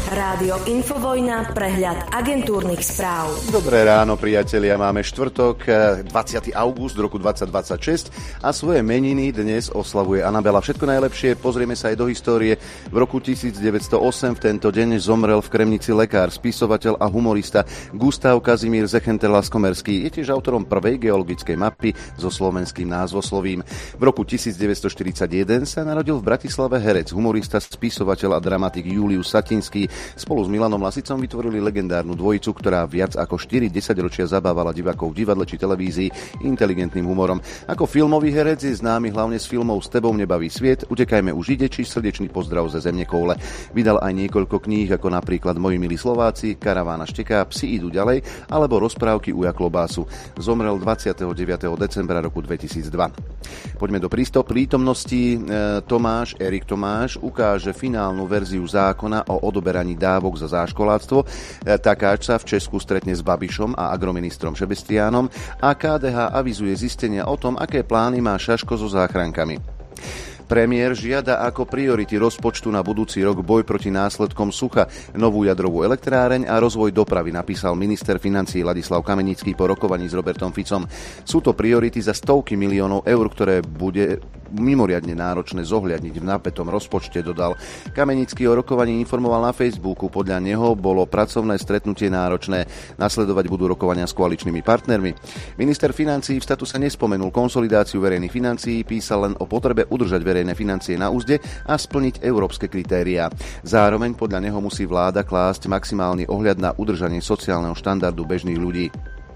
Rádio Infovojna, prehľad agentúrnych správ. Dobré ráno, priatelia. Máme štvrtok, 20. august roku 2026 a svoje meniny dnes oslavuje Anabela. Všetko najlepšie, pozrieme sa aj do histórie. V roku 1908 v tento deň zomrel v Kremnici lekár, spisovateľ a humorista Gustav Kazimír Zechenter-Laskomerský. Je tiež autorom prvej geologickej mapy so slovenským názvoslovím. V roku 1941 sa narodil v Bratislave herec, humorista, spisovateľ a dramatik Julius Satinský. Spolu s Milanom Lasicom vytvorili legendárnu dvojicu, ktorá viac ako 4 desaťročia zabávala divákov v divadle či televízii inteligentným humorom. Ako filmový herec je známy hlavne z filmov S tebou nebaví sviet, Utekajme už ide či Srdečný pozdrav ze Zemnekoule. Vydal aj niekoľko kníh, ako napríklad Moji milí Slováci, Karavána šteká, Psi idú ďalej alebo Rozprávky Uja klobásu. Zomrel 29. decembra roku 2002. Poďme do prítomnosti. Erik Tomáš ukáže finálnu verziu zákona o odoberaní dávok za záškoláctvo. Takáč sa v Česku stretne s Babišom a agroministrom Šebestriánom a KDH avizuje zistenia o tom, aké plány má Šaško so záchrankami. Premiér žiada ako priority rozpočtu na budúci rok boj proti následkom sucha, novú jadrovú elektráreň a rozvoj dopravy, napísal minister financií Ladislav Kamenický po rokovaní s Robertom Ficom. Sú to priority za stovky miliónov eur, ktoré bude mimoriadne náročné zohľadniť v napätom rozpočte, dodal. Kamenický o rokovaní informoval na Facebooku. Podľa neho bolo pracovné stretnutie náročné. Nasledovať budú rokovania s koaličnými partnermi. Minister financií v statuse nespomenul konsolidáciu verejných financií, písal len o potrebe udržať verejné financie na úzde a splniť európske kritériá. Zároveň podľa neho musí vláda klásť maximálny ohľad na udržanie sociálneho štandardu bežných ľudí.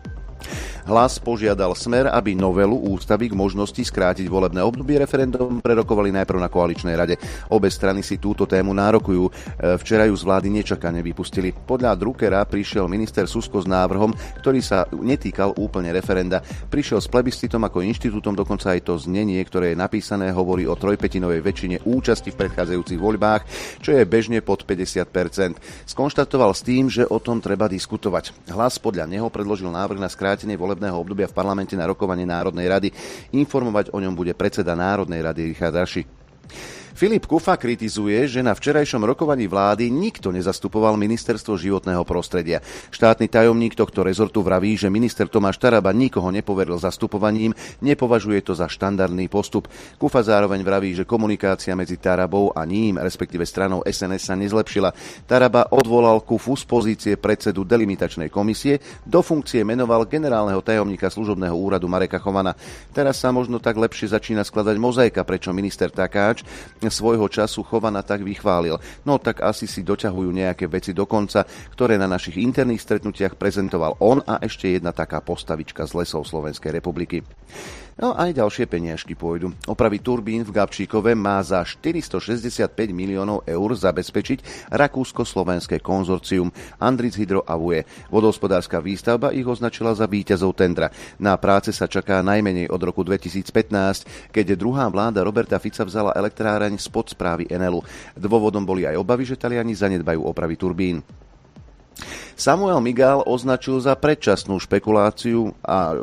Hlas požiadal Smer, aby novelu ústavy k možnosti skrátiť volebné obdobie referendum prerokovali najprv na koaličnej rade. Obe strany si túto tému nárokujú. Včera ju z vlády nečakane vypustili. Podľa Druckera prišiel minister Susko s návrhom, ktorý sa netýkal úplne referenda. Prišiel s plebiscitom ako inštitútom, dokonca aj to znenie, ktoré je napísané, hovorí o trojpätinovej väčšine účasti v predchádzajúcich voľbách, čo je bežne pod 50%. Skonštatoval s tým, že o tom treba diskutovať. Hlas podľa neho predložil návrh na skrátenie volebného obdobia v parlamente na rokovanie Národnej rady. Informovať o ňom bude predseda Národnej rady Richard Raši. Filip Kufa kritizuje, že na včerajšom rokovaní vlády nikto nezastupoval ministerstvo životného prostredia. Štátny tajomník tohto rezortu vraví, že minister Tomáš Taraba nikoho nepoveril zastupovaním, nepovažuje to za štandardný postup. Kufa zároveň vraví, že komunikácia medzi Tarabou a ním, respektíve stranou SNS, sa nezlepšila. Taraba odvolal Kufu z pozície predsedu delimitačnej komisie, do funkcie menoval generálneho tajomníka služobného úradu Mareka Chovana. Teraz sa možno tak lepšie začína skladať mozaika, prečo minister Takáč svojho času Chovana tak vychválil. No tak asi si doťahujú nejaké veci do konca, ktoré na našich interných stretnutiach prezentoval on a ešte jedna taká postavička z lesov Slovenskej republiky. No aj ďalšie peniažky pôjdu. Opravy turbín v Gabčíkove má za 465 miliónov eur zabezpečiť rakúsko-slovenské konzorcium Andritz Hydro a VUE. Vodohospodárska výstavba ich označila za víťazov tendra. Na práce sa čaká najmenej od roku 2015, keď druhá vláda Roberta Fica vzala elektráreň spod správy Enelu. Dôvodom boli aj obavy, že Taliani zanedbajú opravy turbín. Samuel Migal označil za predčasnú špekuláciu,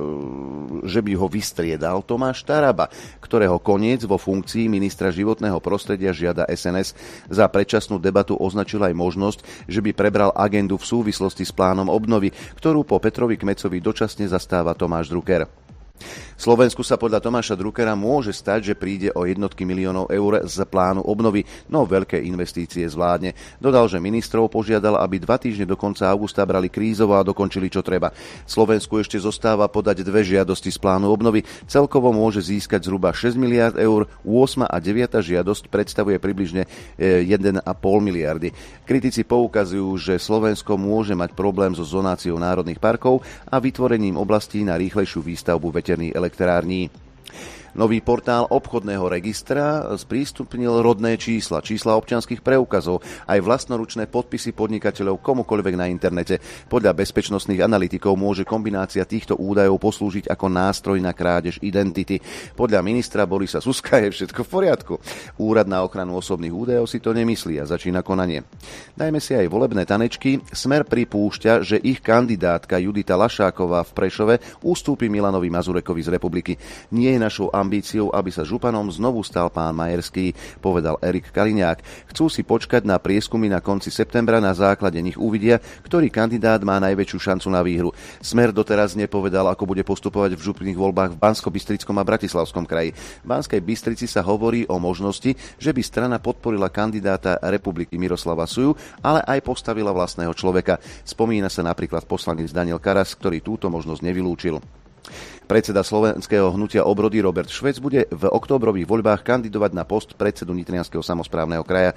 že by ho vystriedal Tomáš Taraba, ktorého koniec vo funkcii ministra životného prostredia žiada SNS. Za predčasnú debatu označil aj možnosť, že by prebral agendu v súvislosti s plánom obnovy, ktorú po Petrovi Kmecovi dočasne zastáva Tomáš Drucker. Slovensku sa podľa Tomáša Druckera môže stať, že príde o jednotky miliónov eur z plánu obnovy, no veľké investície zvládne. Dodal, že ministrov požiadal, aby 2 týždne do konca augusta brali krízovo a dokončili čo treba. Slovensku ešte zostáva podať 2 žiadosti z plánu obnovy. Celkovo môže získať zhruba 6 miliárd eur, 8. a 9. žiadosť predstavuje približne 1,5 miliardy. Kritici poukazujú, že Slovensko môže mať problém so zonáciou národných parkov a vytvorením oblastí na rýchlejšiu výstavbu veterných elektrární. Nový portál obchodného registra sprístupnil rodné čísla občianskych preukazov, aj vlastnoručné podpisy podnikateľov komukoľvek na internete. Podľa bezpečnostných analytikov môže kombinácia týchto údajov poslúžiť ako nástroj na krádež identity. Podľa ministra Borisa Suska je všetko v poriadku. Úrad na ochranu osobných údajov si to nemyslí a začína konanie. Dajme si aj volebné tanečky. Smer pripúšťa, že ich kandidátka Judita Lašáková v Prešove ustúpi Milanovi Mazurekovi z Republiky. Nie je našou ambíciou, aby sa županom znovu stal pán Majerský, povedal Erik Kaliňák. Chcú si počkať na prieskumy na konci septembra, na základe nich uvidia, ktorý kandidát má najväčšiu šancu na výhru. Smer doteraz nepovedal, ako bude postupovať v župných voľbách v Banskobystrickom a Bratislavskom kraji. V Banskej Bystrici sa hovorí o možnosti, že by strana podporila kandidáta Republiky Miroslava Suju, ale aj postavila vlastného človeka. Spomína sa napríklad poslanec Daniel Karas, ktorý túto možnosť nevylúčil. Predseda slovenského hnutia Obrody Robert Švec bude v októbrových voľbách kandidovať na post predsedu Nitrianskeho samosprávneho kraja.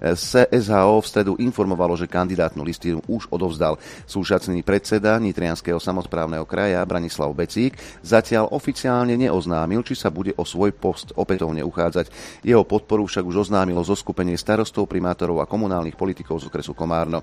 SHO v stredu informovalo, že kandidátnu listinu už odovzdal. Súčasný predseda Nitrianskeho samosprávneho kraja Branislav Becík zatiaľ oficiálne neoznámil, či sa bude o svoj post opätovne uchádzať. Jeho podporu však už oznámilo zoskupenie starostov, primátorov a komunálnych politikov z okresu Komárno.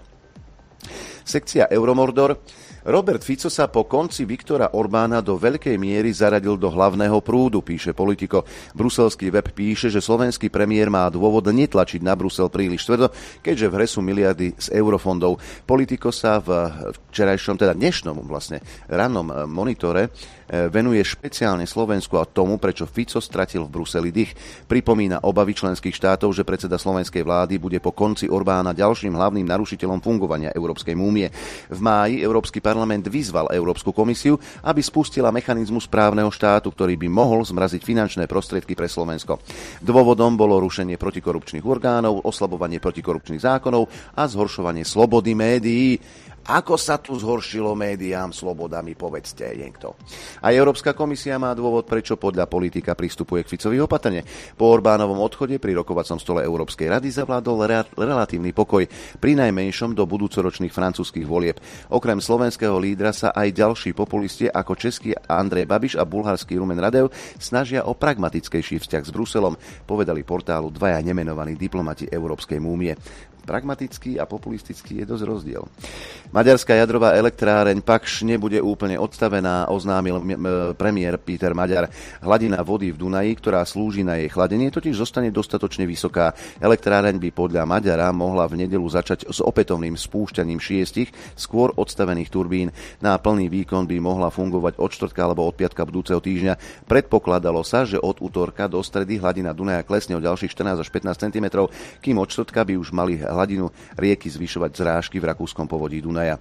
Sekcia Euromordor. Robert Fico sa po konci Viktora Orbána do veľkej miery zaradil do hlavného prúdu, píše Politico. Bruselský web píše, že slovenský premiér má dôvod netlačiť na Brusel príliš tvrdo, keďže v hre sú miliardy z eurofondov. Politico sa v včerajšom, teda dnešnom vlastne rannom monitore venuje špeciálne Slovensku a tomu, prečo Fico stratil v Bruseli dých. Pripomína obavy členských štátov, že predseda slovenskej vlády bude po konci Orbána ďalším hlavným narušiteľom fungovania Európskej únie. V máji Európsky parlament vyzval Európsku komisiu, aby spustila mechanizmus právneho štátu, ktorý by mohol zmraziť finančné prostriedky pre Slovensko. Dôvodom bolo rušenie protikorupčných orgánov, oslabovanie protikorupčných zákonov a zhoršovanie slobody médií. Ako sa tu zhoršilo médiám sloboda, mi povedzte niekto. A Európska komisia má dôvod, prečo podľa politika pristupuje k Ficovi opatrne. Po Orbánovom odchode pri rokovacom stole Európskej rady zavládol relatívny pokoj, pri najmenšom do budúcoročných francúzskych volieb. Okrem slovenského lídra sa aj ďalší populisti ako český Andrej Babiš a bulharský Rumen Radev snažia o pragmatickejší vzťah s Bruselom, povedali portálu dvaja nemenovaní diplomati Európskej únie. Pragmatický a populistický je dosť rozdiel. Maďarská jadrová elektráreň Pakš nebude úplne odstavená, oznámil premiér Peter Maďar. Hladina vody v Dunaji, ktorá slúži na jej chladenie, totiž zostane dostatočne vysoká. Elektráreň by podľa Maďara mohla v nedeľu začať s opätovným spúšťaním 6 skôr odstavených turbín. Na plný výkon by mohla fungovať od štvrtka alebo od piatka budúceho týždňa. Predpokladalo sa, že od útorka do stredy hladina Dunaja klesne o ďalších 14 až 15 cm, kým od štvrtka by už mali hladinu rieky zvyšovať zrážky v rakúskom povodí Dunaja.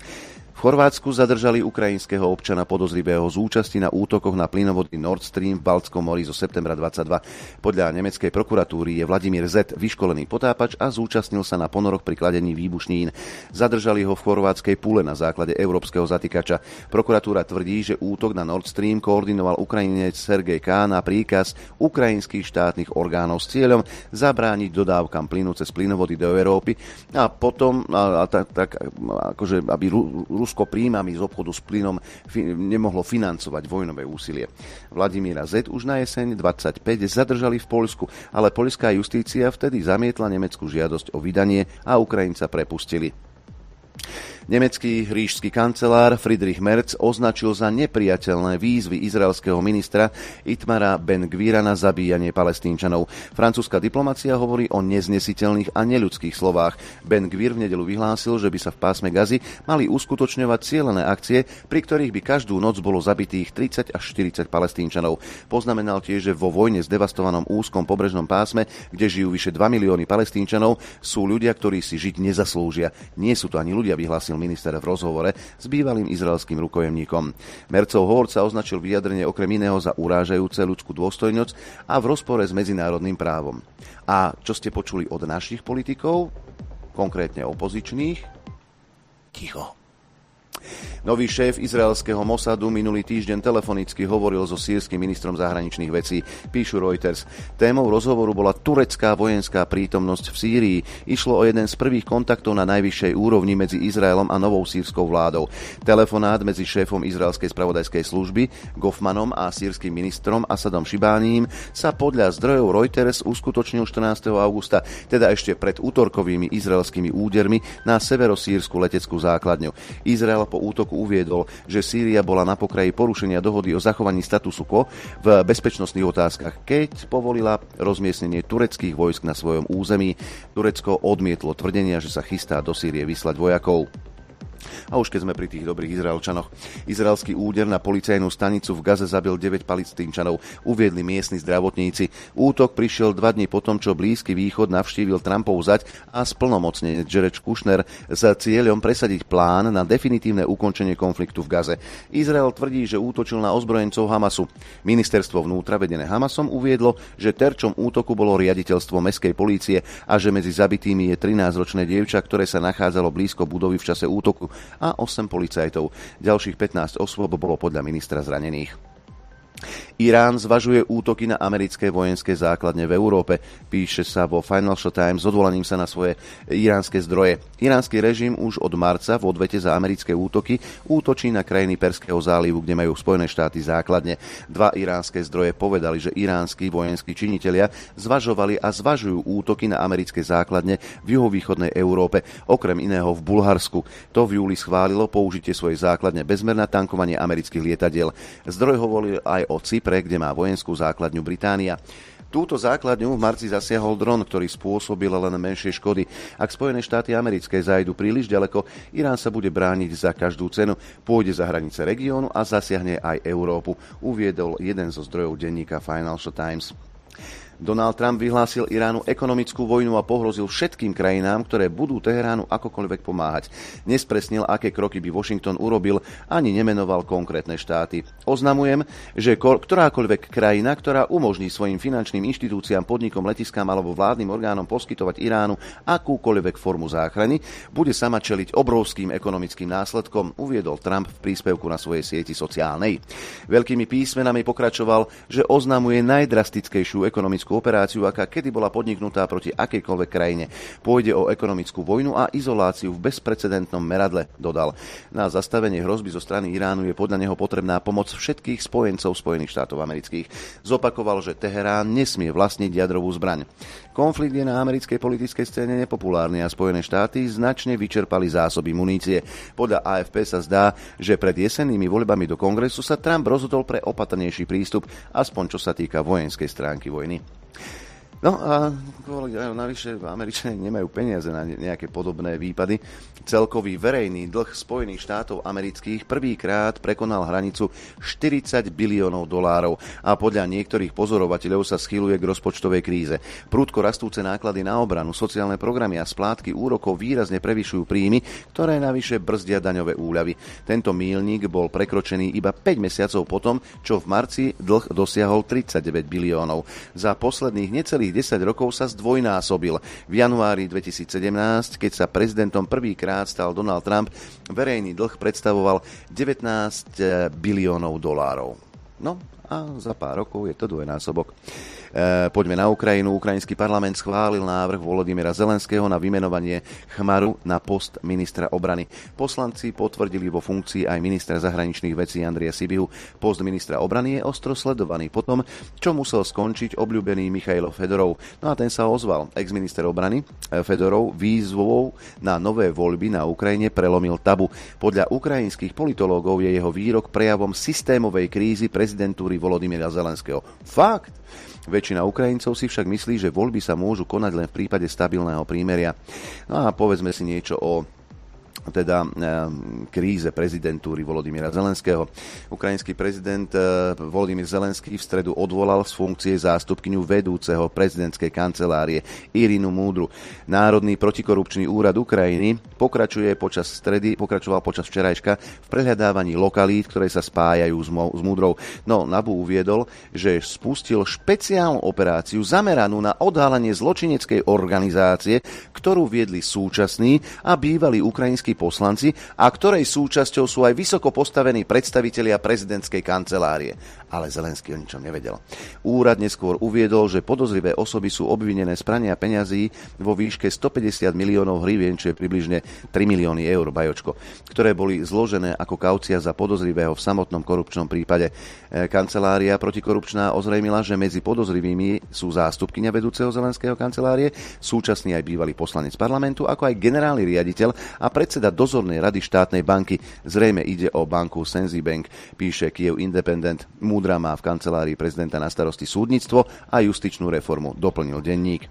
V Chorvátsku zadržali ukrajinského občana podozrivého z účasti na útokoch na plynovody Nord Stream v Baltskom mori zo septembra 22. Podľa nemeckej prokuratúry je Vladimír Z. vyškolený potápač a zúčastnil sa na ponoroch pri kladení výbušnín. Zadržali ho v chorvátskej Pule na základe európskeho zatýkača. Prokuratúra tvrdí, že útok na Nord Stream koordinoval Ukrajinec Sergej K. na príkaz ukrajinských štátnych orgánov s cieľom zabrániť dodávkam plynu cez plynovody do Európy a potom akože aby Rusko príjmami z obchodu s plynom nemohlo financovať vojnové úsilie. Vladimíra Z. už na jeseň 25 zadržali v Poľsku, ale poľská justícia vtedy zamietla nemeckú žiadosť o vydanie a Ukrajinca prepustili. Nemecký ríšsky kancelár Friedrich Merz označil za nepriateľné výzvy izraelského ministra Itmara Ben-Gvira na zabíjanie Palestínčanov. Francúzska diplomacia hovorí o neznesiteľných a neľudských slovách. Ben-Gvir v nedeľu vyhlásil, že by sa v pásme Gazy mali uskutočňovať cielené akcie, pri ktorých by každú noc bolo zabitých 30 až 40 Palestínčanov. Poznamenal tiež, že vo vojne zdevastovanom úzkom pobrežnom pásme, kde žijú vyše 2 milióny Palestínčanov, sú ľudia, ktorí si žiť nezaslúžia. Nie sú to ani ľudia, vyhlásil minister v rozhovore s bývalým izraelským rukojemníkom. Merzov hovor sa označil vyjadrenie okrem iného za urážajúce ľudskú dôstojnosť a v rozpore s medzinárodným právom. A čo ste počuli od našich politikov, konkrétne opozičných? Ticho. Nový šéf izraelského Mossadu minulý týždeň telefonicky hovoril so sýrskym ministrom zahraničných vecí, píšu Reuters. Témou rozhovoru bola turecká vojenská prítomnosť v Sýrii. Išlo o jeden z prvých kontaktov na najvyššej úrovni medzi Izraelom a novou sýrskou vládou. Telefonát medzi šéfom izraelskej spravodajskej služby Goffmanom a sýrskym ministrom Asadom Šibáním sa podľa zdrojov Reuters uskutočnil 14. augusta, teda ešte pred útorkovými izraelskými údermi na severosýrsku leteckú základňu. Izrael po útoku uviedol, že Sýria bola na pokraji porušenia dohody o zachovaní statusu quo v bezpečnostných otázkach, keď povolila rozmiestnenie tureckých vojsk na svojom území. Turecko odmietlo tvrdenia, že sa chystá do Sýrie vyslať vojakov. A už keď sme pri tých dobrých Izraelčanoch. Izraelský úder na policajnú stanicu v Gaze zabil 9 Palestínčanov, uviedli miestni zdravotníci. Útok prišiel 2 dni potom, čo Blízky východ navštívil Trumpov zať a splnomocnenec Jared Kushner s cieľom presadiť plán na definitívne ukončenie konfliktu v Gaze. Izrael tvrdí, že útočil na ozbrojencov Hamasu. Ministerstvo vnútra vedené Hamasom uviedlo, že terčom útoku bolo riaditeľstvo mestskej polície a že medzi zabitými je 13-ročné dievča, ktoré sa nachádzalo blízko budovy v čase útoku, a 8 policajtov. Ďalších 15 osôb bolo podľa ministra zranených. Irán zvažuje útoky na americké vojenské základne v Európe, píše sa vo Financial Times s odvolaním sa na svoje iránske zdroje. Iránsky režim už od marca v odvete za americké útoky útočí na krajiny Perského zálivu, kde majú Spojené štáty základne. 2 iránske zdroje povedali, že iránsky vojenskí činitelia zvažovali a zvažujú útoky na americké základne v juhovýchodnej Európe, okrem iného v Bulharsku. To v júli schválilo použitie svojej základne bezmer na tankovanie amerických lietadiel. Zdroj hovoril aj o Cypre, kde má vojenskú základňu Británia. Túto základňu v marci zasiahol dron, ktorý spôsobil len menšie škody. Ak Spojené štáty americké zajdu príliš ďaleko, Irán sa bude brániť za každú cenu, pôjde za hranice regiónu a zasiahne aj Európu, uviedol jeden zo zdrojov denníka Financial Times. Donald Trump vyhlásil Iránu ekonomickú vojnu a pohrozil všetkým krajinám, ktoré budú Teheránu akokoľvek pomáhať. Nespresnil, aké kroky by Washington urobil, ani nemenoval konkrétne štáty. Oznamujem, že ktorákoľvek krajina, ktorá umožní svojim finančným inštitúciám, podnikom, letiskám alebo vládnym orgánom poskytovať Iránu akúkoľvek formu záchrany, bude sama čeliť obrovským ekonomickým následkom, uviedol Trump v príspevku na svojej sieti sociálnej. Veľkými písmenami pokračoval, že oznamuje najdrastickejšiu ekonomickú operáciu, aká kedy bola podniknutá proti akejkoľvek krajine. Pôjde o ekonomickú vojnu a izoláciu v bezprecedentnom meradle, dodal. Na zastavenie hrozby zo strany Iránu je podľa neho potrebná pomoc všetkých spojencov Spojených štátov amerických. Zopakoval, že Teherán nesmie vlastniť jadrovú zbraň. Konflikt je na americkej politickej scéne nepopulárny a Spojené štáty značne vyčerpali zásoby munície. Podľa AFP sa zdá, že pred jesennými voľbami do kongresu sa Trump rozhodol pre opatrnejší prístup, aspoň čo sa týka vojenskej stránky vojny. No a navyše Američania nemajú peniaze na nejaké podobné výpady. Celkový verejný dlh Spojených štátov amerických prvýkrát prekonal hranicu 40 biliónov dolárov a podľa niektorých pozorovateľov sa schyluje k rozpočtovej kríze. Prudko rastúce náklady na obranu, sociálne programy a splátky úrokov výrazne prevyšujú príjmy, ktoré navyše brzdia daňové úľavy. Tento míľnik bol prekročený iba 5 mesiacov potom, čo v marci dlh dosiahol 39 biliónov. Za posledných necelých 10 rokov sa zdvojnásobil. V januári 2017, keď sa prezidentom prvýkrát stal Donald Trump, verejný dlh predstavoval 19 biliónov dolárov. No a za pár rokov je to dvojnásobok. Poďme na Ukrajinu. Ukrajinský parlament schválil návrh Volodymyra Zelenského na vymenovanie Chmaru na post ministra obrany. Poslanci potvrdili vo funkcii aj ministra zahraničných vecí Andreja Sibihu. Post ministra obrany je ostro sledovaný potom, čo musel skončiť obľúbený Michailo Fedorov. No a ten sa ozval. Ex-minister obrany Fedorov výzvou na nové voľby na Ukrajine prelomil tabu. Podľa ukrajinských politológov je jeho výrok prejavom systémovej krízy prezidentúry Volodymyra Zelenského. Fakt! Väčšina Ukrajincov si však myslí, že voľby sa môžu konať len v prípade stabilného prímeria. No a povedzme si niečo o kríze prezidentúry Volodymyra Zelenského. Ukrajinský prezident Volodymyr Zelenský v stredu odvolal z funkcie zástupkyňu vedúceho prezidentskej kancelárie Irinu Múdru. Národný protikorupčný úrad Ukrajiny pokračoval počas včerajška v prehľadávaní lokalít, ktoré sa spájajú s Múdrou. No, NABU uviedol, že spustil špeciálnu operáciu zameranú na odhalenie zločineckej organizácie, ktorú viedli súčasní a bývalí ukrajinskí poslanci a ktorej súčasťou sú aj vysoko postavení predstavitelia prezidentskej kancelárie. Ale Zelenský o ničom nevedel. Úrad neskôr uviedol, že podozrivé osoby sú obvinené z prania peňazí vo výške 150 miliónov hrivien, čo je približne 3 milióny eur, bajočko, ktoré boli zložené ako kaucia za podozrivého v samotnom korupčnom prípade. Kancelária protikorupčná ozrejmila, že medzi podozrivými sú zástupkyňa vedúceho Zelenského kancelárie, súčasný aj bývalý poslanec parlamentu, ako aj generálny riaditeľ a predseda dozornej rady štátnej banky. Zrejme ide o banku Senzibank, píše Kiev Independent. Múdra má v kancelárii prezidenta na starosti súdnictvo a justičnú reformu, doplnil denník.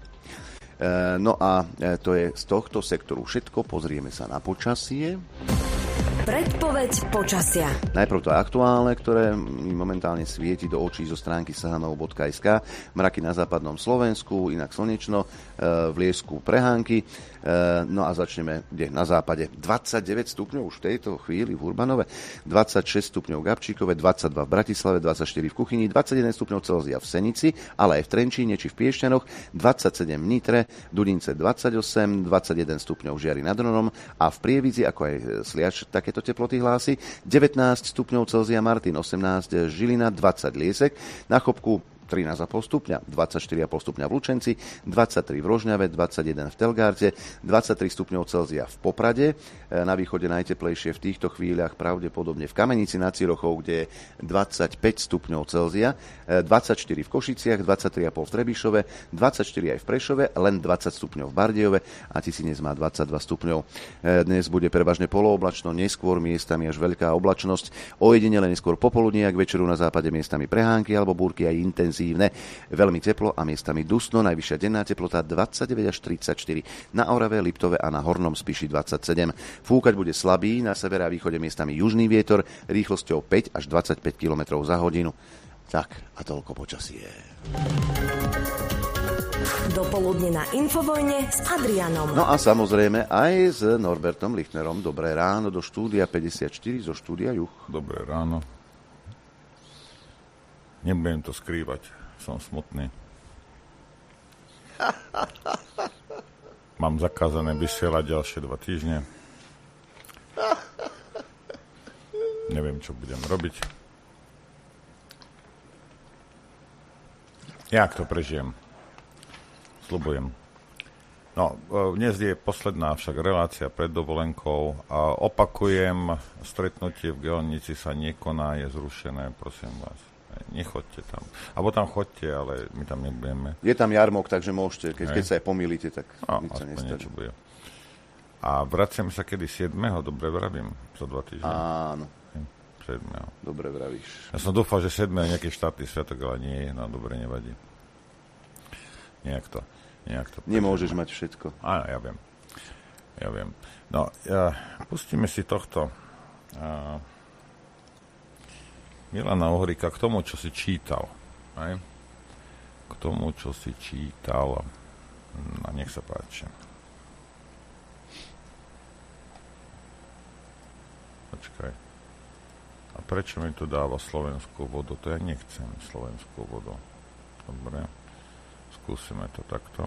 No a to je z tohto sektoru všetko. Pozrieme sa na počasie. Predpoveď počasia. Najprv to aktuálne, ktoré momentálne svieti do očí zo stránky sahanov.sk. Mraky na západnom Slovensku, inak slnečno, v Liesku prehánky. No a začneme kde? Na západe. 29 stupňov už v tejto chvíli v Urbanove, 26 stupňov v Gabčíkove, 22 v Bratislave, 24 v Kuchyni, 21 stupňov Celzia v Senici, ale aj v Trenčíne či v Piešťanoch, 27 v Nitre, Dudince 28, 21 stupňov v Žiari nad Hronom a v Prievidzi, ako aj Sliač, takéto teploty hlási, 19 stupňov Celzia Martin, 18 Žilina, 20 Liesek, na Chopku 13,5 stupňa, 24,5 stupňa v Lučenci, 23 v Rožňave, 21 v Telgárte, 23 stupňov Celzia v Poprade, na východe najteplejšie v týchto chvíľach pravdepodobne v Kamenici nad Cirochou, kde je 25 stupňov Celzia, 24 v Košiciach, 23,5 v Trebišove, 24 aj v Prešove, len 20 stupňov v Bardejove a Tisinec má 22 stupňov. Dnes bude prevažne polooblačno, neskôr miestami až veľká oblačnosť, ojedinele neskôr popoludní a k večeru na západe miestami prehánky alebo búrky aj intenzívne. Veľmi teplo a miestami dusno, najvyššia denná teplota 29 až 34, na Orave, Liptove a na Hornom Spiši 27. Fúkať bude slabý, na severe a východe miestami južný vietor rýchlosťou 5 až 25 km za hodinu. Tak, a toľko počasie. Dopoludne na Infovojne s Adrianom. No a samozrejme aj s Norbertom Lichtnerom. Dobré ráno do štúdia 54, zo štúdia Juh. Dobré ráno. Nebudem to skrývať, som smutný. Mám zakázané vysielať ďalšie 2 týždne. Neviem, čo budem robiť. Jak to prežijem? Sľubujem. No, dnes je posledná však relácia pred dovolenkou. A opakujem, stretnutie v Gelnici sa nekoná, je zrušené, prosím vás. Nechoďte tam. Alebo tam choďte, ale my tam nebudeme. Je tam jarmok, takže môžete. Keď sa aj pomýlite, tak nič sa nestane. Bude. A vraciam sa kedy 7. Dobre vravím, za 2 týždne. Áno. 7. Dobre vravíš. Ja som dúfal, že 7. je nejaký štátny sviatok, ale nie je. No, dobre, nevadí. Nejak to nemôžeš mať všetko. Áno, ja viem. No, pustíme si tohto Milana Uhrika k tomu, čo si čítal. Aj? K tomu, čo si čítal. No, nech sa páči. Počkaj. A prečo mi tu dáva slovenskú vodu? To ja nechcem slovenskú vodu. Dobre. Skúsime to takto.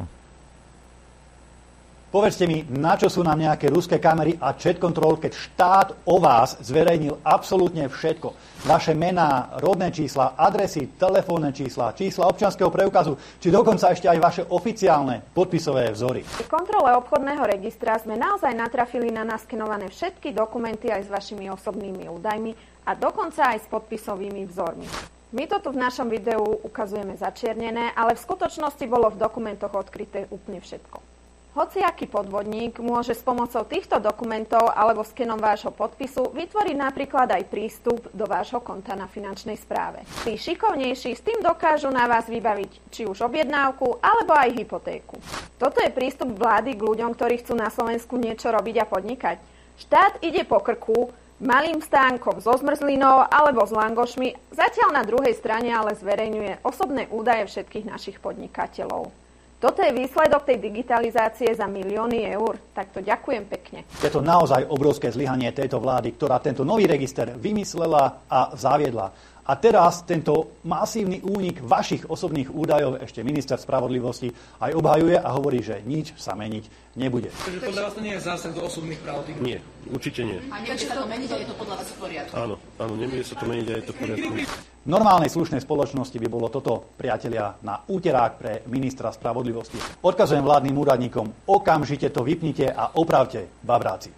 Povedzte mi, na čo sú nám nejaké ruské kamery a chat control, keď štát o vás zverejnil absolútne všetko. Vaše mená, rodné čísla, adresy, telefónne čísla, čísla občianskeho preukazu, či dokonca ešte aj vaše oficiálne podpisové vzory. Pri kontrole obchodného registra sme naozaj natrafili na naskenované všetky dokumenty aj s vašimi osobnými údajmi a dokonca aj s podpisovými vzormi. My to tu v našom videu ukazujeme začiernené, ale v skutočnosti bolo v dokumentoch odkryté úplne všetko. Hociaký podvodník môže s pomocou týchto dokumentov alebo skenom vášho podpisu vytvoriť napríklad aj prístup do vášho konta na finančnej správe. Tí šikovnejší s tým dokážu na vás vybaviť či už objednávku alebo aj hypotéku. Toto je prístup vlády k ľuďom, ktorí chcú na Slovensku niečo robiť a podnikať. Štát ide po krku malým stánkom so zmrzlinou alebo s langošmi, zatiaľ na druhej strane ale zverejňuje osobné údaje všetkých našich podnikateľov. Toto je výsledok tej digitalizácie za milióny eur. Tak to ďakujem pekne. Je to naozaj obrovské zlyhanie tejto vlády, ktorá tento nový register vymyslela a zaviedla. A teraz tento masívny únik vašich osobných údajov ešte minister spravodlivosti aj obhajuje a hovorí, že nič sa meniť nebude. Takže podľa vás to nie je zásah do osobných práv? Nie, určite nie. A nebude sa to meniť a je to podľa vás v poriadku? Áno, nebude sa to meniť a je to v poriadku. V normálnej slušnej spoločnosti by bolo toto, priatelia, na úterák pre ministra spravodlivosti. Odkazujem vládnym úradníkom, okamžite to vypnite a opravte, babráci.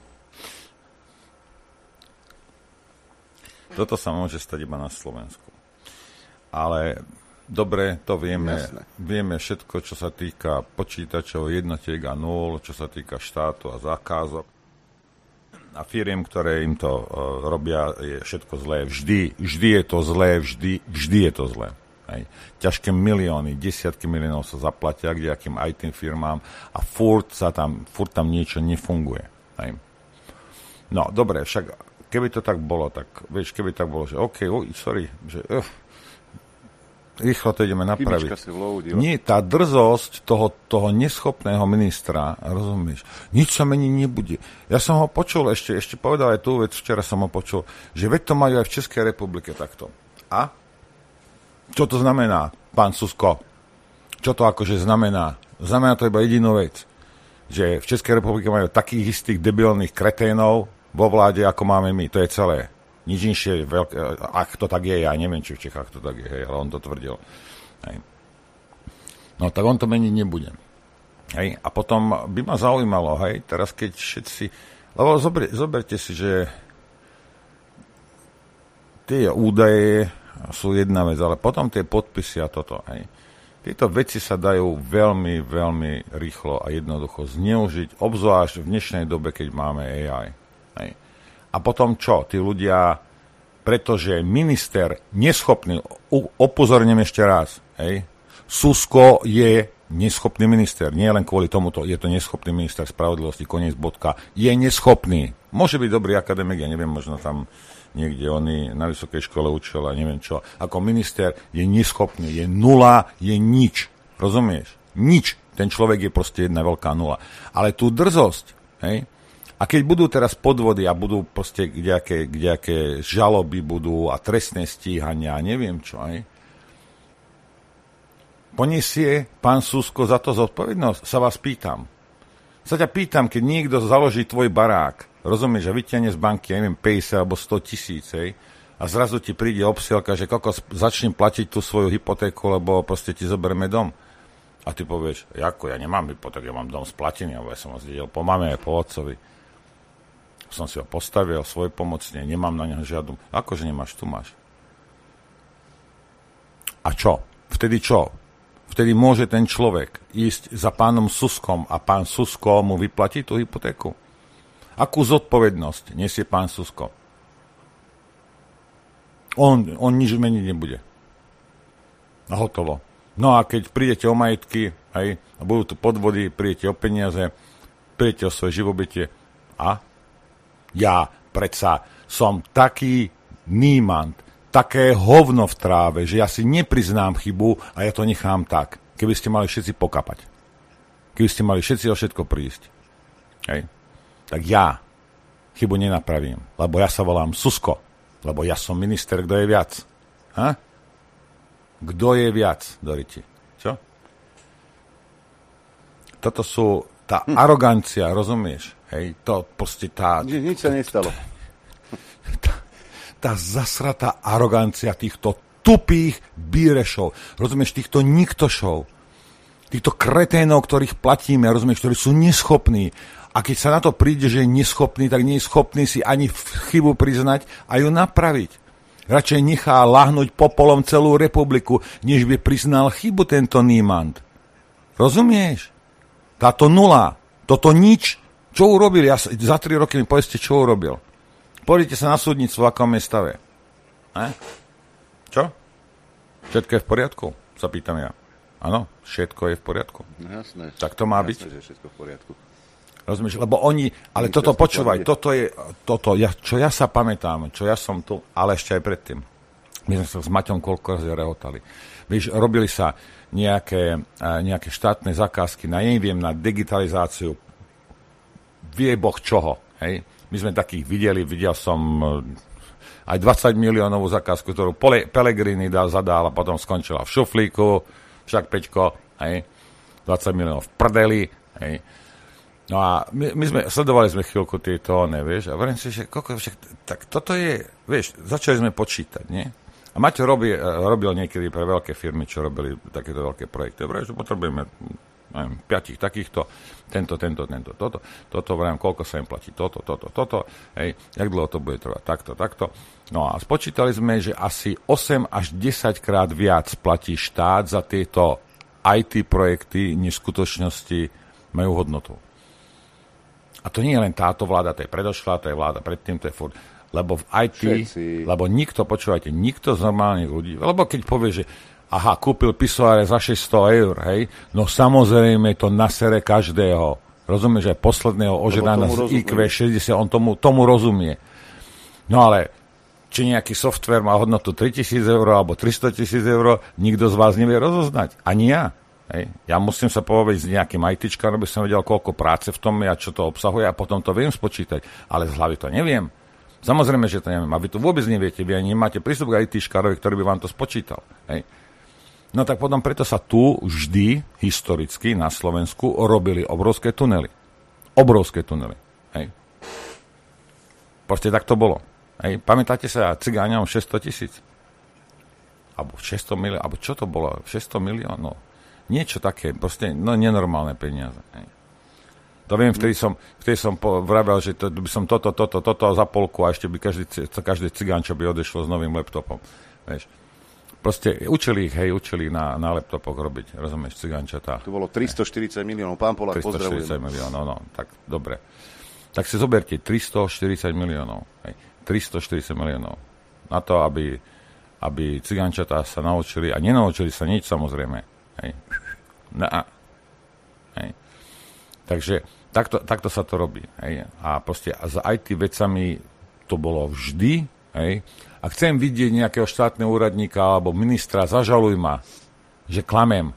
Toto sa môže stať iba na Slovensku. Ale dobre, to vieme. Jasné. Vieme všetko, čo sa týka počítačov, jednotiek a nul, čo sa týka štátu a zákazok. A firiem, ktoré im to robia, je všetko zlé. Vždy je to zlé, vždy je to zlé. Hej. Ťažké milióny, desiatky miliónov sa zaplatia kdejakým IT firmám a furt tam niečo nefunguje. Hej. No, dobre, však keby to tak bolo, tak vieš, keby tak bolo, že OK, sorry, že rýchlo to ideme napraviť. Nie, tá drzosť toho neschopného ministra, rozumieš, nič sa meniť nebude. Ja som ho počul, ešte povedal aj tú vec, včera som ho počul, že veď to majú aj v Českej republike takto. A? Čo to znamená, pán Susko? Čo to akože znamená? Znamená to iba jedinú vec, že v Českej republike majú takých istých debilných kreténov vo vláde, ako máme my. To je celé. Nič inšie, ak to tak je, ja neviem, či v Čechách to tak je, hej, ale on to tvrdil. Hej. No tak on to meniť nebude. Hej. A potom by ma zaujímalo, hej, teraz keď všetci, lebo zoberte si, že tie údaje sú jedna vec, ale potom tie podpisy a toto, hej. Tieto veci sa dajú veľmi, veľmi rýchlo a jednoducho zneužiť, obzvlášť v dnešnej dobe, keď máme AI. Hej. A potom čo? Tí ľudia, pretože minister neschopný, upozorním ešte raz, hej, Susko je neschopný minister, nie len kvôli tomuto, je to neschopný minister spravodlivosti, koniec bodka, je neschopný. Môže byť dobrý akademik, ja neviem, možno tam niekde oni na vysokej škole učil a neviem čo. Ako minister je neschopný, je nula, je nič. Rozumieš? Nič. Ten človek je proste jedna veľká nula. Ale tú drzosť, hej, a keď budú teraz podvody a budú proste kdejaké žaloby budú a trestné stíhania a neviem čo, hej, poniesie pán Susko za to zodpovednosť? Sa vás pýtam. Sa ťa pýtam, keď niekto založí tvoj barák, rozumieš, že vyťahne z banky, ja neviem, 50 alebo 100 tisíc, a zrazu ti príde obsielka, že kokos, začnem platiť tú svoju hypotéku, lebo proste ti zoberieme dom. A ty povieš, ako, ja nemám hypotéku, ja mám dom splatený, alebo ja som ho zdedil po mame, po otcovi. Som si ho postavil, svoj pomocne, nemám na neho žiadnu. Akože nemáš, tu máš. A čo? Vtedy čo? Vtedy môže ten človek ísť za pánom Suskom a pán Susko mu vyplatí tú hypotéku? Akú zodpovednosť nesie pán Susko? On nič meniť nebude. A hotovo. No a keď prídete o majetky, hej, a budú tu podvody, prídete o peniaze, prídete o svoje živobytie. A ja predsa som taký nímant, také hovno v tráve, že ja si nepriznám chybu a ja to nechám tak. Keby ste mali všetci pokapať. Keby ste mali všetci o všetko prísť. Hej. Tak ja chybu nenapravím, lebo ja sa volám Susko, lebo ja som minister, kto je viac. Ha? Kto je viac, Doriti? Čo? Toto sú tá arogancia, rozumieš? Hej, to proste tá... Nič sa nestalo. Tá zasratá arogancia týchto tupých bírešov, rozumieš, týchto niktošov, týchto kreténov, ktorých platíme, rozumieš, ktorí sú neschopní. A keď sa na to príde, že je neschopný, tak nie je schopný si ani chybu priznať a ju napraviť. Radšej nechá lahnúť popolom celú republiku, než by priznal chybu tento nímant. Rozumieš? Táto nula, toto nič. Čo urobil? Za 3 roky mi povedzte, čo urobil. Poďte sa na súdnictvo, v akom je stave. Čo? Všetko je v poriadku? Sa pýtam ja. Áno, všetko je v poriadku. No jasné. Tak to má byť? Jasné, že všetko v poriadku. Rozumieš, lebo oni, ale toto počúvaj, čo ja sa pamätám, čo ja som tu, ale ešte aj predtým. My sme sa s Maťom koľko razy rehotali. Vieš, robili sa nejaké štátne zakázky na digitalizáciu vie Boh čoho, hej. My sme takých videl som aj 20 miliónovú zakázku, ktorú Pellegrini zadal a potom skončila v šuflíku, však Peťko, hej, 20 miliónov v prdeli, hej. No a sledovali sme chvíľku tieto, vieš, a hovorím si, že tak toto je, vieš, začali sme počítať, nie? A Maťo robil niekedy pre veľké firmy, čo robili takéto veľké projekty. Dobre, že potrebujeme, neviem, 5 takýchto, toto, vrajím, koľko sa im platí, toto, hej, jak dlho to bude trvať, takto. No a spočítali sme, že asi 8 až 10 krát viac platí štát za tieto IT projekty, než v skutočnosti majú hodnotu. A to nie je len táto vláda, to je predošlá, to je vláda predtým, to je furt. Lebo v IT, lebo nikto z normálnych ľudí, lebo keď povie, že aha, kúpil pisoáre za 600 eur, hej, no samozrejme to nasere každého. Rozumieš, že posledného ožrana z IQ 60, on tomu rozumie. No ale či nejaký software má hodnotu 3 000 eur alebo 300 000 eur, nikto z vás nevie rozoznať. Ani ja. Hej. Ja musím sa povedať s nejakým ITčkarom, aby som vedel, koľko práce v tom je a čo to obsahuje a potom to viem spočítať. Ale z hlavy to neviem. Samozrejme, že to neviem. A vy to vôbec neviete. Vy ani nemáte prístup k ITčkarovi, ktorý by vám to spočítal. Hej. No tak potom preto sa tu vždy historicky na Slovensku robili obrovské tunely. Obrovské tunely. Hej. Proste tak to bolo. Hej. Pamätáte sa cigáňom 600 000? Alebo 600 miliónov, alebo čo to bolo? 600 miliónov? Niečo také, proste nenormálne peniaze. Hej. To viem, vtedy som vravel, že by som toto za polku a ešte by každý cigán, čo by odešlo s novým laptopom. Vieš. Proste učili na laptopoch robiť, rozumieš, cigánčatá. To bolo 340 miliónov, pán Polák, pozdravujem. 340 miliónov, no, tak dobre. Tak si zoberte, 340 miliónov. Hej. 340 miliónov. Na to, aby cigánčatá sa naučili, a nenaučili sa nič, samozrejme. Hej. Hej. Takže takto sa to robí. Hej. A proste s IT vecami to bolo vždy, hej. A chcem vidieť nejakého štátneho úradníka alebo ministra, zažaluj ma, že klamem.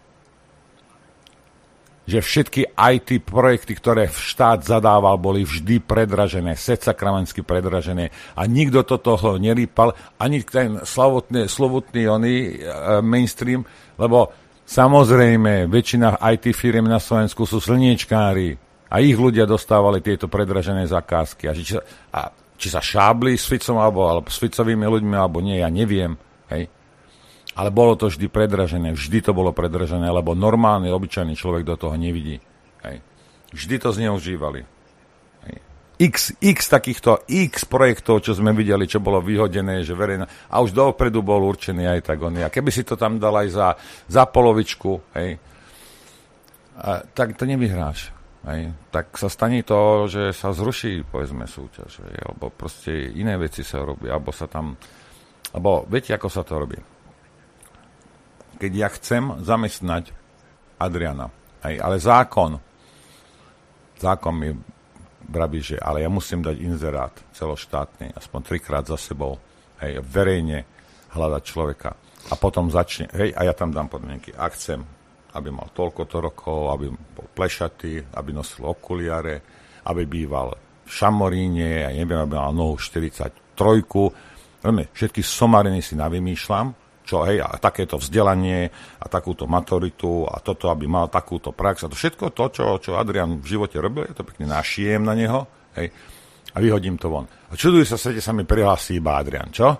Že všetky IT projekty, ktoré štát zadával, boli vždy predražené, secakramentsky predražené. A nikto to toho nerýpal, ani ten slovutný mainstream, lebo samozrejme väčšina IT firiem na Slovensku sú slniečkári a ich ľudia dostávali tieto predražené zakázky. Či sa šábli s Ficom alebo s Ficovými ľuďmi, alebo nie, ja neviem. Hej. Ale bolo to vždy predražené. Vždy to bolo predražené, lebo normálny, obyčajný človek do toho nevidí. Hej. Vždy to zneužívali. Hej. X projektov, čo sme videli, čo bolo vyhodené, že verejné. A už dopredu bol určený aj tak on. A keby si to tam dal aj za polovičku, hej, tak to nevyhráš. Hej. Tak sa stane to, že sa zruší, povedzme, súťaž, alebo proste iné veci sa robí, alebo sa tam... Lebo viete, ako sa to robí? Keď ja chcem zamestnať Adriana, hej, ale zákon mi vraví, že ale ja musím dať inzerát celoštátny, aspoň 3-krát za sebou, hej, verejne hľadať človeka. A potom začne, hej, a ja tam dám podmienky. Ak chcem, aby mal toľkoto rokov, aby bol plešatý, aby nosil okuliare, aby býval v šamoríne, ja neviem, aby mal nohu 43. Všetky somariny si navymýšľam, čo, hej, a takéto vzdelanie a takúto maturitu a toto, aby mal takúto prax a to všetko to, čo Adrian v živote robil, ja to pekne našijem na neho, hej, a vyhodím to von. A čudujú sa, svete sa mi prihlási iba Adrian, čo?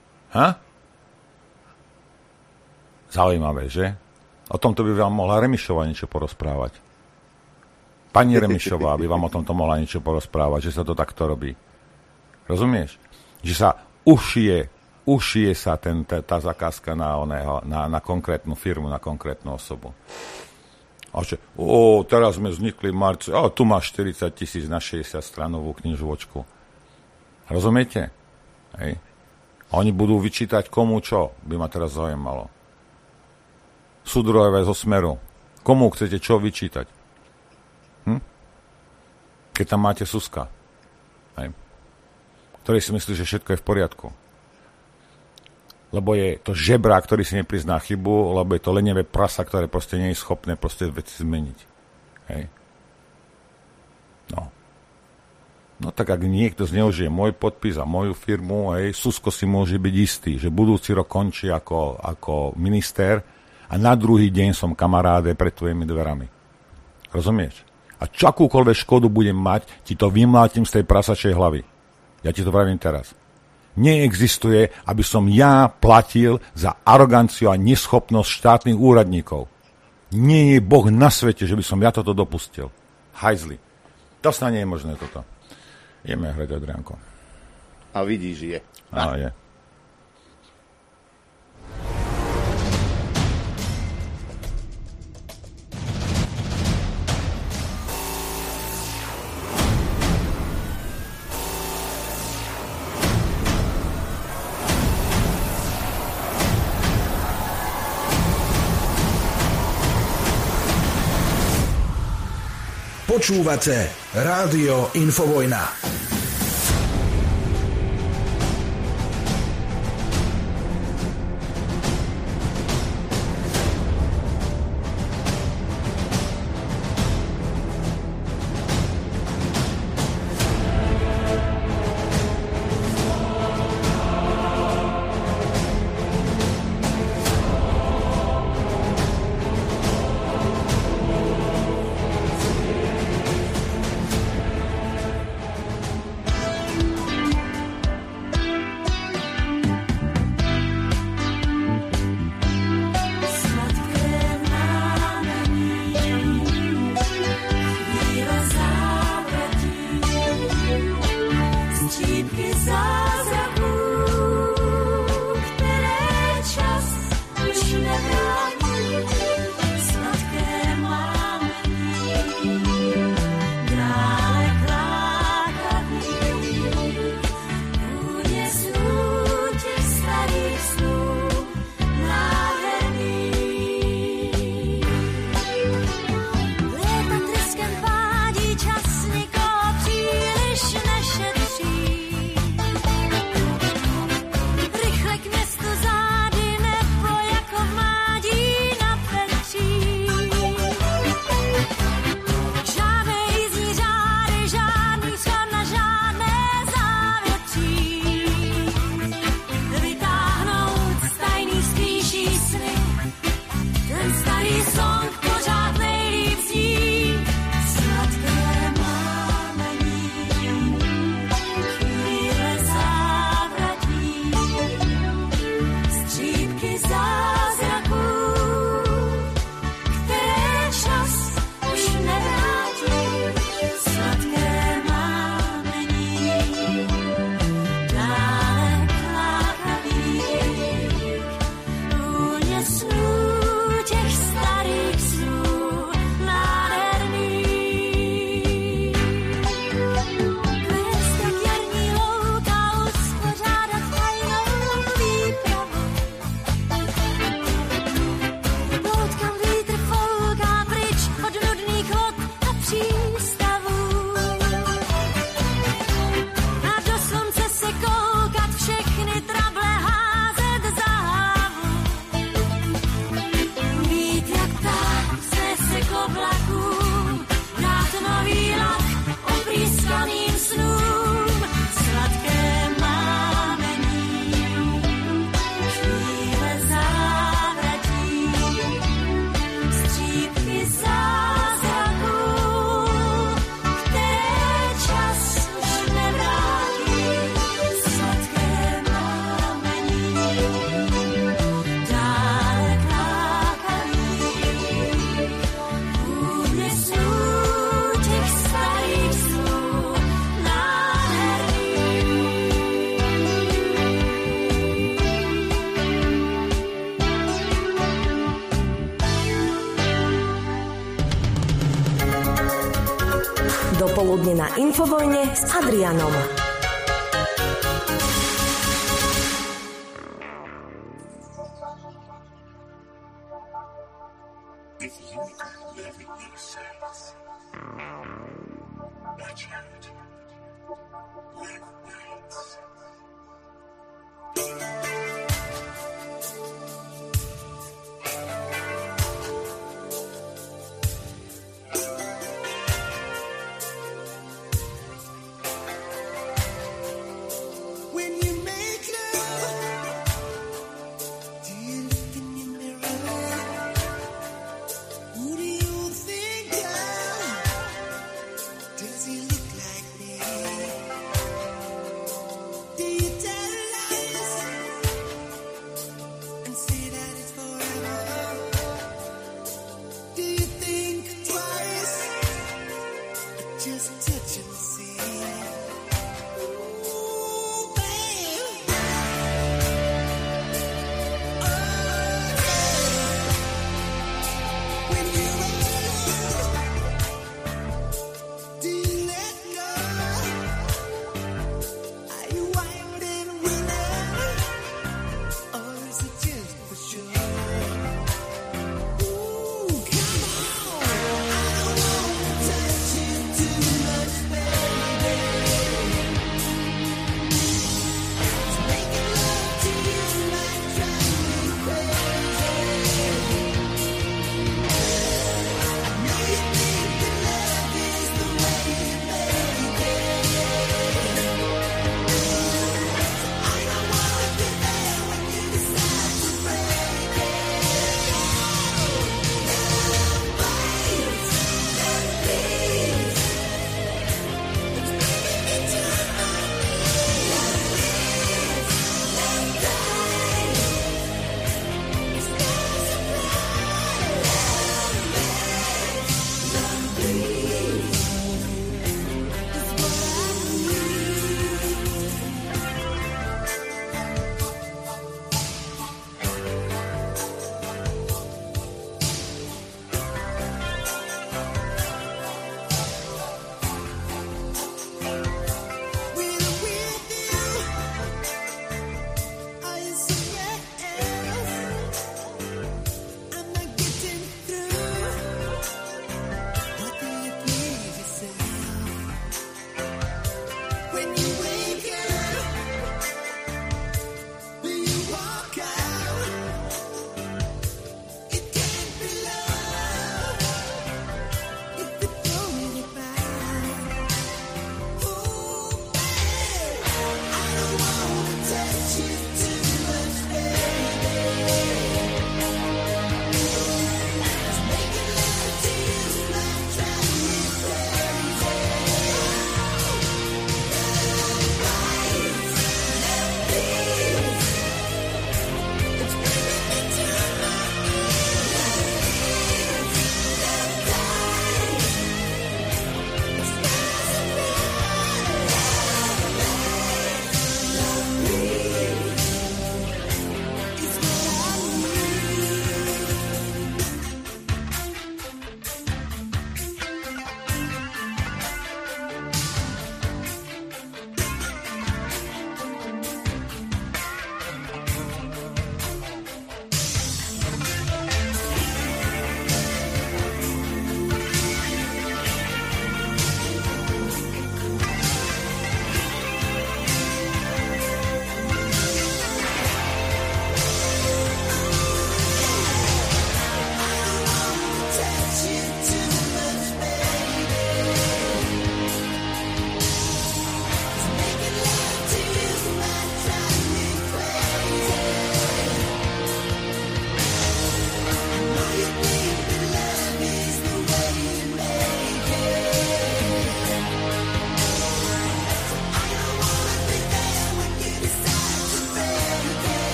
Zaujímavé, že? O tomto by vám mohla Remišová niečo porozprávať. Pani Remišová by vám o tomto mohla niečo porozprávať, že sa to takto robí. Rozumieš? Že sa ušije sa tá zakázka na konkrétnu firmu, na konkrétnu osobu. A že, teraz sme vznikli v marci, tu máš 40 000 na 60 stranovú knižočku. Rozumiete? Hej. A oni budú vyčítať komu čo, by ma teraz zaujímalo. Súdrojové zo Smeru. Komu chcete čo vyčítať? Keď tam máte Suska, hej, ktorý si myslí, že všetko je v poriadku. Lebo je to žebrák, ktorý si neprizná chybu, lebo je to lenivé prasa, ktoré proste nie je schopné proste veci zmeniť. Hej. No tak ak niekto zneužije môj podpis a moju firmu, hej, Susko si môže byť istý, že budúci rok končí ako minister a na druhý deň som kamaráde pred tvojimi dverami. Rozumieš? A akúkoľvek škodu budem mať, ti to vymlátim z tej prasačej hlavy. Ja ti to pravím teraz. Neexistuje, aby som ja platil za aroganciu a neschopnosť štátnych úradníkov. Nie je Boh na svete, že by som ja toto dopustil. Hajzli. To sa nie je možné toto. Ideme hrať, Adrianko. A vidíš, je. Áno, je. Počúvate Rádio Infovojna. zázraků, které čas už nevrátí, sladké mlámení, krále klákavý, úděsů těch starých snů, nádherný. Léta tryskem pádí, čas nikoho příliš nešetří. Rychle k městu zády, nebo jako v mládí na Petří. Žádné jízdní řády, žádný schod na žádné závětří. Vytáhnout z tajných skrýší sny, ten starý song pořád nejlíp zní. Sladké mlámení, chvíle závratí, střípky zázraků, které čas už nevrátí. Sladké mlámení, dále klákavých, úděsů těch starých snů, nádherných. Vést jak jarní louka, uspořádat tajnou výpravu. Plout, kam vítr fouká, pryč od nudných vod a přístavů. A do slunce se koukat, všechny trable házet za hlavu. Být jak pták, se k oblakům, dát nový lak oprýskaným snům. Sladké mlámení, chvíle závratí, střípky zázraků, které čas už nevrátí. Sladké mlámení, dále klákavých, úděsů těch starých snů, nádherných. Dopoludne na Infovojne s Adrianom. When you make love, do you look in your mirror? Who do you think of? Does he look like me? Do you tell lies and say that it's forever? Do you think twice or just touch and see? Ooh, babe. When you're alone, do you let go? Are you wild and willing, or is it just for sure? Ooh, come on, I don't wanna touch you too much, babe.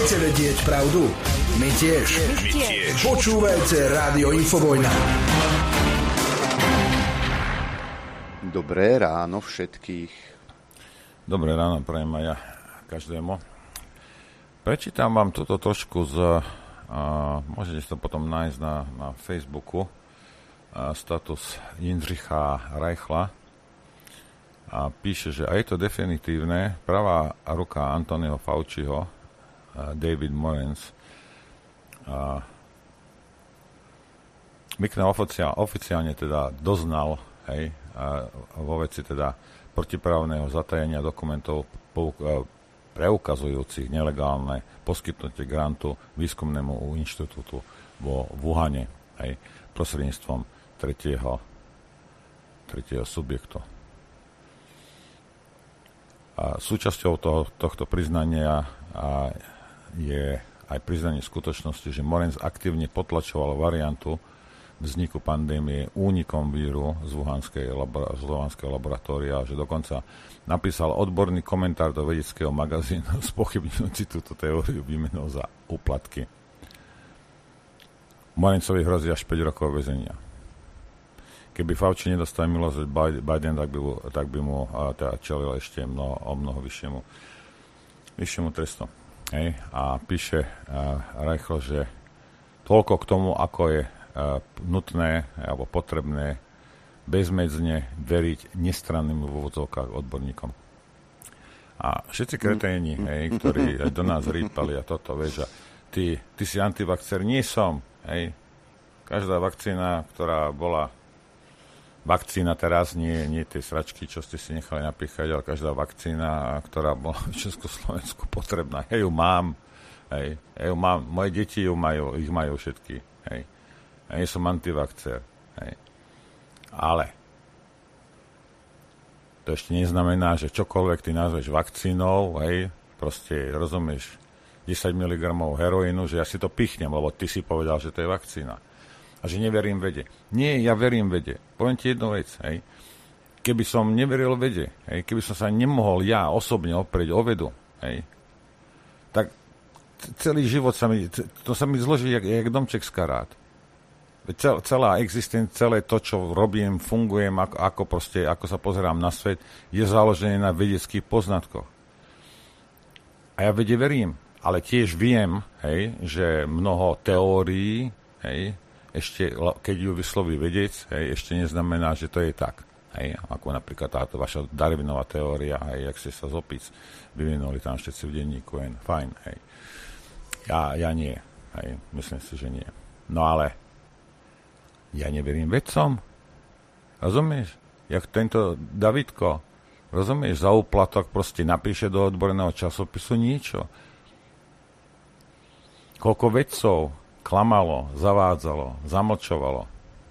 Chcete vedieť pravdu? My tiež. Počúvajte Rádio Infovojna. Dobré ráno všetkých. Dobré ráno, prajem aj ja každému. Prečítam vám toto trošku môžete si to potom nájsť na Facebooku, status Jindřicha Reichla. A píše, že aj to definitívne, pravá ruka Antonio Fauciho, David Morens, Mikna oficiálne teda doznal, vo veci teda protiprávneho zatajenia dokumentov preukazujúcich nelegálne poskytnutie grantu výskumnému inštitútu vo Wuhane, prostredníctvom tretieho subjektu. A súčasťou tohto priznania je aj priznanie skutočnosti, že Morens aktívne potlačoval variantu vzniku pandémie únikom víru z wuhanského laboratória, že dokonca napísal odborný komentár do vedeckého magazínu spochybňujúci túto teóriu výmenou za úplatky. Morencovi hrozí až 5 rokov väzenia. Keby Fauci nedostal milosť Biden, tak by mu teda čelil ešte o mnoho vyššiemu trestu. A píše Reichel, že toľko k tomu, ako je nutné alebo potrebné bezmedzne veriť nestranným v úvodzovkách odborníkom. A všetci kreténi, ktorí do nás rýpali a toto, vieš, ty si antivakcer, nie som. Každá vakcína, ktorá bola vakcína teraz, nie tie sračky, čo ste si nechali napíchať, ale každá vakcína, ktorá bola v Československu potrebná. Ja ju mám. Moje deti ich majú všetky. Ja nie som antivakcer. Ale to ešte neznamená, že čokoľvek ty nazveš vakcínou, proste, rozumieš, 10 mg heroínu, že ja si to pichnem, lebo ty si povedal, že to je vakcína. A že neverím vede. Nie, ja verím vede. Poviem ti jednu vec. Keby som neveril vede, keby som sa nemohol ja osobne oprieť o vedu, tak celý život sa mi zloží jak domček z karát. Celá existencia, celé to, čo robím, fungujem, ako sa pozerám na svet, je založené na vedeckých poznatkoch. A ja vede verím, ale tiež viem, že mnoho teórií, ešte, keď ju vysloví vedec, ešte neznamená, že to je tak. Ako napríklad táto vaša Darwinová teória, jak ste sa z opíc vyvinuli tam všetci v denníku, fajn. Ja nie. Myslím si, že nie. No ale ja neverím vedcom. Rozumieš? Jak tento Davidko, rozumieš, za úplatok proste napíše do odborného časopisu niečo. Koľko vedcov klamalo, zavádzalo, zamlčovalo.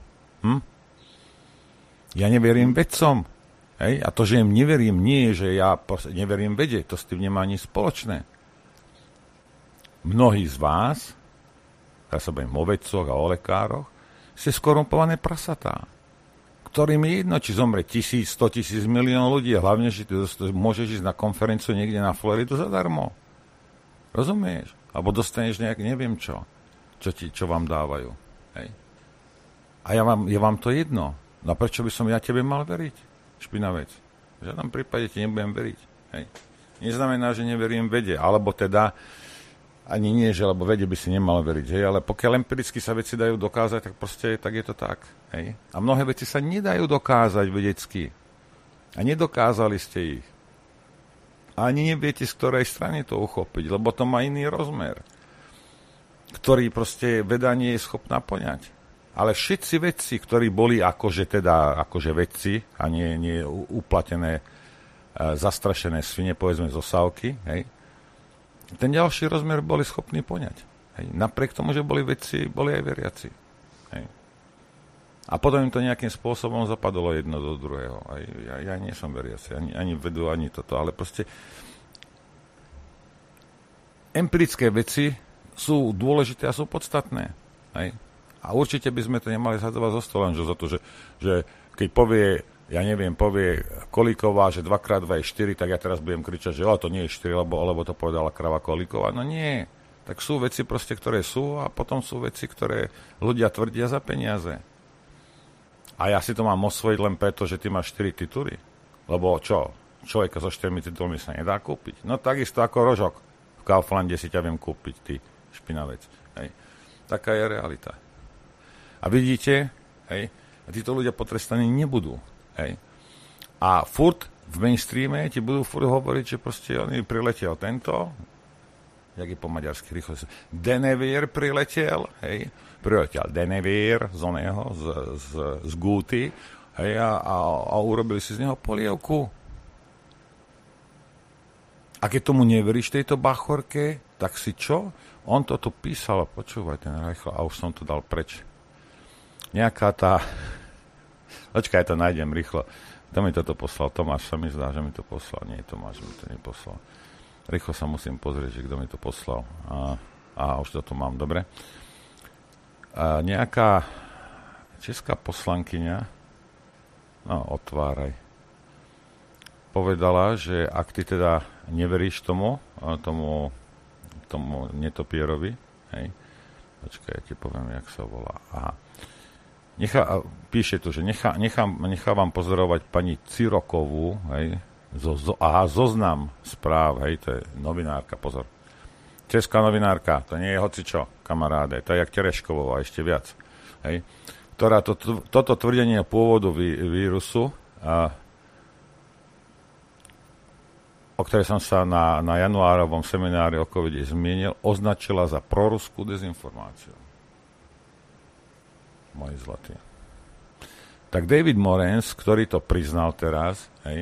Ja neverím vedcom. A to, že im neverím, nie je, že ja neverím vede. To s tým nemá nič spoločné. Mnohí z vás, ja sa bavím o vedcoch a o lekároch, ste skorumpované prasatá, ktorým je jedno, či zomre 1000, 100 000, milión ľudí, a hlavne, že ty môžeš ísť na konferenciu niekde na Floridu zadarmo. Rozumieš? Alebo dostaneš nejak, neviem čo vám dávajú. A je vám to jedno. No prečo by som ja tebe mal veriť? Špinavec. V žiadnom prípade ti nebudem veriť. Neznamená, že neverím vede, alebo teda ani nie, že lebo vede by si nemal veriť, ale pokiaľ empiricky sa veci dajú dokázať, tak proste tak je to tak. A mnohé veci sa nedajú dokázať vedecky. A nedokázali ste ich. A ani neviete, z ktorej strany to uchopiť, lebo to má iný rozmer, ktorý proste veda nie je schopná poňať. Ale všetci vedci, ktorí boli akože vedci a nie uplatené, zastrašené svine, povedzme zo sávky, ten ďalší rozmer boli schopní poňať. Napriek tomu, že boli vedci, boli aj veriaci. A potom im to nejakým spôsobom zapadlo jedno do druhého. Ja nie som veriaci, ani vedu, ani toto, ale proste empirické veci sú dôležité a sú podstatné. A určite by sme to nemali zhadzovať zo stola, že za to, že keď povie Kolíková, že 2x2 je 4, tak ja teraz budem kričať, že to nie je 4, lebo to povedala krava Kolíková. No nie. tak sú veci proste, ktoré sú a potom sú veci, ktoré ľudia tvrdia za peniaze. A ja si to mám osvojiť len preto, že ty máš 4 tituly. Lebo čo? Človeka so 4 titulmi sa nedá kúpiť. No takisto ako rožok. V Kauflande si ťa viem kúpiť, ty špinavec. Hej. Taká je realita. A vidíte, hej, a títo ľudia potrestaní nebudú. Hej. A furt v mainstreame ti budú furt hovoriť, že proste on priletel tento, jak je po maďarsky rýchlo, Denevier priletel, hej, priletel Denevier z oného, z Gúty, hej, a urobili si z neho polievku. A keď tomu neveríš tejto bachorke, tak si čo? On to tu písal, počúvaj ten rýchlo, a už som to dal preč. Nejaká tá... Počkaj, to nájdem rýchlo. Kto mi toto poslal? Tomáš sa mi zdá, že mi to poslal. Nie, Tomáš mi to neposlal. Rýchlo sa musím pozrieť, že kto mi to poslal. A už to mám, dobre. Nejaká česká poslankyňa, no otváraj, povedala, že ak ty teda neveríš tomu netopierovi, hej, počkaj, ja ti poviem, jak sa volá. Aha. Píše tu, že nechávam pozorovať pani Cirokovú, hej, zoznam správ, hej, to je novinárka, pozor. Česká novinárka, to nie je hocičo, kamaráde, to je jak Tereškovová, ešte viac, hej, ktorá toto tvrdenie pôvodu vírusu, o ktorej som sa na januárovom seminári o covide zmienil, označila za proruskú dezinformáciu. Moji zlatí. Tak David Morens, ktorý to priznal teraz, hej,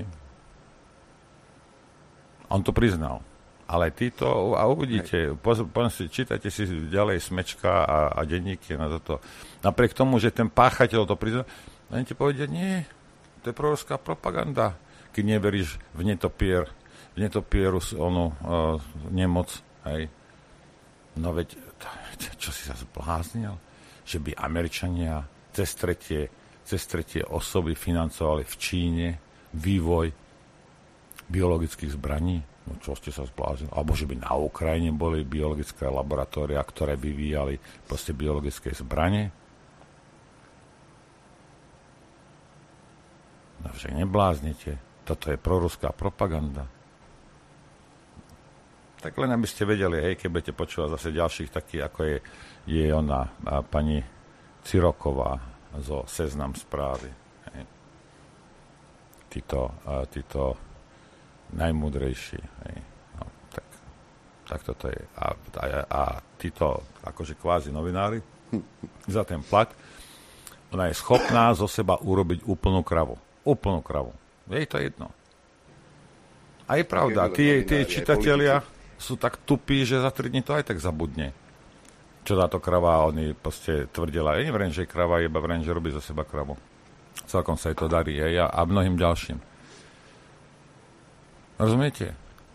on to priznal. Ale títo, a uvidíte, čítajte si ďalej Smečka a denníky na toto. Napriek tomu, že ten páchateľ to priznal, len ti povedia, nie, to je proruská propaganda, keď neveríš v netopieru nemoc, hej. No veď, čo si sa zbláznil? Že by Američania cez tretie osoby financovali v Číne vývoj biologických zbraní? No čo ste sa zbláznili? Alebo že by na Ukrajine boli biologické laboratória, ktoré vyvíjali proste biologické zbranie? No však nebláznite. Toto je proruská propaganda. Tak len aby ste vedeli, hej, keď budete počúvať zase ďalších takých, ako je ona, pani Ciroková zo Seznam správy. Hej. Títo najmúdrejší. Hej. No, tak toto je. A títo, akože kvázi novinári, za ten plat, ona je schopná zo seba urobiť úplnú kravu. Úplnú kravu. Je to jedno. A je pravda, tie čitatelia sú tak tupí, že za 3 dní to aj tak zabudne. Čo táto krava, oni proste tvrdila. Ja neviem, že je krava, iba vrem, že robí za seba kravu. Celkom sa jej to darí, a mnohým ďalším. Rozumiete?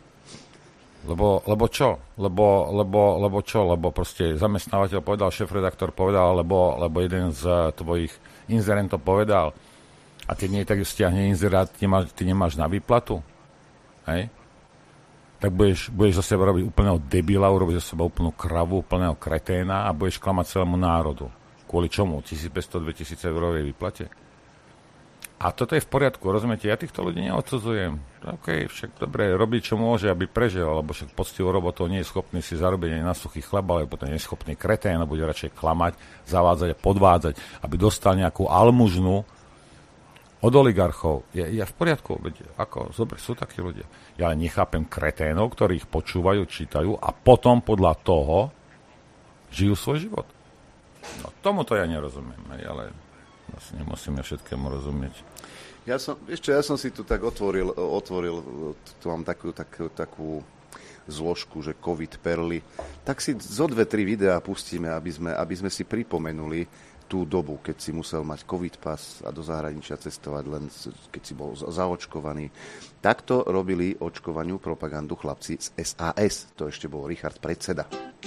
Lebo čo? Lebo čo? Lebo proste zamestnávateľ povedal, šéfredaktor povedal, lebo jeden z tvojich inzerentov povedal. A keď nie tak stiahne inzerát, ty nemáš na výplatu? Hej? Tak budeš zo seba robiť úplného debila, urobiť zo seba úplnú kravu, úplného kreténa a budeš klamať celému národu. Kvôli čomu? 1500-2000 eurovej výplate? A toto je v poriadku, rozumiete? Ja týchto ľudí neodsudzujem. OK, však dobre, robí čo môže, aby prežil, lebo však poctivou robotou nie je schopný si zarobiť ani na suchý chleb, ale potom nie je schopný kretén a bude radšej klamať, zavádzať a podvádzať, aby dostal nejakú almužnu od oligarchov. Ja v poriadku, dobre, sú takí ľudia. Ja ale nechápem kreténov, ktorí ich počúvajú, čítajú a potom podľa toho žijú svoj život. No tomuto ja nerozumiem, ale vlastne nemusíme všetkému rozumieť. Ja som si tu tak otvoril, tu mám takú zložku, že COVID perly. Tak si zo 2-3 videá pustíme, aby sme si pripomenuli tú dobu, keď si musel mať COVID pas a do zahraničia cestovať len keď si bol zaočkovaný. Takto robili očkovaniu propagandu chlapci z SAS. To ešte bol Richard predseda.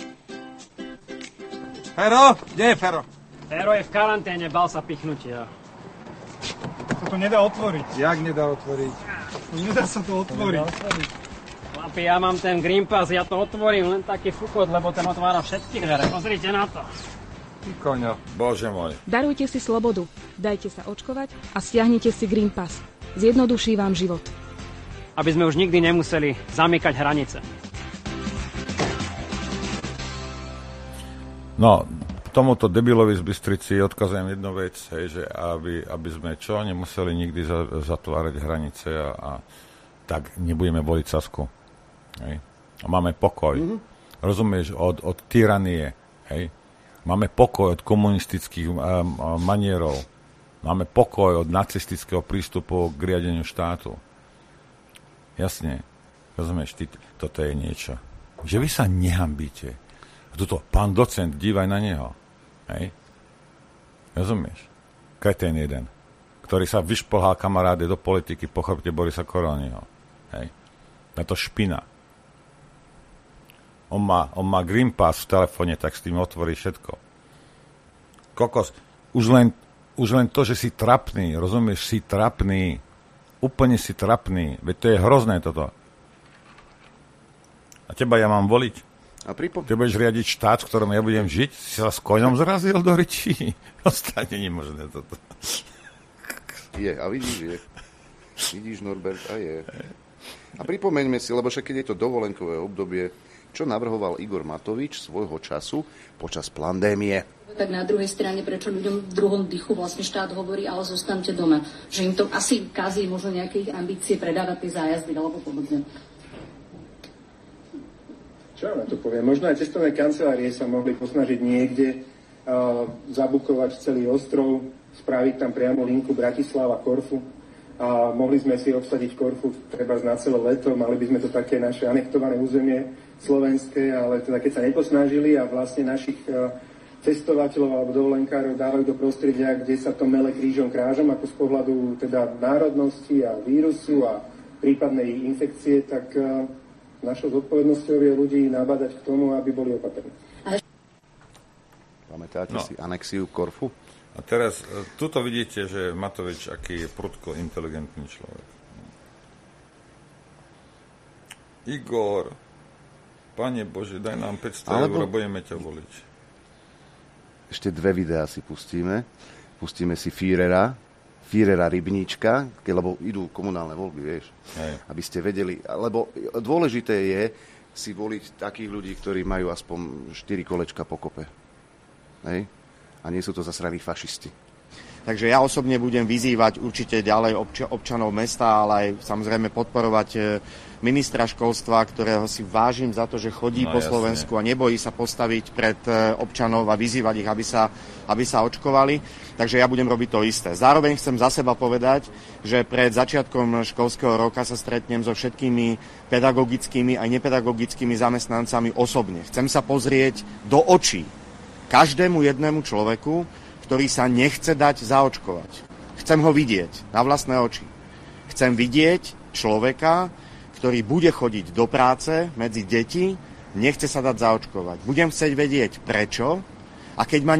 Fero? Kde je Fero? Fero je v karanténe, bal sa pichnutia. To nedá otvoriť. Jak nedá otvoriť? Nedá sa to otvoriť. Chlapi, ja mám ten Green Pass, ja to otvorím, len taký fukot, lebo ten otvára všetky dvere. Pozrite na to. Koňo, bože môj. Darujte si slobodu, dajte sa očkovať a stiahnite si Green Pass. Zjednoduší vám život. Aby sme už nikdy nemuseli zamykať hranice. No, tomuto debilovi z Bystrici odkazujem jednu vec, hej, že aby sme nemuseli nikdy zatvárať hranice a tak nebudeme voliť Sasku. Hej. A máme pokoj. Rozumieš, od tyranie. Hej. Máme pokoj od komunistických manierov. Máme pokoj od nacistického prístupu k riadeniu štátu. Jasne. Rozumieš, toto je niečo. Že vy sa nehambíte. Tuto, pán docent, dívaj na neho. Hej. Rozumieš? Kretén jeden, ktorý sa vyšplhal kamaráde do politiky po chrbte Borisa Koroniho. Hej. Na to špina. On má Green Pass v telefóne, tak s tým otvorí všetko. Kokos, už len to, že si trapný, rozumieš, si trapný, úplne si trapný, veď to je hrozné toto. A teba ja mám voliť? Ty budeš riadiť štát, v ktorom ja budem žiť? Si sa s koňom zrazil do rečí? Ostane nemožné toto. Je, a vidíš, je. Vidíš, Norbert, a je. A pripomeňme si, lebo však keď je to dovolenkové obdobie, čo navrhoval Igor Matovič svojho času počas pandémie. Tak na druhej strane, prečo ľuďom v druhom dychu vlastne štát hovorí, ale zostanete doma. Že im to asi kazí možno nejaké ich ambície predávať tie zájazdy alebo podobne. Čo na to poviem? Možno aj cestovné kancelárie sa mohli posnažiť niekde zabukovať celý ostrov, spraviť tam priamo linku Bratislava-Korfu a mohli sme si obsadiť Korfu treba na celé leto, mali by sme to také naše anektované územie slovenské, ale teda keď sa neposnažili a vlastne našich cestovateľov alebo dovolenkárov dávajú do prostredia, kde sa to mele krížom krážom, ako z pohľadu teda národnosti a vírusu a prípadnej infekcie, tak našou zodpovednosťou je ľudí nabádať k tomu, aby boli opatrní. Pamätáte si anexiu Korfu? A teraz, tuto vidíte, že Matovič, aký je prudko inteligentný človek. Igor, Pane Bože, daj nám 500 eur, budeme ťa voliť. Ešte 2 videá si pustíme. Pustíme si Führera Rybníčka, lebo idú komunálne voľby, vieš. Hej. Aby ste vedeli, lebo dôležité je si voliť takých ľudí, ktorí majú aspoň 4 kolečka pokope. Hej? A nie sú to zasraní fašisti. Takže ja osobne budem vyzývať určite ďalej občanov mesta, ale aj samozrejme podporovať ministra školstva, ktorého si vážim za to, že chodí po Slovensku a nebojí sa postaviť pred občanov a vyzývať ich, aby sa očkovali. Takže ja budem robiť to isté. Zároveň chcem za seba povedať, že pred začiatkom školského roka sa stretnem so všetkými pedagogickými a nepedagogickými zamestnancami osobne. Chcem sa pozrieť do očí každému jednému človeku, ktorý sa nechce dať zaočkovať. Chcem ho vidieť na vlastné oči. Chcem vidieť človeka, ktorý bude chodiť do práce medzi deti, nechce sa dať zaočkovať. Budem chcieť vedieť prečo a keď ma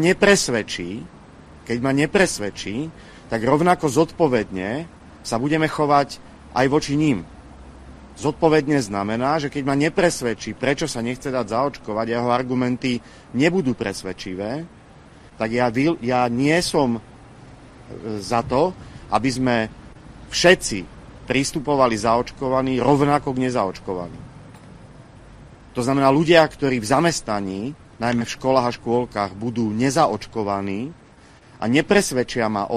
nepresvedčí, tak rovnako zodpovedne sa budeme chovať aj voči ním. Zodpovedne znamená, že keď ma nepresvedčí, prečo sa nechce dať zaočkovať, jeho argumenty nebudú presvedčivé, tak ja nie som za to, aby sme všetci pristupovali zaočkovaní rovnako k nezaočkovaným. To znamená, ľudia, ktorí v zamestnaní, najmä v školách a škôlkach, budú nezaočkovaní a nepresvedčia ma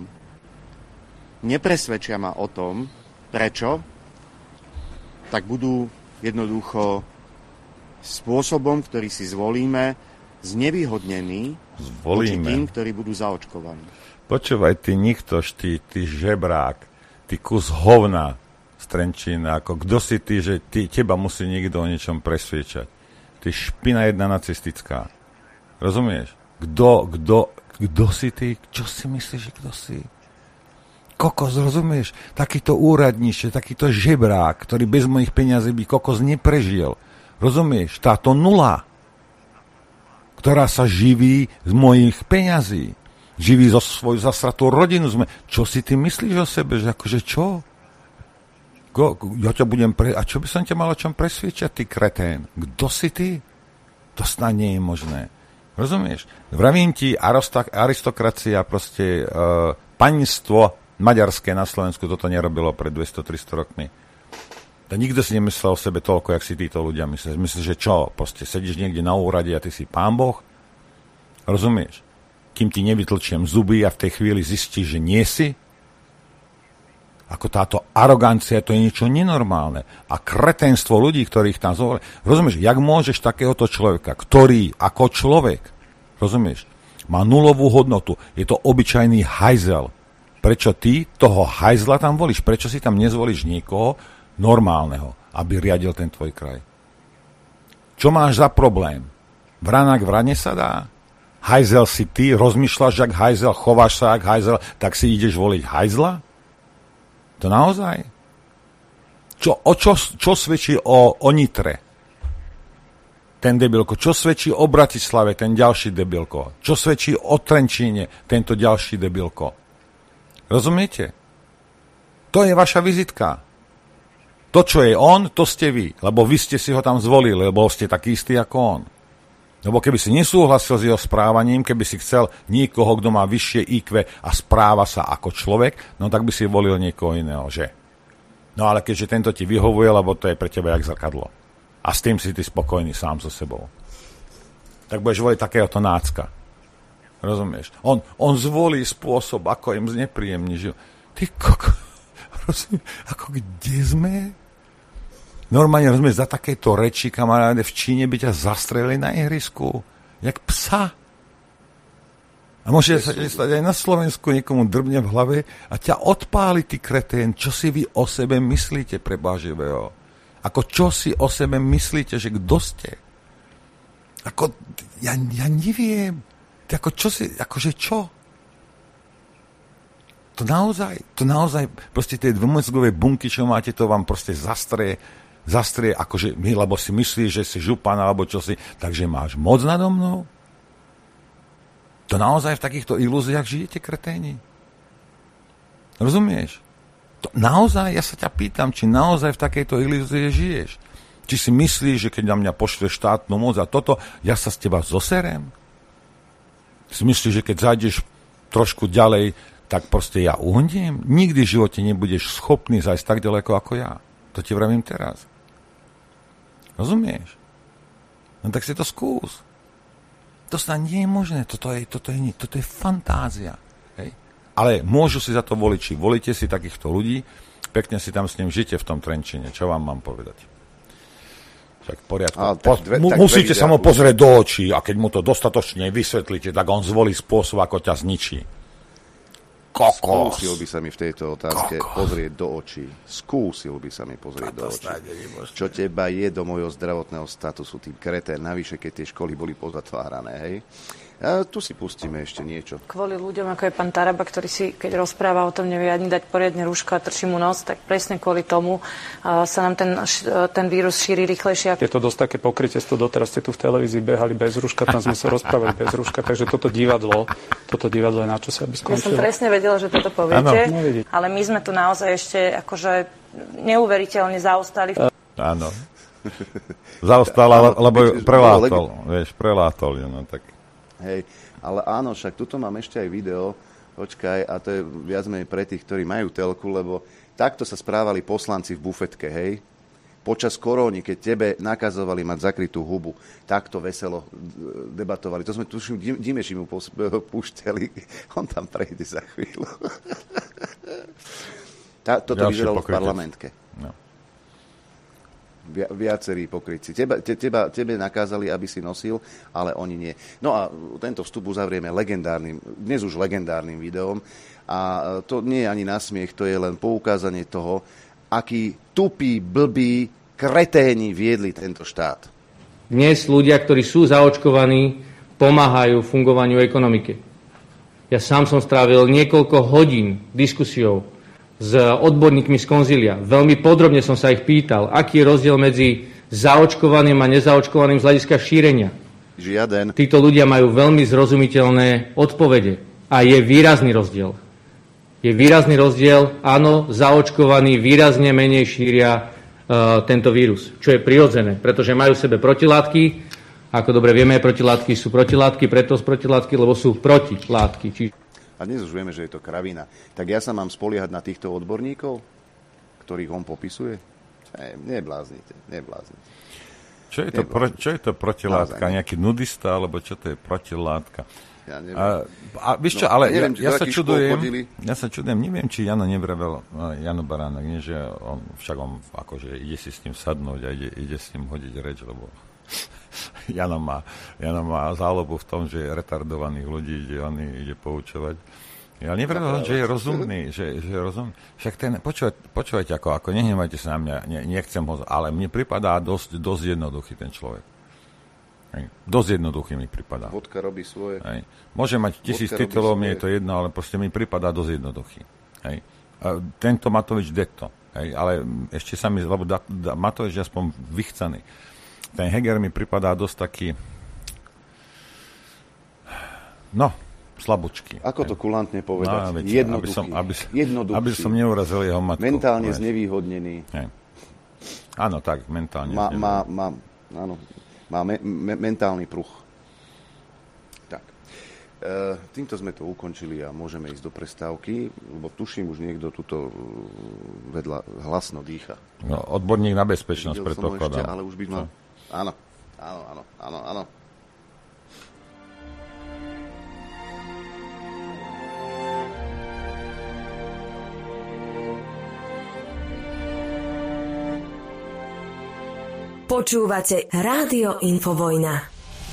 o tom, prečo, tak budú jednoducho spôsobom, ktorý si zvolíme, znevýhodnení voči tým, ktorí budú zaočkovaní. Počúvaj, ty niktož, ty žebrák, ty kus hovna z Trenčína, ako kto si ty, že teba musí niekto o niečom presviečať. Ty špina jedna nacistická. Rozumieš? Kto si ty? Čo si myslíš, že kto si? Kokos, rozumieš? Takýto úradníče, takýto žebrák, ktorý bez mojich peňazí by kokos neprežil. Rozumieš? Táto nula, ktorá sa živí z mojich peňazí. Živí zo svoju zasratú rodinu. Čo si ty myslíš o sebe? Že akože čo? A čo by som ťa mal o čom presviečať, ty kretén? Kto si ty? To snad nie je možné. Rozumieš? Vravím ti, aristokracia, proste paňstvo maďarské na Slovensku toto nerobilo pred 200-300 rokmi. To nikto si nemyslel o sebe toľko, jak si títo ľudia myslíš. Myslíš, že čo? Proste sedíš niekde na úrade a ty si pán Boh? Rozumieš? Kým ti nevytlčiem zuby a v tej chvíli zistíš, že nie si? Ako táto arogancia, to je niečo nenormálne. A kretenstvo ľudí, ktorých tam zvolili. Rozumieš, jak môžeš takéhoto človeka, ktorý ako človek, rozumieš, má nulovú hodnotu, je to obyčajný hajzel. Prečo ty toho hajzla tam volíš? Prečo si tam nezvolíš niekoho normálneho, aby riadil ten tvoj kraj? Čo máš za problém? Vranak vrane sa dá? Hajzel si ty, rozmýšľaš jak hajzel, chováš sa jak hajzel, tak si ideš voliť hajzla? To naozaj? Čo svedčí o Nitre? Ten debilko. Čo svedčí o Bratislave? Ten ďalší debilko. Čo svedčí o Trenčíne? Tento ďalší debilko. Rozumiete? To je vaša vizitka. To, čo je on, to ste vy. Lebo vy ste si ho tam zvolili, lebo ste taký istý ako on. Lebo keby si nesúhlasil s jeho správaním, keby si chcel niekoho, kto má vyššie IQ a správa sa ako človek, no tak by si volil niekoho iného, že? No ale keďže tento ti vyhovuje, lebo to je pre teba jak zrkadlo. A s tým si ty spokojný sám so sebou. Tak budeš voliť takéhoto nácka. Rozumieš? On zvolí spôsob, ako im znepríjemní život. Ty rozumieš, ako kde sme? Normálne, rozumieš, za takéto reči, kamaráde, v Číne by ťa zastrelili na ihrisku. Jak psa. A môže sa stať aj na Slovensku, niekomu drbne v hlave a ťa odpáli, ty kretén. Čo si vy o sebe myslíte, preboha živého? Ako čo si o sebe myslíte, že kto ste? Ako, ja neviem. Ako čo si, akože čo? To naozaj, proste tie dvomozgové bunky, čo máte, to vám proste zastrie, akože my, lebo si myslíš, že si župan, alebo čo si, takže máš moc nado mnou? To naozaj v takýchto ilúziách žijete, kreténi? Rozumieš? To naozaj, ja sa ťa pýtam, či naozaj v takejto ilúzii žiješ? Či si myslíš, že keď na mňa pošle štátnu moc a toto, ja sa z teba zoserem? Si myslíš, že keď zájdeš trošku ďalej, tak proste ja uhndiem? Nikdy v živote nebudeš schopný zájsť tak ďaleko ako ja. To ti vravím teraz. Rozumieš? No tak si to skús. To snad nie je možné. Toto je fantázia. Hej? Ale môžu si za to voliči. Volite si takýchto ľudí, pekne si tam s ním žite v tom Trenčine. Čo vám mám povedať? Tak v poriadku. Musíte sa mu pozrieť do očí a keď mu to dostatočne vysvetlíte, tak on zvolí spôsob, ako ťa zničí. Kokos. Skúsil by sa mi v tejto otázke pozrieť do očí. Skúsil by sa mi pozrieť do očí. Čo teba je do mojho zdravotného statusu, tým kretén, navyše, keď tie školy boli pozatvárané, hej? A tu si pustíme ešte niečo. Kvôli ľuďom, ako je pán Taraba, ktorý si, keď rozpráva o tom, nevie ani dať poriadne rúško a trčí mu nos, tak presne kvôli tomu sa nám ten vírus šíri rýchlejšie. Je to dosť také pokrytectvo, doteraz ste tu v televízii behali bez rúška, tam sme sa rozprávali bez rúška, takže toto divadlo je na čo sa by skončilo. Ja som presne vedela, že toto poviete, ale my sme tu naozaj ešte akože neuveriteľne zaostali. Áno. Zaostal, lebo prelátol, no tak. Hej, ale áno, však tuto mám ešte aj video, počkaj, a to je viac menej pre tých, ktorí majú telku, lebo takto sa správali poslanci v bufetke, hej. Počas koróny, keď tebe nakazovali mať zakrytú hubu, takto veselo debatovali. To sme tuším, Dimeši mu púšťali, on tam prejde za chvíľu. Toto vyzeralo v parlamentke. No. Viacerí pokrytci. Tebe nakázali, aby si nosil, ale oni nie. No a tento vstup uzavrieme dnes už legendárnym videom. A to nie je ani nasmiech, to je len poukázanie toho, akí tupí, blbí, kreténi viedli tento štát. Dnes ľudia, ktorí sú zaočkovaní, pomáhajú fungovaniu ekonomiky. Ja sám som strávil niekoľko hodín diskusiou s odborníkmi z konzília. Veľmi podrobne som sa ich pýtal, aký je rozdiel medzi zaočkovaným a nezaočkovaným z hľadiska šírenia. Žiaden. Títo ľudia majú veľmi zrozumiteľné odpovede a je výrazný rozdiel. Je výrazný rozdiel, áno, zaočkovaní výrazne menej šíria tento vírus, čo je prirodzené, pretože majú v sebe protilátky. Ako dobre vieme, protilátky sú protilátky, preto sú protilátky, lebo sú protilátky. A dnes už vieme, že je to kravina. Tak ja sa mám spoliehať na týchto odborníkov, ktorých on popisuje? Nebláznite. Čo je to protilátka? Nejaký nudista, alebo čo to je protilátka? Ja neviem. A víš čo, ale neviem, ja sa čudujem, neviem, či Jano nevravel, Jano Baránok, nie, že on akože ide si s ním sadnúť a ide s ním hodiť reč, lebo Jano má záľubu v tom, že retardovaných ľudí ide poučovať. Ja nevravel, že je rozumný, že je rozumný. Však počúvajte, ako nehnevajte sa na mňa, nechcem ho, ale mne pripadá dosť jednoduchý ten človek. Dosť jednoduchý mi pripadá. Vodka robí svoje. Môže mať 1000 titulov, mi je to jedno, ale proste mi pripadá dosť jednoduchý. Tento Matovič detto. Ale ešte sa mi, lebo Matovič je aspoň vychcaný. Ten Heger mi pripadá dosť taký slabúčky. Ako to kulantne povedať? Jednoduchý. Aby som neurazil jeho matku. Mentálne znevýhodnený. Áno, tak, mentálne áno. Má mentálny pruch. Tak. Týmto sme to ukončili a môžeme ísť do prestávky, lebo tuším, už niekto tuto vedľa hlasno dýcha. No, odborník na bezpečnosť, predpokladám. Ale už by mal... Áno. Počúvate Rádio Infovojna.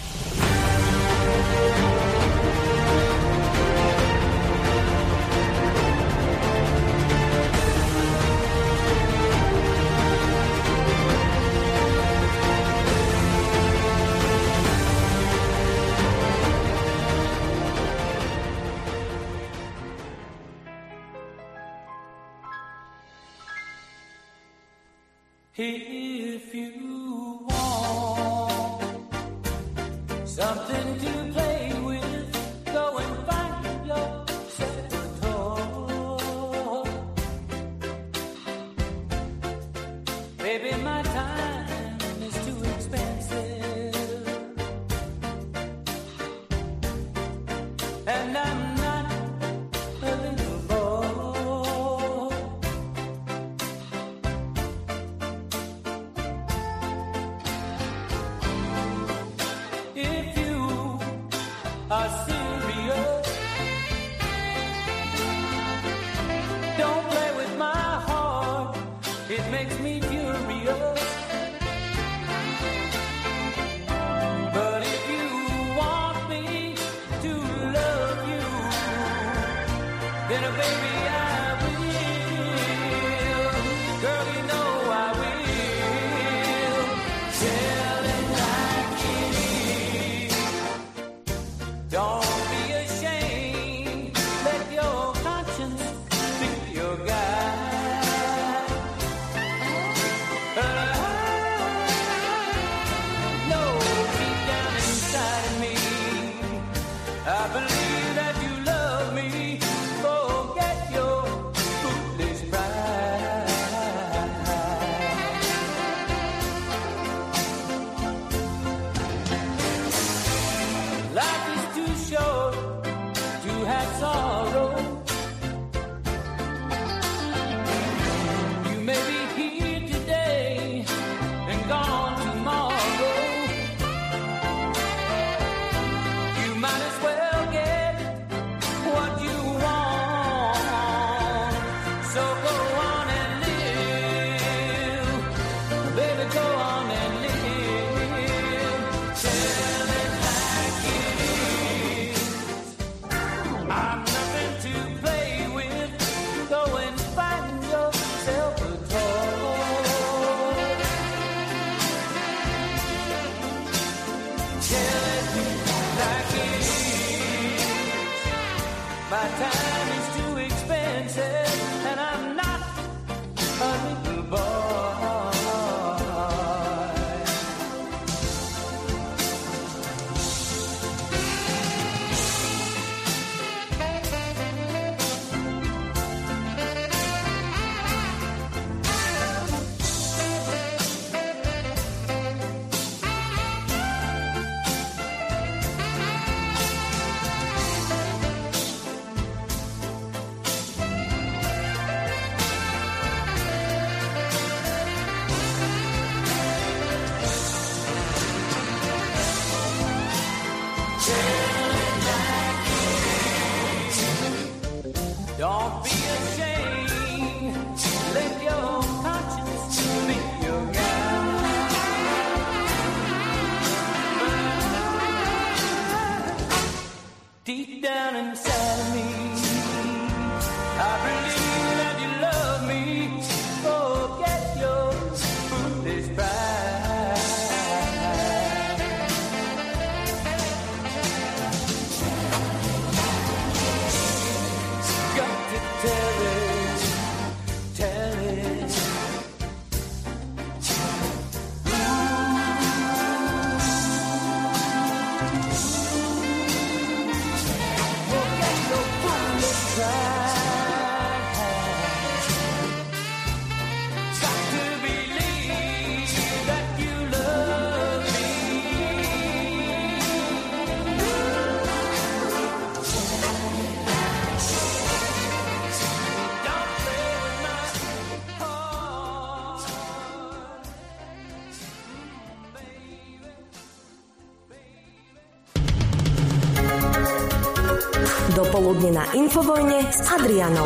If you want something to play with, go and find yourself a toy. Baby, my time is too expensive, and I'm not a little boy. If you are serious, don't play with my heart, it makes me furious. But if you want me to love you, then baby I will. Girl, you know I will. Tell it like it is. Don't be ashamed, let your conscience be your guide. But I know deep down inside of me, I believe that you love me. Forget your foolish pride. Life is too short to have sorrow. You may be here today and gone tomorrow. You might as well get what you want. So go on and live. Baby, go on and live. Tell it like it is. I'm nothing to play with. Go and find yourself a toy. Tell it like it is. My time is too expensive, and I'm not a little boy. dopoludne na Infovojne s Adrianom.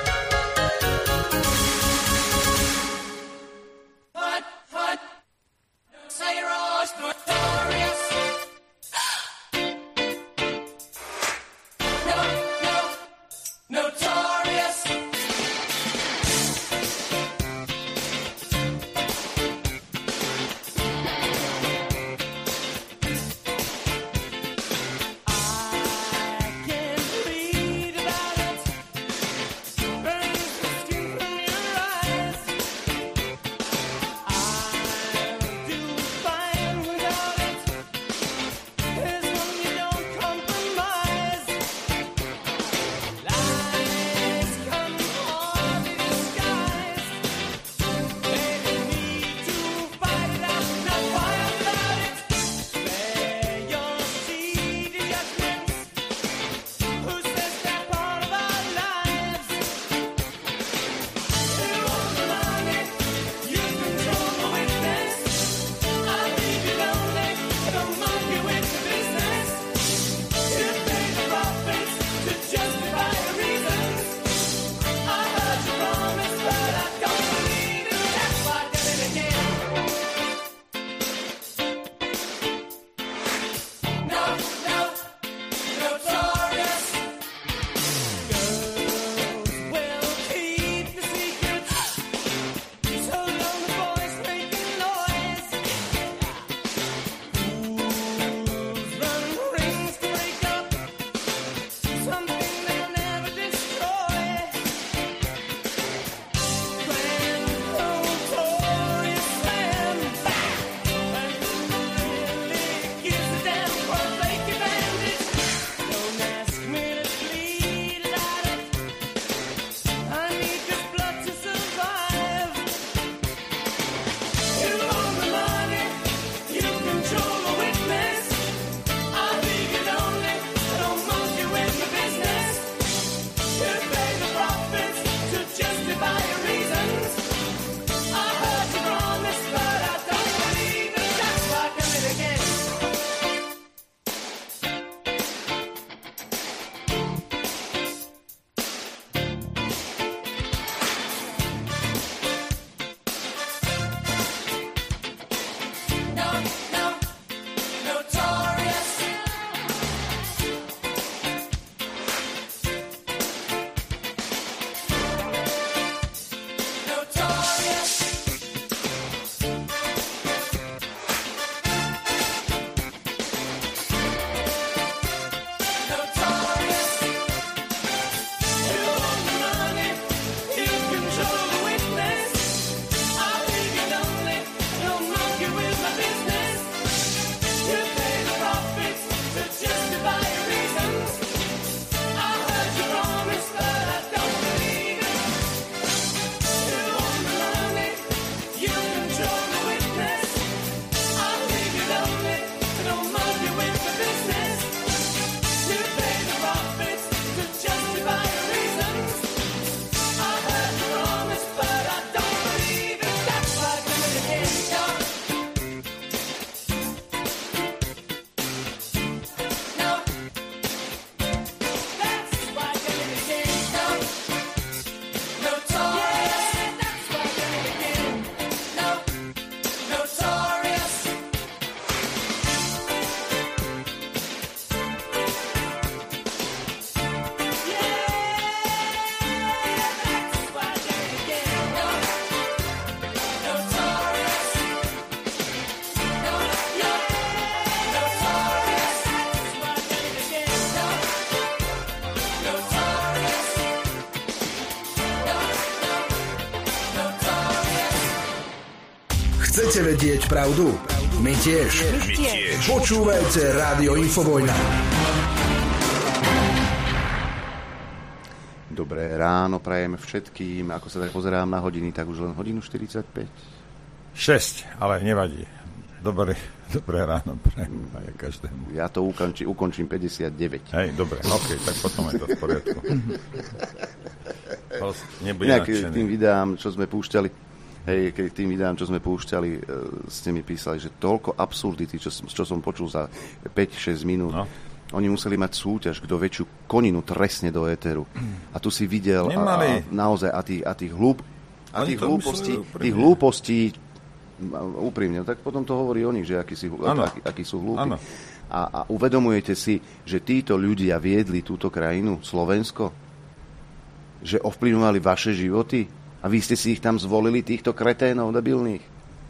Chcete vedieť pravdu? My tiež. Počúvajte Rádio Infovojna. Dobré ráno prajeme všetkým. Ako sa tak pozerám na hodiny, tak už len hodinu 45. 6, ale nevadí. Dobré ráno prajem aj každému. Ja to ukončím 59. Hej, dobre, ok, tak potom je to v poriadku. Nebude Inak nadšený. tým videám, čo sme púšťali, ste mi písali, že toľko absurdity, čo som počul za 5-6 minút. No. Oni museli mať súťaž, kto väčšiu koninu trestne do éteru. A tu si videl naozaj tých hlúpostí, úprimne, tak potom to hovorí o nich, že akí sú hlúpi. A uvedomujete si, že títo ľudia viedli túto krajinu, Slovensko? Že ovplyvňovali vaše životy? A vy ste si ich tam zvolili, týchto kreténov debilných?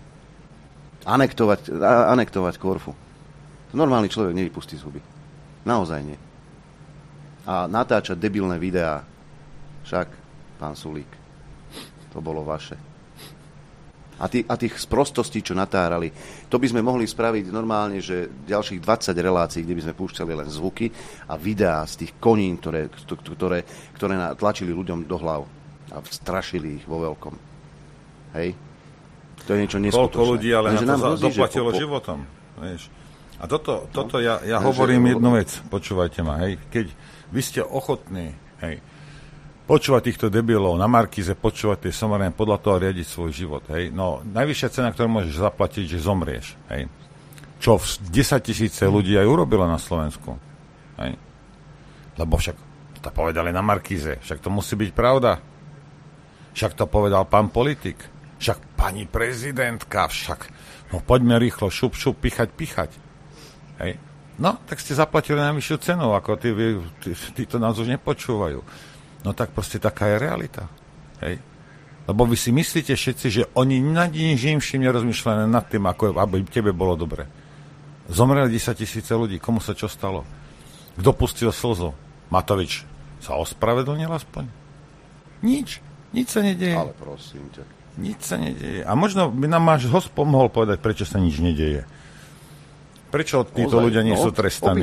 Anektovať Korfu. Normálny človek nevypustí zuby. Naozaj nie. A natáčať debilné videá. Však, pán Sulík, to bolo vaše. A tých sprostostí, čo natárali, to by sme mohli spraviť normálne, že ďalších 20 relácií, kde by sme púšťali len zvuky a videá z tých konín, ktoré tlačili ľuďom do hlav a strašili ich vo veľkom. Hej? To je niečo neskutočné. Koľko ľudí ale na to doplatilo životom. Vieš. A toto ja hovorím jednu vec, počúvajte ma, hej, keď vy ste ochotní, hej, počúvať týchto debilov na Markíze, počúvať tie samozrejme podľa toho riadiť svoj život, hej, no najvyššia cena, ktorú môžeš zaplatiť, že zomrieš, hej, čo 10 000 ľudí aj urobilo na Slovensku, hej, lebo však to povedali na Markíze, však to musí byť pravda, však to povedal pán politik, však pani prezidentka, však, no poďme rýchlo, šup, pichať. Hej. No, tak ste zaplatili najvyššiu cenu, ako títo nás už nepočúvajú. No tak proste taká je realita. Hej. Lebo vy si myslíte všetci, že oni nad ničím nerozmýšľajú nad tým, ako aby tebe bolo dobre. Zomreli 10 000 ľudí, komu sa čo stalo? Kto pustil slzu? Matovič sa ospravedlnil aspoň? Nič sa nedieje. Ale prosím ťa. Nič sa nedieje. A možno by nám máš host pomohol povedať, prečo sa nič nedieje. Prečo títo ľudia nie sú trestaní?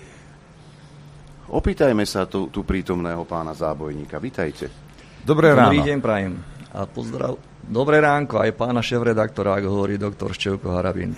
Opýtajme sa tu prítomného pána Zábojníka. Vítajte. Dobré ráno. Dobrý deň prajem. A pozdrav. Dobré ránko aj pána šéfredaktora, ako hovorí doktor Števko Harabín.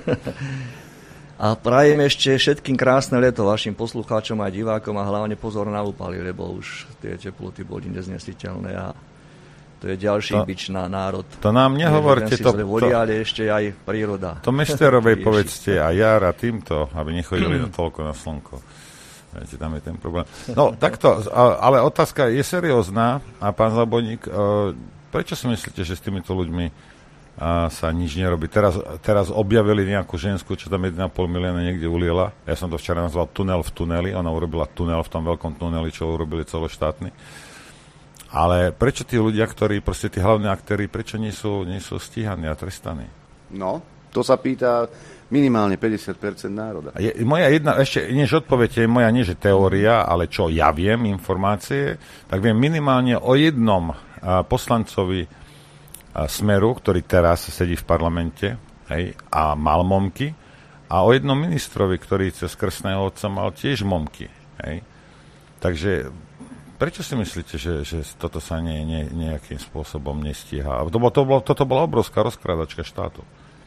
A prajem ešte všetkým krásne leto vašim poslucháčom aj divákom a hlavne pozor na úpaly, lebo už tie teploty boli neznesiteľné a to je ďalší bič na národ. To nám nehovorte. Ale ešte aj príroda. To Mesterovej povedzte a jar a týmto, aby nechodili toľko na slnko. Viete, tam je ten problém. No, takto, ale otázka je seriózna a pán Zábojník, prečo si myslíte, že s týmito ľuďmi sa nič nerobí? Teraz objavili nejakú žensku, čo tam 1,5 milióna niekde uliela. Ja som to včera nazval tunel v tuneli. Ona urobila tunel v tom veľkom tuneli, čo urobili celoštátny. Ale prečo tí ľudia, ktorí, proste tí hlavní aktéri, prečo nie sú stíhaní a trestaní? No, to sa pýta minimálne 50% národa. Moja jedna, ešte než odpoviete, moja nie že teória, ale čo ja viem, informácie, tak viem minimálne o jednom poslancovi Smeru, ktorý teraz sedí v parlamente, hej, a mal momky, a o jednom ministrovi, ktorý cez krstného otca mal tiež momky. Hej. Takže prečo si myslíte, že toto sa nejakým spôsobom nestíha? Toto bola obrovská rozkrádačka štátu.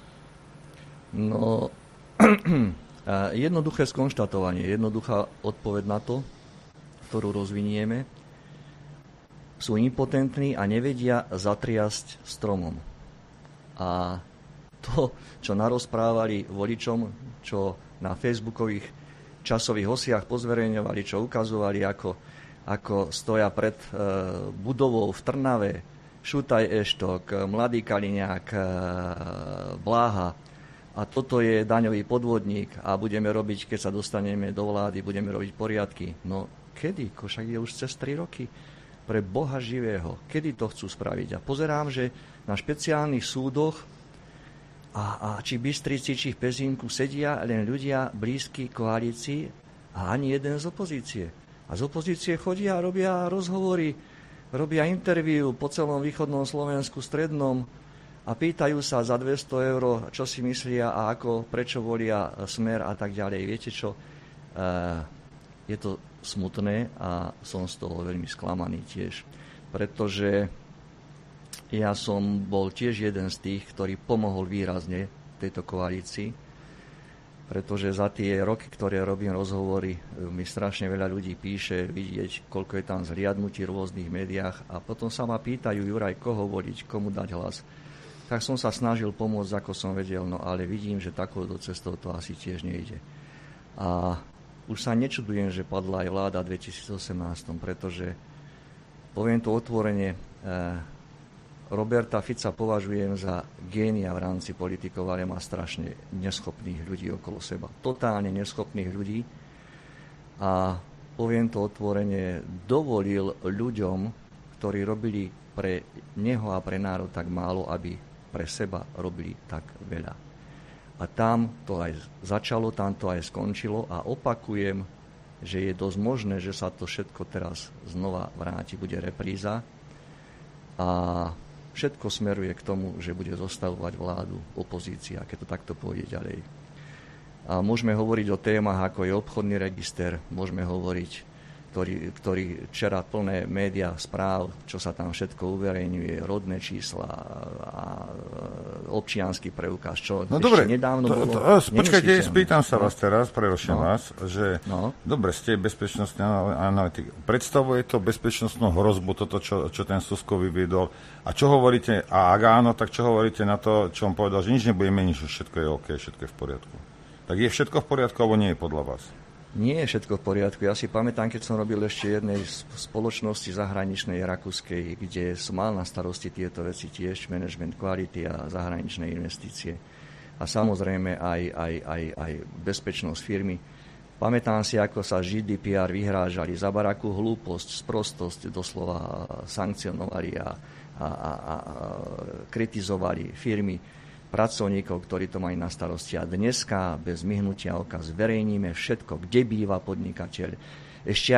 No, jednoduché skonštatovanie, jednoduchá odpoveď na to, ktorú rozvinieme. Sú impotentní a nevedia zatriasť stromom. A to, čo narozprávali voličom, čo na facebookových časových osiach pozverejňovali, čo ukazovali, ako stoja pred budovou v Trnave, Šutaj Eštok, Mladý Kaliňák, Bláha. A toto je daňový podvodník a budeme robiť, keď sa dostaneme do vlády, budeme robiť poriadky. No kedy? Však je už cez 3 roky. Pre Boha živého. Kedy to chcú spraviť? A pozerám, že na špeciálnych súdoch a či Bystrici, či v Pezinku sedia len ľudia blízky koalícii a ani jeden z opozície. A z opozície chodia a robia rozhovory, robia interviu po celom východnom Slovensku, strednom a pýtajú sa za 200 eur, čo si myslia a ako, prečo volia Smer a tak ďalej. Viete čo? Je to smutné a som z toho veľmi sklamaný tiež. Pretože ja som bol tiež jeden z tých, ktorý pomohol výrazne tejto koalícii, pretože za tie roky, ktoré robím rozhovory, mi strašne veľa ľudí píše, vidieť, koľko je tam zhliadnutí v rôznych médiách a potom sa ma pýtajú, Juraj, koho voliť, komu dať hlas. Tak som sa snažil pomôcť, ako som vedel, no ale vidím, že takouto cestou to asi tiež nejde. A už sa nečudujem, že padla aj vláda v 2018, pretože, poviem to otvorene, Roberta Fica považujem za génia v rámci politikov, ale má strašne neschopných ľudí okolo seba. Totálne neschopných ľudí. A poviem to otvorene, dovolil ľuďom, ktorí robili pre neho a pre národ tak málo, aby pre seba robili tak veľa. A tam to aj začalo, tam to aj skončilo a opakujem, že je dosť možné, že sa to všetko teraz znova vráti, bude repríza a všetko smeruje k tomu, že bude zostavovať vládu opozícia, keď to takto pôjde ďalej. A môžeme hovoriť o témach, ako je obchodný register, môžeme hovoriť, ktorý včera plné médiá správ, čo sa tam všetko uverejňuje, rodné čísla a občiansky preukaz, čo no ešte dobre, nedávno bolo. Počkajte, spýtam sa vás teraz, preruším vás, že dobre, ste bezpečnostný analytik. Predstavuje to bezpečnostnú hrozbu, toto, čo ten Susko vyviedol? A čo hovoríte, a ak áno, tak čo hovoríte na to, čo on povedal, že nič nebude meniť, že všetko je OK, všetko je v poriadku? Tak je všetko v poriadku, alebo nie je podľa vás? Nie je všetko v poriadku. Ja si pamätám, keď som robil ešte jednej spoločnosti zahraničnej rakúskej, kde som mal na starosti tieto veci tiež, management kvality a zahraničné investície. A samozrejme aj bezpečnosť firmy. Pamätám si, ako sa GDPR vyhrážali za barakú hlúposť, sprostosť, doslova sankcionovali a kritizovali firmy, pracovníkov, ktorí to majú na starosti. A dneska bez myhnutia oka zverejníme všetko, kde býva podnikateľ. Ešte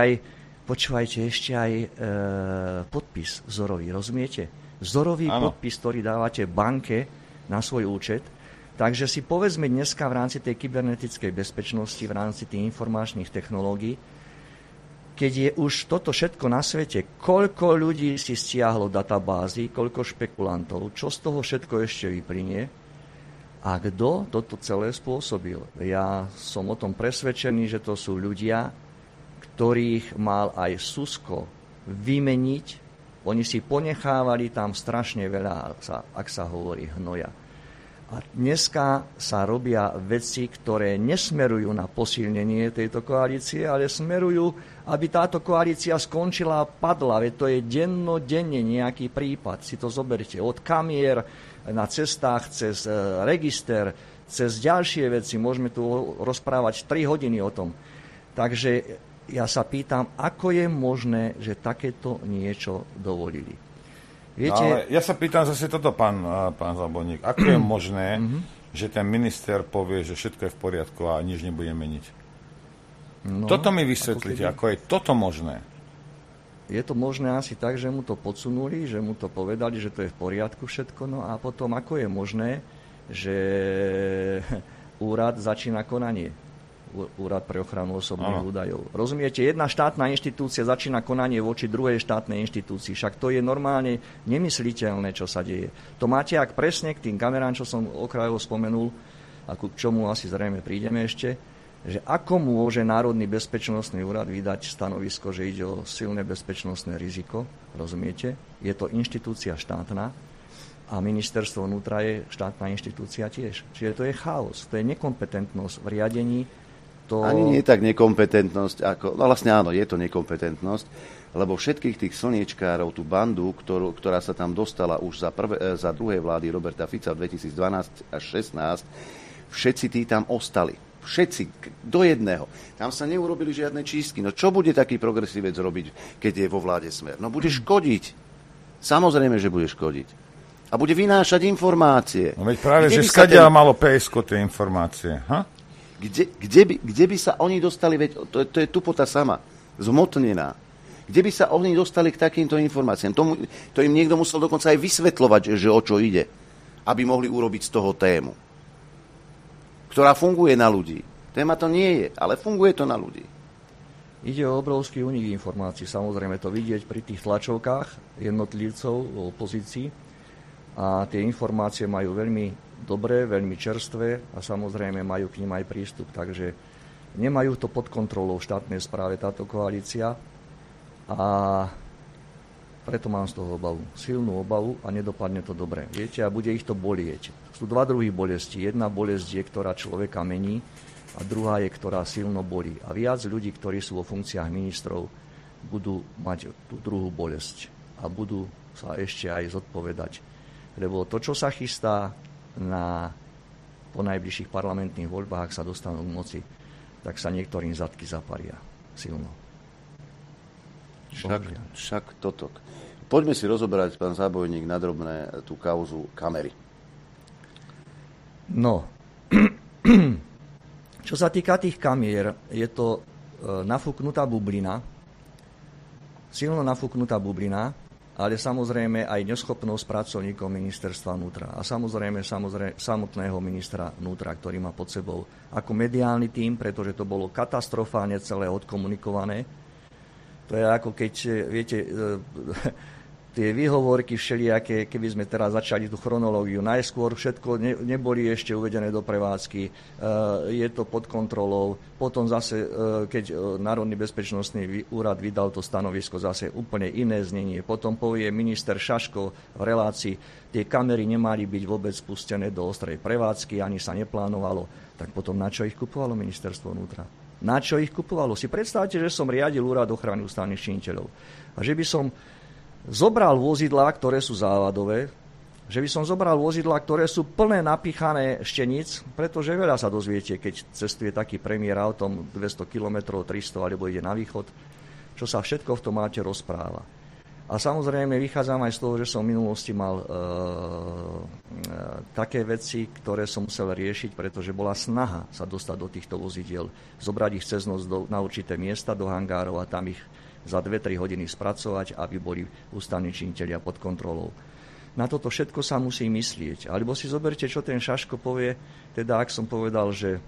aj podpis vzorový, rozumiete? Vzorový podpis, ktorý dávate banke na svoj účet. Takže si povedzme dneska v rámci tej kybernetickej bezpečnosti, v rámci tých informačných technológií, keď je už toto všetko na svete, koľko ľudí si stiahlo databázy, koľko špekulantov, čo z toho všetko ešte vyplynie a kto toto celé spôsobil. Ja som o tom presvedčený, že to sú ľudia, ktorých mal aj Susko vymeniť. Oni si ponechávali tam strašne veľa, ak sa hovorí, hnoja. A dneska sa robia veci, ktoré nesmerujú na posilnenie tejto koalície, ale smerujú, aby táto koalícia skončila a padla. Veď to je dennodenne nejaký prípad. Si to zoberte. Od kamier na cestách, cez register, cez ďalšie veci. Môžeme tu rozprávať 3 hodiny o tom. Takže ja sa pýtam, ako je možné, že takéto niečo dovolili. Viete, ale ja sa pýtam zase toto, pán Zábojník. Ako je možné, že ten minister povie, že všetko je v poriadku a nič nebude meniť? No, toto mi vysvetlíte, ako je toto možné? Je to možné asi tak, že mu to podsunuli, že mu to povedali, že to je v poriadku všetko. No a potom, ako je možné, že úrad začína konanie? Úrad pre ochranu osobných údajov. Rozumiete, jedna štátna inštitúcia začína konanie voči druhej štátnej inštitúcii. Však to je normálne nemysliteľné, čo sa deje. To máte ak presne k tým kamerám, čo som okrajovo spomenul, a k čomu asi zrejme prídeme ešte, že ako môže Národný bezpečnostný úrad vydať stanovisko, že ide o silné bezpečnostné riziko. Rozumiete? Je to inštitúcia štátna a ministerstvo vnútra je štátna inštitúcia tiež. Čiže to je chaos, to je nekompetentnosť v riadení. Ani nie tak nekompetentnosť, ako, no vlastne áno, je to nekompetentnosť, lebo všetkých tých slniečkárov, tú bandu, ktorá sa tam dostala už za druhej vlády Roberta Fica v 2012 až 2016, všetci tí tam ostali. Všetci, do jedného. Tam sa neurobili žiadne čistky. No čo bude taký progresívec robiť, keď je vo vláde Smer? No bude škodiť. Samozrejme, že bude škodiť. A bude vynášať informácie. No veď práve, že skadiaľ malo PSK tie informácie. Ha? Kde by sa oni dostali, veď to je tupota sama, zhmotnená. Kde by sa oni dostali k takýmto informáciám? To im niekto musel dokonca aj vysvetľovať, že o čo ide, aby mohli urobiť z toho tému, ktorá funguje na ľudí. Téma to nie je, ale funguje to na ľudí. Ide o obrovský únik informácií. Samozrejme to vidieť pri tých tlačovkách jednotlivcov o opozícii. A tie informácie majú veľmi dobré, veľmi čerstvé a samozrejme majú k nim aj prístup. Takže nemajú to pod kontrolou v štátnej správe táto koalícia a preto mám z toho obavu. Silnú obavu a nedopadne to dobre. Viete, a bude ich to bolieť. Sú 2 druhy bolesti. Jedna bolesť je, ktorá človeka mení a druhá je, ktorá silno bolí. A viac ľudí, ktorí sú vo funkciách ministrov, budú mať tú druhú bolesť a budú sa ešte aj zodpovedať. Lebo to, čo sa chystá po najbližších parlamentných voľbách, ak sa dostanú k moci, tak sa niektorým zadky zaparia silno. Však toto. Poďme si rozoberať, pán Zábojník, na drobné tú kauzu kamery. No, čo sa týka tých kamier, je to nafúknutá bublina, silno nafúknutá bublina, ale samozrejme aj neschopnosť pracovníkov ministerstva vnútra a samozrejme samotného ministra vnútra, ktorý má pod sebou ako mediálny tím, pretože to bolo katastrofálne celé odkomunikované. To je ako keď, viete, tie výhovorky všelijaké, keby sme teraz začali tú chronológiu. Najskôr všetko neboli ešte uvedené do prevádzky, je to pod kontrolou. Potom zase, keď Národný bezpečnostný úrad vydal to stanovisko, zase úplne iné znenie. Potom povie minister Šaško v relácii, tie kamery nemali byť vôbec spustené do ostrej prevádzky, ani sa neplánovalo. Tak potom na čo ich kupovalo ministerstvo vnútra? Na čo ich kupovalo? Si predstavte, že som riadil úrad ochrany ústavných činiteľov a že by som zobral vozidlá, ktoré sú závadové, že by som zobral vozidlá, ktoré sú plné napichané štenic, pretože veľa sa dozviete, keď cestuje taký premiér autom 200 km, 300 alebo ide na východ, čo sa všetko v tom máte rozpráva. A samozrejme vychádzam aj z toho, že som v minulosti mal také veci, ktoré som musel riešiť, pretože bola snaha sa dostať do týchto vozidiel, zobrať ich cez noc na určité miesta do hangárov a tam ich za 2-3 hodiny spracovať, aby boli ústavní činitelia pod kontrolou. Na toto všetko sa musí myslieť. Alebo si zoberte, čo ten Šaško povie, teda ak som povedal, že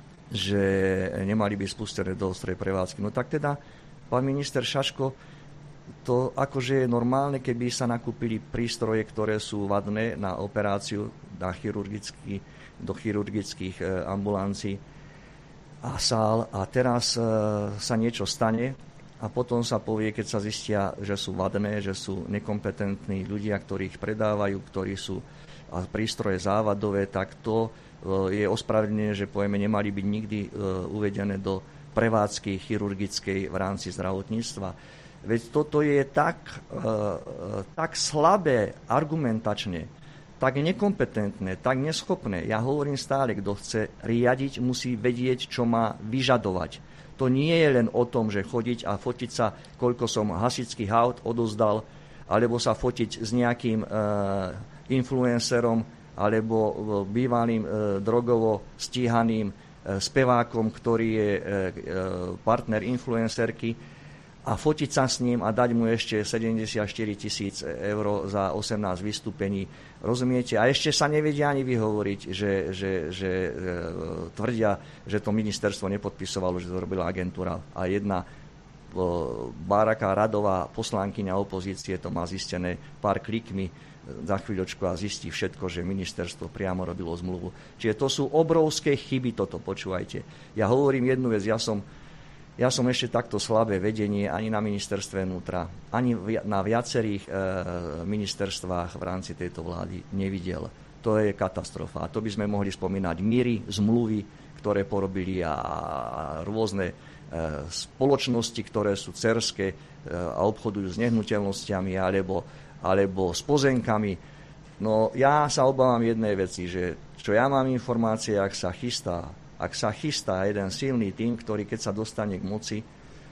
nemali by spustené do ostrej prevádzky. No tak teda, pán minister Šaško, to akože je normálne, keby sa nakúpili prístroje, ktoré sú vadné na operáciu do chirurgických ambulancií a sál a teraz sa niečo stane a potom sa povie, keď sa zistia, že sú vadné, že sú nekompetentní ľudia, ktorí ich predávajú, ktorí sú prístroje závadové, tak to je ospravedlnenie, že povieme, nemali byť nikdy uvedené do prevádzky chirurgickej v rámci zdravotníctva. Veď toto je tak slabé argumentačne, tak nekompetentné, tak neschopné. Ja hovorím stále, kto chce riadiť, musí vedieť, čo má vyžadovať. To nie je len o tom, že chodiť a fotiť sa, koľko som hasičských aut odozdal, alebo sa fotiť s nejakým influencerom, alebo bývalým drogovo stíhaným spevákom, ktorý je partner influencerky, a fotiť sa s ním a dať mu ešte 74 000 eur za 18 vystúpení. Rozumiete? A ešte sa nevedia ani vyhovoriť, že tvrdia, že to ministerstvo nepodpisovalo, že to robila agentúra. A jedna Báraka Radová, poslankyňa opozície, to má zistené pár klikmi za chvíľočku a zistí všetko, že ministerstvo priamo robilo zmluvu. Čiže to sú obrovské chyby, toto počúvajte. Ja hovorím jednu vec, ja som ešte takto slabé vedenie ani na ministerstve vnútra, ani na viacerých ministerstvách v rámci tejto vlády nevidel. To je katastrofa. A to by sme mohli spomínať míry, zmluvy, ktoré porobili a rôzne spoločnosti, ktoré sú dcerské a obchodujú s nehnuteľnosťami alebo s pozemkami. No ja sa obávam jednej veci, že čo ja mám informácie, ak sa chystá jeden silný tím, ktorý keď sa dostane k moci,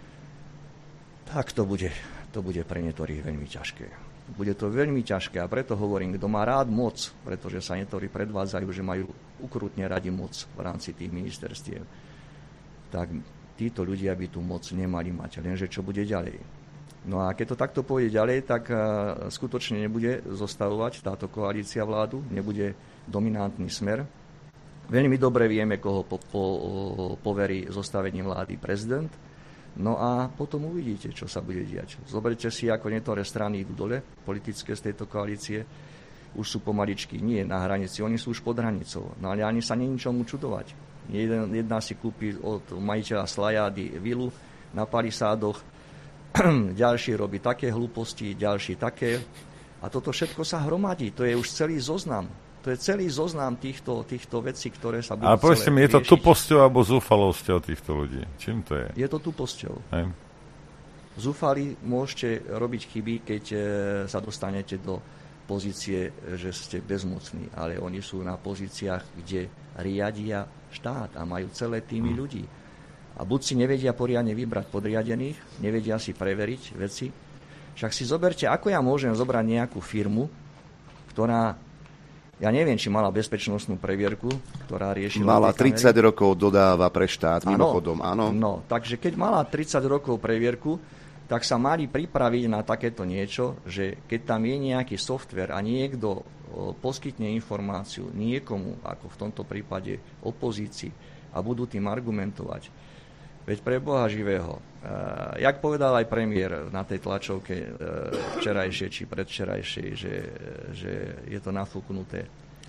tak to bude pre niektorých veľmi ťažké. Bude to veľmi ťažké a preto hovorím, kto má rád moc, pretože sa niektorí predvádzajú, že majú ukrutne radi moc v rámci tých ministerstiev, tak títo ľudia by tú moc nemali mať, lenže čo bude ďalej. No a keď to takto pôjde ďalej, tak skutočne nebude zostavovať táto koalícia vládu, nebude dominantný Smer. Veľmi dobre vieme, koho poverí zostavením vlády prezident. No a potom uvidíte, čo sa bude diať. Zoberte si, ako niektoré strany idú dole, politické z tejto koalície. Už sú pomaličky, nie na hranici, oni sú už pod hranicou. No ale ani sa nie ničomu čudovať. Jedna si kúpi od majiteľa Slajády vilu na Palisádoch, ďalší robí také hlúposti, ďalší také. A toto všetko sa hromadí. To je už celý zoznam. To je celý zoznam týchto vecí, ktoré sa budú ale povedzte mi, je to tuposťou alebo zúfalosťou týchto ľudí? Čím to je? Je to tuposťou. Hej. Zúfali môžete robiť chyby, keď sa dostanete do pozície, že ste bezmocní, ale oni sú na pozíciách, kde riadia štát a majú celé týmy ľudí. A buď si nevedia poriadne vybrať podriadených, nevedia si preveriť veci. Však si zoberte, ako ja môžem zobrať nejakú firmu, ktorá, ja neviem, či mala bezpečnostnú previerku, ktorá riešila... Mala 30 rokov, dodáva pre štát, mimochodom, áno. No, takže keď mala 30 rokov previerku, tak sa mali pripraviť na takéto niečo, že keď tam je nejaký software a niekto poskytne informáciu niekomu, ako v tomto prípade opozícii, a budú tým argumentovať. Veď pre Boha živého, jak povedal aj premiér na tej tlačovke včerajšej či predvčerajšej, že je to nafúknuté.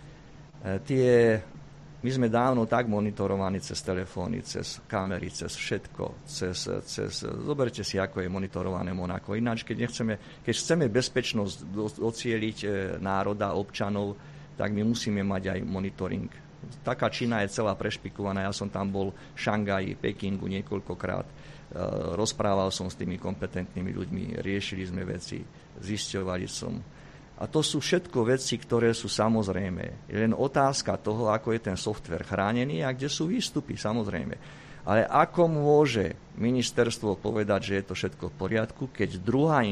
My sme dávno tak monitorovaní cez telefóny, cez kamery, cez všetko, zoberte si, ako je monitorované Monako. Ináč, keď chceme bezpečnosť docieliť národa, občanov, tak my musíme mať aj monitoring. Taká Čína je celá prešpikovaná. Ja som tam bol v Šangaji, Pekingu niekoľkokrát. Rozprával som s tými kompetentnými ľuďmi, riešili sme veci, zisťovali som. A to sú všetko veci, ktoré sú samozrejme. Je len otázka toho, ako je ten software chránený a kde sú výstupy, samozrejme. Ale ako môže ministerstvo povedať, že je to všetko v poriadku, keď druhá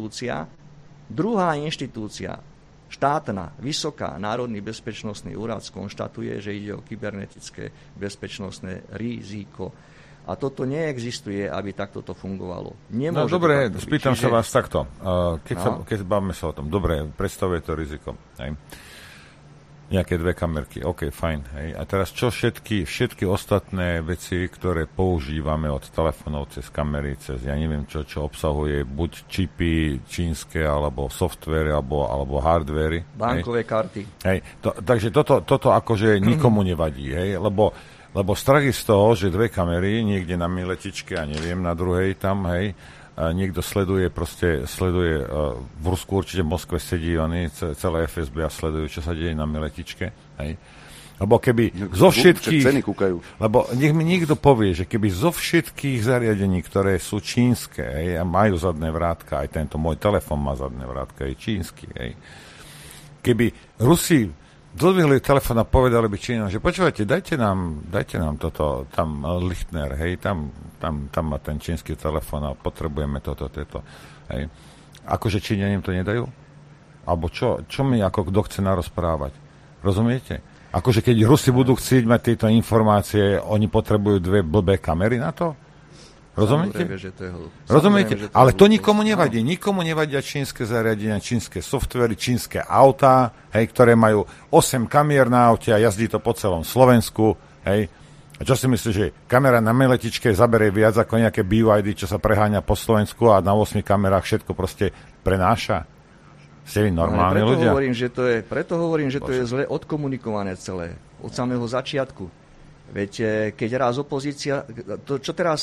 inštitúcia, štátna, vysoká, Národný bezpečnostný úrad skonštatuje, že ide o kybernetické bezpečnostné riziko. A toto neexistuje, aby takto to fungovalo. No dobre, spýtam sa vás takto. Keď bavíme sa o tom, dobre, predstavuje to riziko. Hej. Nejaké 2 kamerky, OK, fajn. Hej. A teraz čo všetky ostatné veci, ktoré používame od telefónov cez kamery, cez ja neviem čo obsahuje, buď čipy čínske, alebo software, alebo hardware. Bankové karty. Hej. Takže toto akože nikomu nevadí, hej, lebo strach je z toho, že 2 kamery niekde na letičke a neviem, na druhej tam, hej, niekto sleduje v Rusku určite v Moskve sedí oni, celé FSB a sledujú, čo sa deje na letičke, hej. Lebo keby zo všetkých... Ceny kúkajú. Lebo nech mi niekto povie, že keby zo všetkých zariadení, ktoré sú čínske, hej, a majú zadné vrátka, aj tento môj telefón má zadné vrátka, je čínsky, hej. Keby Rusi dodvihli telefón a povedali by Číňanom, že počúvajte, dajte nám toto, tam Lichtner, hej, tam má ten čínsky telefón a potrebujeme toto, hej. Akože Číňanom to nedajú? Alebo čo mi ako kto chce narozprávať? Rozumiete? Akože keď Rusi budú chcieť mať tieto informácie, oni potrebujú 2 blbé kamery na to? Rozumiete? Rozumiete? Ale to nikomu nevadí. Nikomu nevadia čínske zariadenia, čínske softvery, čínske autá, hej, ktoré majú 8 kamier na aute a jazdí to po celom Slovensku. Hej. A čo si myslíš, že kamera na letičke zaberie viac ako nejaké BYD, čo sa preháňa po Slovensku a na 8 kamerách všetko proste prenáša? Ste vy normálni ľudia? Preto hovorím, že to je zle odkomunikované celé. Od samého začiatku. Veď keď raz opozícia... Čo teraz...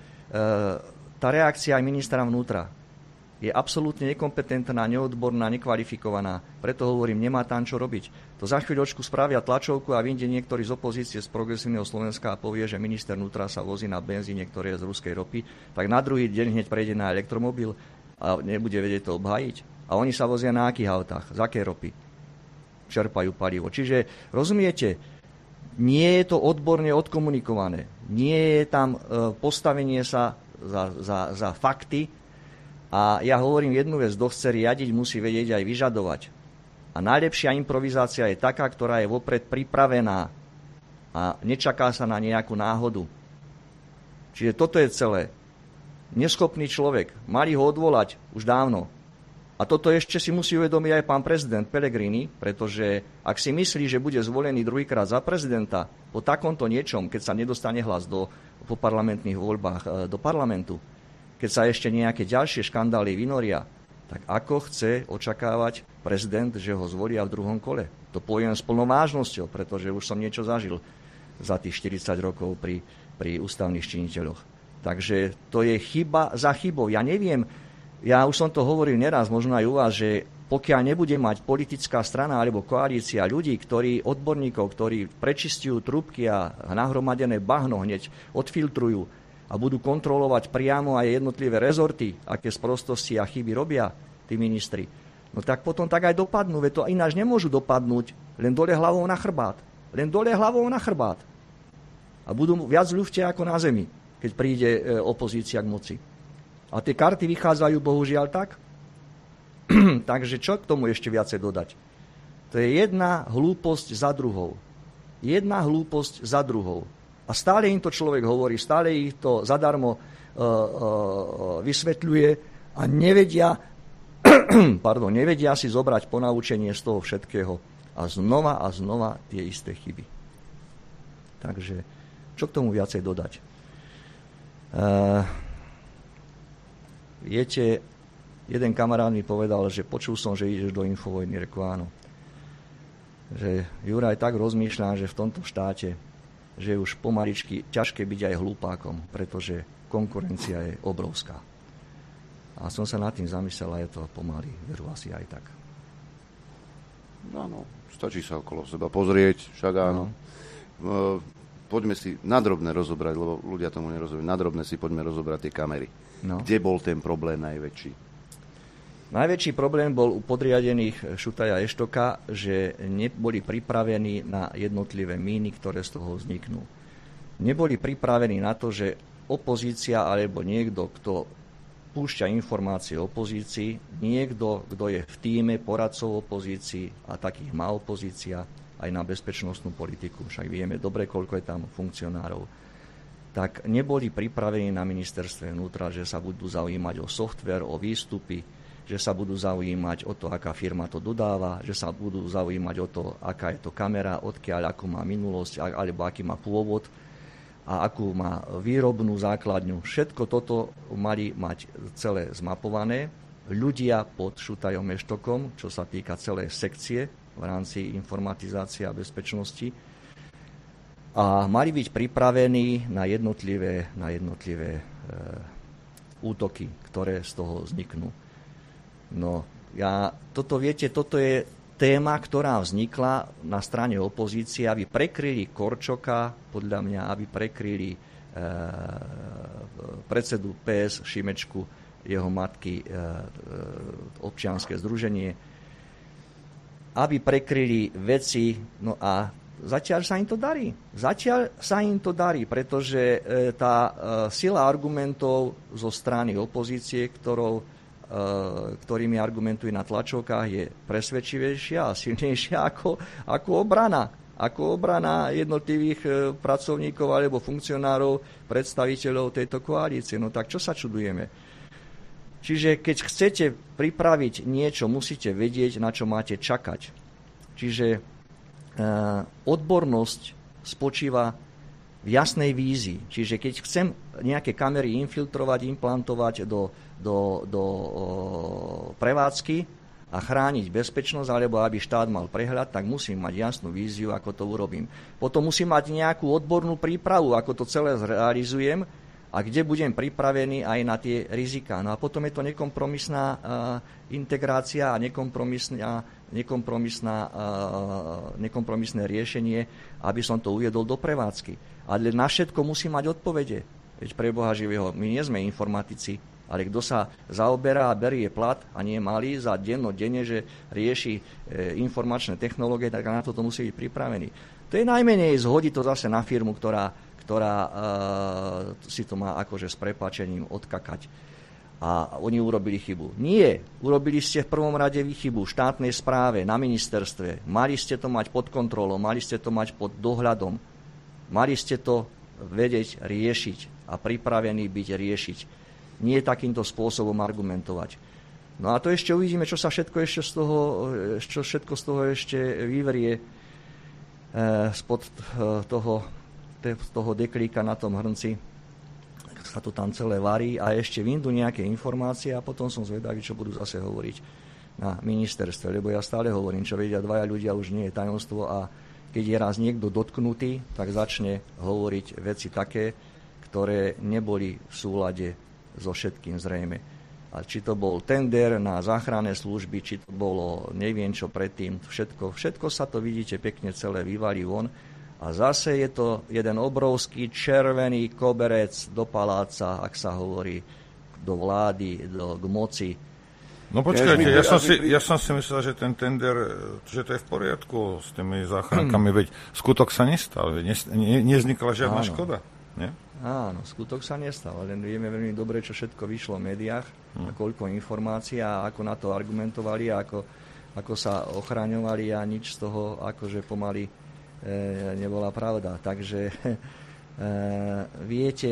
tá reakcia aj ministra vnútra je absolútne nekompetentná, neodborná, nekvalifikovaná. Preto hovorím, nemá tam čo robiť. To za chvíľočku spravia tlačovku a vyjde niektorý z opozície z Progresívneho Slovenska a povie, že minister vnútra sa vozí na benzíne, ktoré je z ruskej ropy, tak na druhý deň hneď prejde na elektromobil a nebude vedieť to obhájiť. A oni sa vozia na akých autách? Z akej ropy? Čerpajú palivo. Čiže, rozumiete, nie je to odborne odkomunikované. Nie je tam postavenie sa za fakty. A ja hovorím jednu vec, kto chce riadiť, musí vedieť aj vyžadovať. A najlepšia improvizácia je taká, ktorá je vopred pripravená a nečaká sa na nejakú náhodu. Čiže toto je celé. Neschopný človek. Mali ho odvolať už dávno. A toto ešte si musí uvedomiť aj pán prezident Pellegrini, pretože ak si myslí, že bude zvolený druhýkrát za prezidenta po takomto niečom, keď sa nedostane hlas po parlamentných voľbách do parlamentu, keď sa ešte nejaké ďalšie škandály vynoria, tak ako chce očakávať prezident, že ho zvolia v druhom kole? To poviem s plnou vážnosťou, pretože už som niečo zažil za tých 40 rokov pri ústavných činiteľoch. Takže to je chyba za chybou. Ja neviem, ja už som to hovoril neraz, možno aj u vás, že pokiaľ nebude mať politická strana alebo koalícia ľudí, odborníkov, ktorí prečistujú trúbky a nahromadené bahno hneď odfiltrujú a budú kontrolovať priamo aj jednotlivé rezorty, aké sprostosti a chyby robia tí ministri, no tak potom tak aj dopadnú. Veď to ináč nemôžu dopadnúť len dole hlavou na chrbát. Len dole hlavou na chrbát. A budú viac ľufte ako na zemi, keď príde opozícia k moci. A tie karty vychádzajú bohužiaľ tak. Takže čo k tomu ešte viacej dodať? To je jedna hlúposť za druhou. Jedna hlúposť za druhou. A stále im to človek hovorí, stále ich to zadarmo vysvetľuje a nevedia si zobrať ponaučenie z toho všetkého. A znova tie isté chyby. Takže čo k tomu viacej dodať? Viete, jeden kamarát mi povedal, že počul som, že ideš do Infovojny. Reku áno. Že Juraj tak rozmýšľa, že v tomto štáte, že je už pomaličky ťažké byť aj hlupákom, pretože konkurencia je obrovská. A som sa nad tým zamyslel a je to pomaly, veru asi aj tak. No, stačí sa okolo seba pozrieť, však áno. Poďme si nadrobne rozobrať, lebo ľudia tomu nerozumejú. Nadrobne si poďme rozobrať tie kamery. No. Kde bol ten problém najväčší? Najväčší problém bol u podriadených Šutaja Eštoka, že neboli pripravení na jednotlivé míny, ktoré z toho vzniknú. Neboli pripravení na to, že opozícia alebo niekto, kto púšťa informácie o opozícii, niekto, kto je v tíme poradcov opozícii, a takých má opozícia, aj na bezpečnostnú politiku, však vieme dobre, koľko je tam funkcionárov, tak neboli pripravení na ministerstve vnútra, že sa budú zaujímať o softvér, o výstupy, že sa budú zaujímať o to, aká firma to dodáva, že sa budú zaujímať o to, aká je to kamera, odkiaľ, akú má minulosť, alebo aký má pôvod a akú má výrobnú základňu. Všetko toto mali mať celé zmapované. Ľudia pod Šutajom Eštokom, čo sa týka celej sekcie v rámci informatizácie a bezpečnosti, a mali byť pripravení na jednotlivé útoky, ktoré z toho vzniknú. No, toto je téma, ktorá vznikla na strane opozície, aby prekryli Korčoka, podľa mňa, aby prekryli predsedu PS Šimečku, jeho matky, občianske združenie, aby prekryli veci, no a zatiaľ sa im to darí. Pretože tá sila argumentov zo strany opozície, ktorými argumentujú na tlačovkách, je presvedčivejšia a silnejšia ako obrana jednotlivých pracovníkov alebo funkcionárov, predstaviteľov tejto koalície. No tak čo sa čudujeme? Čiže keď chcete pripraviť niečo, musíte vedieť, na čo máte čakať. Čiže odbornosť spočíva v jasnej vízii. Čiže keď chcem nejaké kamery infiltrovať, implantovať do prevádzky a chrániť bezpečnosť, alebo aby štát mal prehľad, tak musím mať jasnú víziu, ako to urobím. Potom musím mať nejakú odbornú prípravu, ako to celé zrealizujem a kde budem pripravený aj na tie riziká. No a potom je to nekompromisná integrácia a nekompromisné riešenie, aby som to uviedol do prevádzky. Ale na všetko musí mať odpovede. Veď pre Boha živého, my nie sme informatici, ale kto sa zaoberá a berie plat a nie malý za denne, že rieši informačné technológie, tak na to musí byť pripravený. To je najmenej zhodí to zase na firmu, ktorá si to má akože s prepáčením odkakať. A oni urobili chybu. Nie, urobili ste v prvom rade chybu v štátnej správe, na ministerstve. Mali ste to mať pod kontrolou, mali ste to mať pod dohľadom. Mali ste to vedieť riešiť a pripravení byť riešiť. Nie takýmto spôsobom argumentovať. No a to ešte uvidíme, čo všetko z toho ešte vyvrie spod toho deklíka na tom hrnci. Sa to tam celé varí a ešte vyjdú nejaké informácie a potom som zvedavý, čo budú zase hovoriť na ministerstve, lebo ja stále hovorím, čo vedia dvaja ľudia, už nie je tajomstvo a keď je raz niekto dotknutý, tak začne hovoriť veci také, ktoré neboli v súlade so všetkým zrejme. A či to bol tender na záchranné služby, či to bolo neviem čo predtým, všetko sa to vidíte pekne celé vyvalí von. A zase je to jeden obrovský červený koberec do paláca, ak sa hovorí, do vlády, k moci. No počkajte, ja som si myslel, že ten tender, že to je v poriadku s tými záchrankami, veď skutok sa nestal, nevznikla žiadna škoda, nie? Áno, skutok sa nestal, len vieme veľmi dobre, čo všetko vyšlo v médiách, a koľko informácií a ako na to argumentovali a ako sa ochraňovali a nič z toho akože pomaly nebola pravda. Takže viete,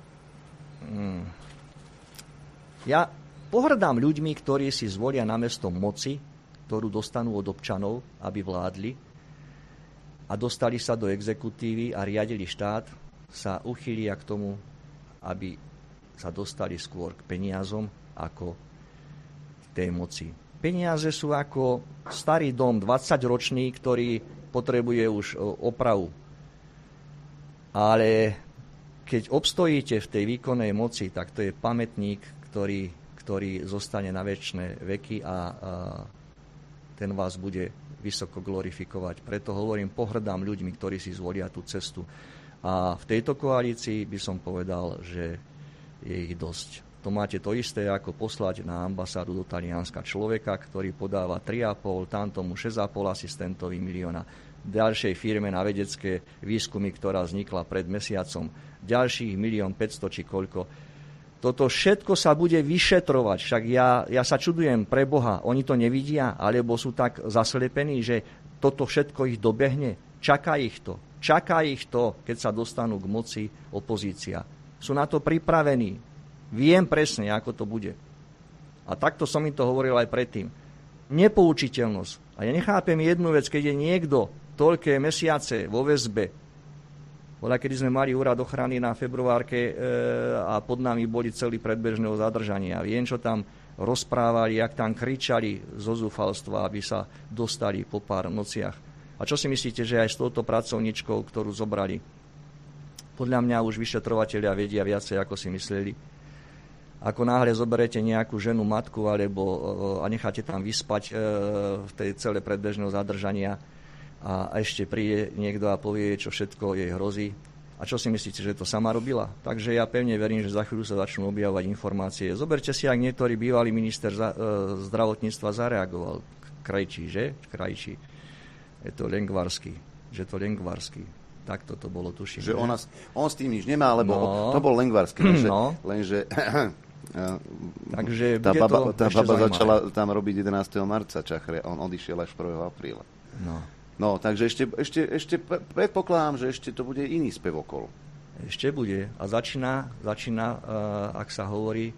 ja pohrdám ľuďmi, ktorí si zvolia namiesto moci, ktorú dostanú od občanov, aby vládli a dostali sa do exekutívy a riadili štát, sa uchýlia k tomu, aby sa dostali skôr k peniazom ako k tej moci. Peniaze sú ako starý dom, 20-ročný, ktorý potrebuje už opravu. Ale keď obstojíte v tej výkonnej moci, tak to je pamätník, ktorý zostane na večné veky a ten vás bude vysoko glorifikovať. Preto hovorím, pohrdám ľuďmi, ktorí si zvolia tú cestu. A v tejto koalícii by som povedal, že je ich dosť. To máte to isté, ako poslať na ambasádu do Talianska človeka, ktorý podáva 3,5, tamtomu 6,5 asistentovi milióna, ďalšej firme na vedecké výskumy, ktorá vznikla pred mesiacom, ďalších 1 500 000 či koľko. Toto všetko sa bude vyšetrovať, však ja sa čudujem pre Boha, oni to nevidia, alebo sú tak zaslepení, že toto všetko ich dobehne, čaká ich to, keď sa dostanú k moci opozícia. Sú na to pripravení. Viem presne, ako to bude. A takto som im to hovoril aj predtým. Nepoučiteľnosť. A ja nechápem jednu vec, keď je niekto toľké mesiace vo väzbe. Kedy sme mali úrad ochrany na februárke a pod nami boli celí predbežného zadržania. Viem, čo tam rozprávali, jak tam kričali zo zúfalstva, aby sa dostali po pár nociach. A čo si myslíte, že aj s touto pracovničkou, ktorú zobrali? Podľa mňa už vyšetrovatelia vedia viacej, ako si mysleli. Ako náhle zoberete nejakú ženu, matku a necháte tam vyspať v tej celé predbežného zadržania a ešte príde niekto a povie, čo všetko jej hrozí. A čo si myslíte, že to sama robila? Takže ja pevne verím, že za chvíľu sa začnú objavovať informácie. Zoberte si, ak niektorý bývalý minister zdravotníctva zareagoval. Krajčí, že? Krajčí. Je to Lengvarský. Takto to bolo, tuším. Že on s tým nič nemá, lebo to bol Lengvarský. Lenže takže tá baba začala tam robiť 11. marca Čachre, on odišiel až 1. apríla. No, takže ešte predpokladám, že ešte to bude iný spev okolo. Ešte bude. A začína, ak sa hovorí,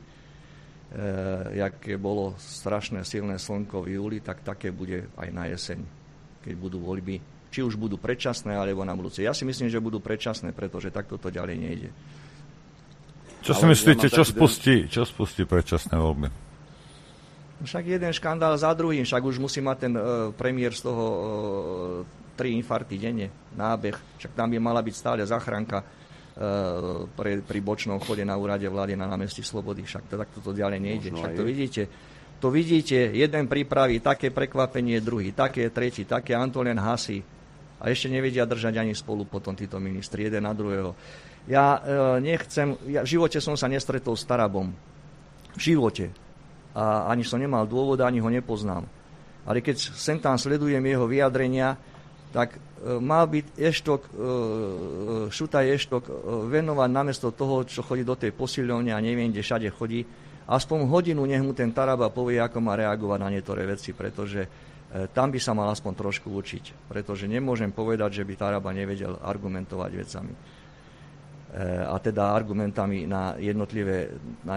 jaké bolo strašné silné slnko v júli, tak také bude aj na jeseň, keď budú voľby. Či už budú predčasné, alebo na budúce. Ja si myslím, že budú predčasné, pretože takto to ďalej nejde. Čo si myslíte, čo spustí predčasné voľby? Však jeden škandál za druhým, však už musí mať ten premiér z toho 3 infarkty denne, nábeh. Však tam by mala byť stále záchranka pri bočnom chode na úrade vlády na námestí Slobody. Však takto to ďalej nejde. Však to vidíte, jeden pripraví také prekvapenie, druhý, také, tretí, také, Antolien hasí. A ešte nevedia držať ani spolu potom títo ministri, jeden na druhého. Ja v živote som sa nestretol s Tarabom. V živote. A ani som nemal dôvod, ani ho nepoznám. Ale keď sem tam sledujem jeho vyjadrenia, tak mal byť Šutaj Eštok venovať namiesto toho, čo chodí do tej posilňovne a neviem, kde všade chodí, aspoň hodinu nech mu ten Taraba povie, ako má reagovať na niektoré veci, pretože tam by sa mal aspoň trošku učiť. Pretože nemôžem povedať, že by Taraba nevedel argumentovať vecami. A teda argumentami na jednotlivé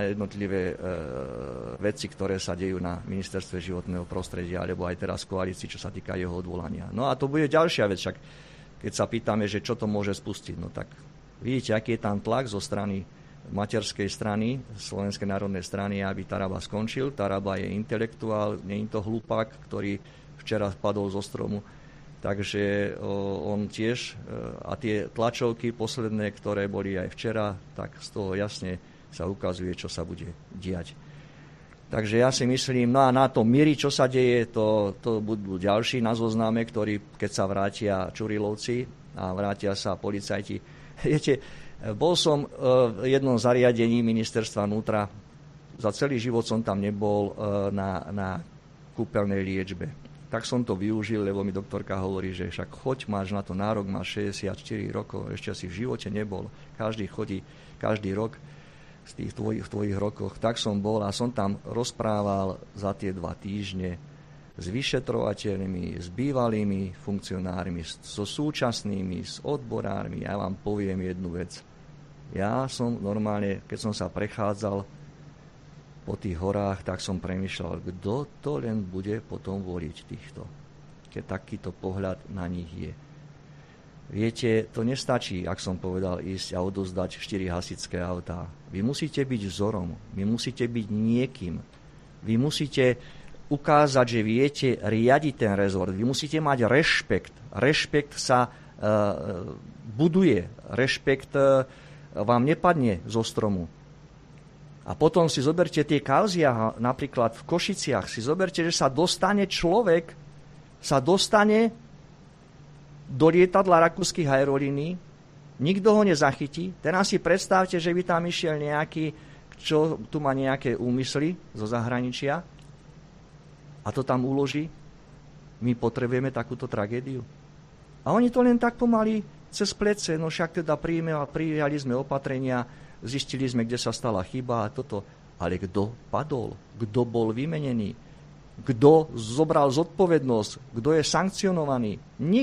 veci, ktoré sa dejú na ministerstve životného prostredia, alebo aj teraz v koalícii, čo sa týka jeho odvolania. No a to bude ďalšia vec, však keď sa pýtame, že čo to môže spustiť, no tak vidíte, aký je tam tlak zo strany materskej strany, Slovenskej národnej strany, aby Taraba skončil. Taraba je intelektuál, nie je to hlupák, ktorý včera spadol zo stromu. Takže on tiež, a tie tlačovky posledné, ktoré boli aj včera, tak z toho jasne sa ukazuje, čo sa bude diať. Takže ja si myslím, no a na tom míri, čo sa deje, to budú ďalší na zozname, ktorí, keď sa vrátia Čurilovci a vrátia sa policajti. Viete, bol som v jednom zariadení ministerstva vnútra, za celý život som tam nebol na kúpeľnej liečbe. Tak som to využil, lebo mi doktorka hovorí, že však choď, máš na to nárok, máš 64 rokov, ešte si v živote nebol. Každý chodí, každý rok z tých tvojich rokoch. Tak som bol a som tam rozprával za tie 2 týždne s vyšetrovateľmi, s bývalými funkcionármi, so súčasnými, s odborármi. Ja vám poviem jednu vec. Ja som normálne, keď som sa prechádzal po tých horách, tak som premýšľal, kto to len bude potom voliť týchto, keď takýto pohľad na nich je. Viete, to nestačí, ak som povedal, ísť a odozdať 4 hasičské autá. Vy musíte byť vzorom, vy musíte byť niekým. Vy musíte ukázať, že viete riadiť ten rezort. Vy musíte mať rešpekt. Rešpekt sa buduje. Rešpekt vám nepadne zo stromu. A potom si zoberte tie kauzy, napríklad v Košiciach, si zoberte, že sa dostane človek, do lietadla rakúskych aerolínií, nikto ho nezachytí. Teraz si predstavte, že by tam išiel nejaký, čo tu má nejaké úmysly zo zahraničia a to tam uloží. My potrebujeme takúto tragédiu. A oni to len tak pomaly cez plece, no však teda prijali sme opatrenia, zistili sme, kde sa stala chyba a toto. Ale kto padol? Kto bol vymenený? Kto zobral zodpovednosť? Kto je sankcionovaný?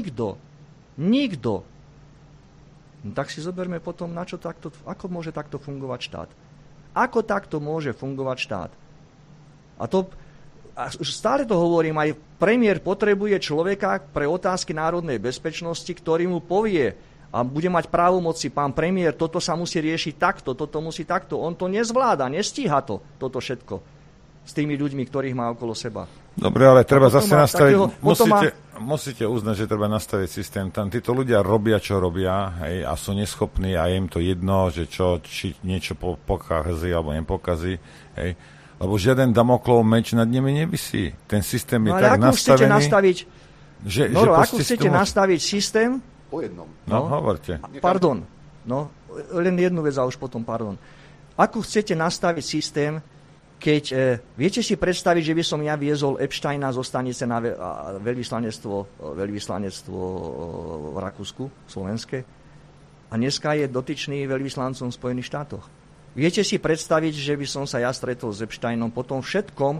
Nikto. No tak si zoberme potom, ako môže takto fungovať štát. Ako takto môže fungovať štát? A stále to hovorím, aj premiér potrebuje človeka pre otázky národnej bezpečnosti, ktorý mu povie a bude mať právomoci, pán premiér, toto sa musí riešiť takto, toto musí takto. On to nezvláda, nestíha toto všetko s tými ľuďmi, ktorých má okolo seba. Dobre, ale treba zase nastaviť, musíte uznať, že treba nastaviť systém. Tam títo ľudia robia, čo robia, hej, a sú neschopní a je im to jedno, že či niečo pokazí alebo nepokazí, hej. Lebo žiaden Damoklov meč nad nimi nevisí. Ten systém je tak nastavený, ako chcete nastaviť systém? Po jednom. Hovorte. Pardon. Len jednu vec a už potom pardon. Ako chcete nastaviť systém, keď viete si predstaviť, že by som ja viezol Epsteina zo stanice na veľvyslanectvo v Rakúsku, slovenské, a dneska je dotyčný veľvyslancom v Spojených štátoch. Viete si predstaviť, že by som sa ja stretol s Epsteinom po tom všetkom,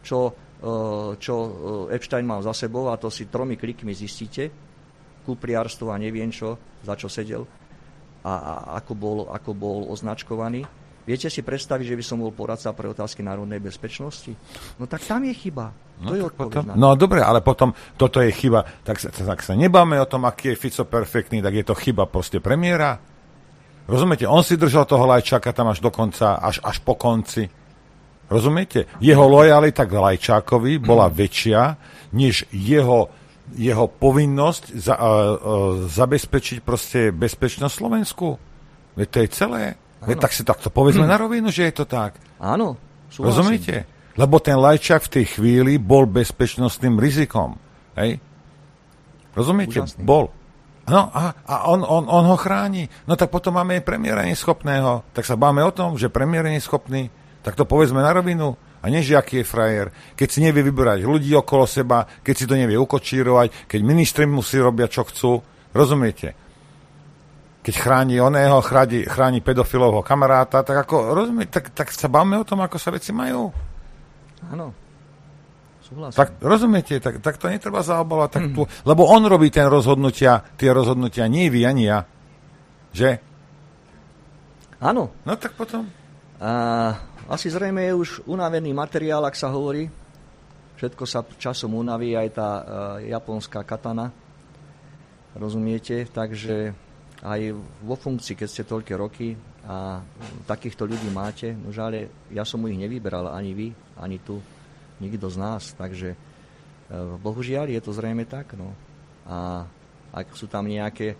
čo Epstein mal za sebou, a to si 3 klikmi zistíte, kupliarstvo a neviem čo, za čo sedel a ako bol označkovaný. Viete si predstaviť, že by som bol poradca pre otázky národnej bezpečnosti? No tak tam je chyba. To je odpoveď. No dobre, ale potom toto je chyba. Tak sa nebáme o tom, aký je Fico perfektný, tak je to chyba proste premiéra. Rozumiete? On si držal toho Lajčáka tam až do konca, až po konci. Rozumiete? Jeho lojalita k Lajčákovi bola väčšia, než jeho povinnosť zabezpečiť proste bezpečnosť Slovensku. Veď to je celé. Tak si takto povedzme na rovinu, že je to tak. Áno, súhlasím. Rozumiete? Lebo ten Lajčák v tej chvíli bol bezpečnostným rizikom. Hej? Rozumiete? Úžasný. Bol. No a on ho chráni. No tak potom máme premiéra neschopného. Tak sa báme o tom, že premiér je neschopný. Tak to povedzme na rovinu. A nie, že aký je frajer. Keď si nevie vyberať ľudí okolo seba, keď si to nevie ukočírovať, keď ministri musí robiť, čo chcú. Rozumiete? Keď chráni pedofilovho kamaráta, tak ako, rozumiete, tak sa bavme o tom, ako sa veci majú. Áno, súhlasím. Tak rozumiete, tak to netreba zaobávať, lebo on robí tie rozhodnutia, nie vy, ani ja. Že? Áno. No tak potom. Asi zrejme je už unavený materiál, ak sa hovorí. Všetko sa časom unaví, aj tá japonská katana. Rozumiete? Takže aj vo funkcii, keď ste toľké roky a takýchto ľudí máte, no ale ja som ich nevyberal, ani vy, ani tu, nikto z nás, takže bohužiaľ je to zrejme tak, no. A ak sú tam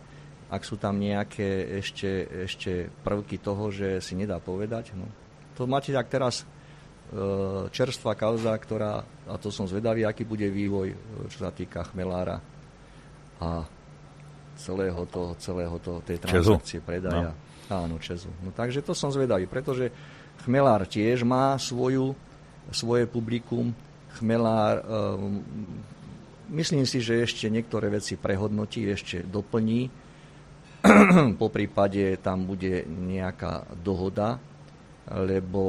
nejaké ešte prvky toho, že si nedá povedať, no. To máte tak teraz čerstvá kauza, ktorá, a to som zvedavý, aký bude vývoj, čo sa týka Chmelára a celého tej transakcie predaja. No. Áno, Česu. No, takže to som zvedavý, pretože Chmelár tiež má svoje publikum. Chmelár, myslím si, že ešte niektoré veci prehodnotí, ešte doplní. Po prípade tam bude nejaká dohoda, lebo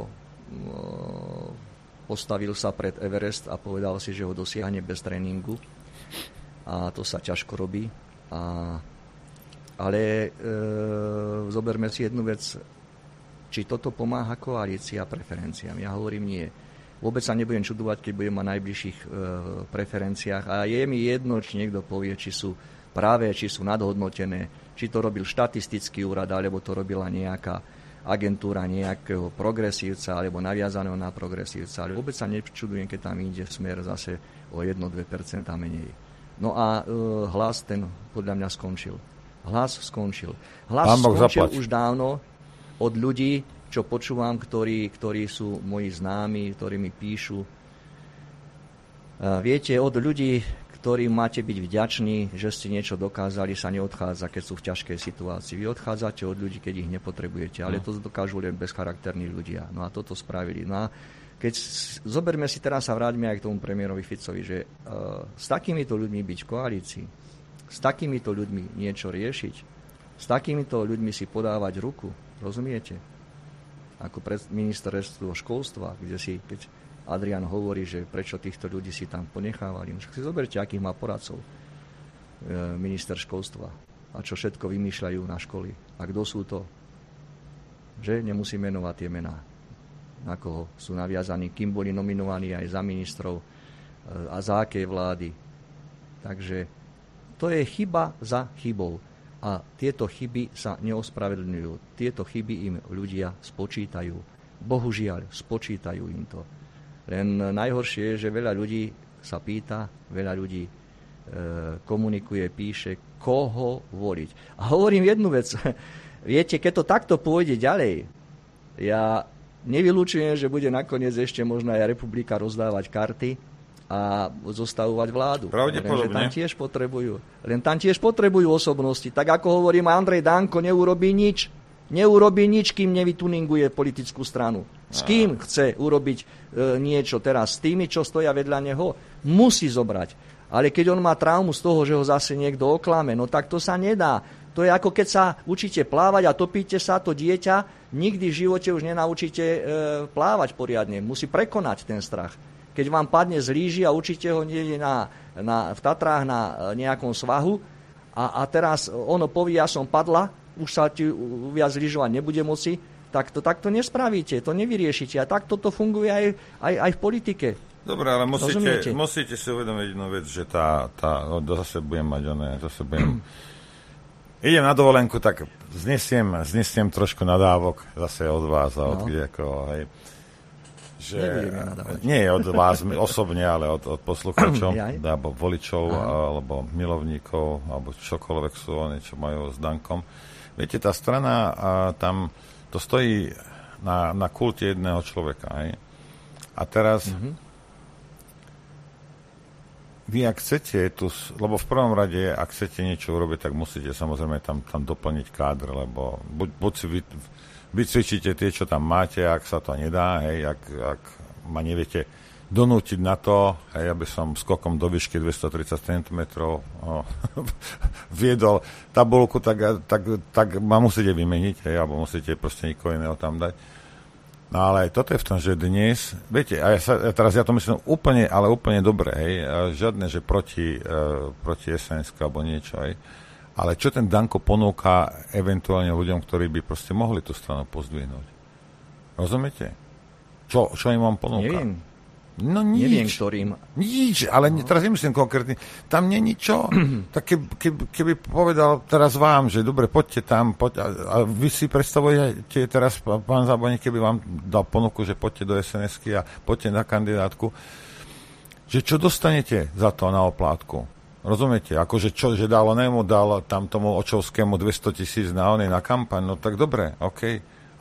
postavil sa pred Everest a povedal si, že ho dosiahne bez tréningu. A to sa ťažko robí. Ale zoberme si jednu vec, či toto pomáha koalícii a preferenciám. Ja hovorím nie. Vôbec sa nebudem čudovať, keď budem mať najbližších preferenciách. A je mi jedno, či niekto povie, či sú práve, či sú nadhodnotené, či to robil štatistický úrad, alebo to robila nejaká agentúra nejakého progresívca, alebo naviazaného na progresívca. Ale vôbec sa nečudujem, keď tam ide smer zase o 1-2% menej. No a Hlas ten podľa mňa skončil. Hlas skončil už dávno od ľudí, čo počúvam, ktorí sú moji známi, ktorí mi píšu. Viete, od ľudí, ktorým máte byť vďační, že ste niečo dokázali, sa neodchádza, keď sú v ťažkej situácii. Vy odchádzate od ľudí, keď ich nepotrebujete, ale to dokážu len bezcharakterní ľudia. No a toto spravili. No a keď zoberme si teraz a vráťme aj k tomu premiérovi Ficovi, že s takýmito ľuďmi byť v koalícii, s takýmito ľuďmi niečo riešiť, s takýmito ľuďmi si podávať ruku, rozumiete? Ako ministerstvo školstva, keď Adrian hovorí, že prečo týchto ľudí si tam ponechávali. No, si zoberte, akých má poradcov minister školstva a čo všetko vymýšľajú na školy. A kto sú to? Že nemusím menovať tie mená, na koho sú naviazaní, kým boli nominovaní aj za ministrov a za aké vlády. Takže to je chyba za chybou. A tieto chyby sa neospravedlňujú. Tieto chyby im ľudia spočítajú. Bohužiaľ, spočítajú im to. Len najhoršie je, že veľa ľudí sa pýta, veľa ľudí komunikuje, píše, koho voliť. A hovorím jednu vec. Viete, keď to takto pôjde ďalej, ja nevylučujem, že bude nakoniec ešte možno aj republika rozdávať karty a zostavovať vládu. Pravdepodobne. Len tam tiež potrebujú osobnosti. Tak ako hovorím, Andrej Danko neurobí nič. Neurobí nič, kým nevytuninguje politickú stranu. S kým chce urobiť niečo teraz? S tými, čo stoja vedľa neho, musí zobrať. Ale keď on má traumu z toho, že ho zase niekto oklame, no tak to sa nedá. To je ako keď sa učíte plávať a topíte sa, to dieťa nikdy v živote už nenaučíte plávať poriadne. Musí prekonať ten strach. Keď vám padne z líži a učíte ho niekde v Tatrách na nejakom svahu a teraz ono povie, ja som padla, už sa ti viac lyžovať nebude moci, tak to takto nespravíte, to nevyriešite. A takto to funguje aj v politike. Dobre, ale musíte si uvedomiť jednu vec, že zase budem mať idem na dovolenku, tak znesiem trošku nadávok zase od vás a od kdekoho, hej. Že nie od vás osobne, ale od poslucháčov, alebo voličov, alebo milovníkov, alebo čokoľvek sú oni, čo majú s Dankom. Viete, tá strana, tam to stojí na kulte jedného človeka. Hej? A teraz vy, ak chcete, lebo v prvom rade, ak chcete niečo urobiť, tak musíte samozrejme tam doplniť kádr, lebo buď si vycvičíte tie, čo tam máte, ak sa to nedá, hej, ak ma neviete donútiť na to, hej, aby som skokom do výšky 230 cm viedol tabuľku, tak ma musíte vymeniť, hej, alebo musíte proste nikoho iného tam dať. No ale toto je v tom, že dnes, viete, a teraz ja to myslím úplne dobre, hej, žiadne, že proti SNS alebo niečo, hej. Ale čo ten Danko ponúka eventuálne ľuďom, ktorí by proste mohli tú stranu pozdvihnúť? Rozumiete? Čo im on ponúka? Neviem. No nič. Neviem, ktorým. Nič, ale teraz nemyslím konkrétne. Tam nie je ničo. Tak keby povedal teraz vám, že dobre, poďte tam, a vy si predstavujete teraz, pán Zábojník, keby vám dal ponuku, že poďte do SNS-ky a poďte na kandidátku, že čo dostanete za to na oplátku? Rozumiete? Akože čo, že dal tam tomu Očovskému 200 000 na kampaň, no tak dobre, OK.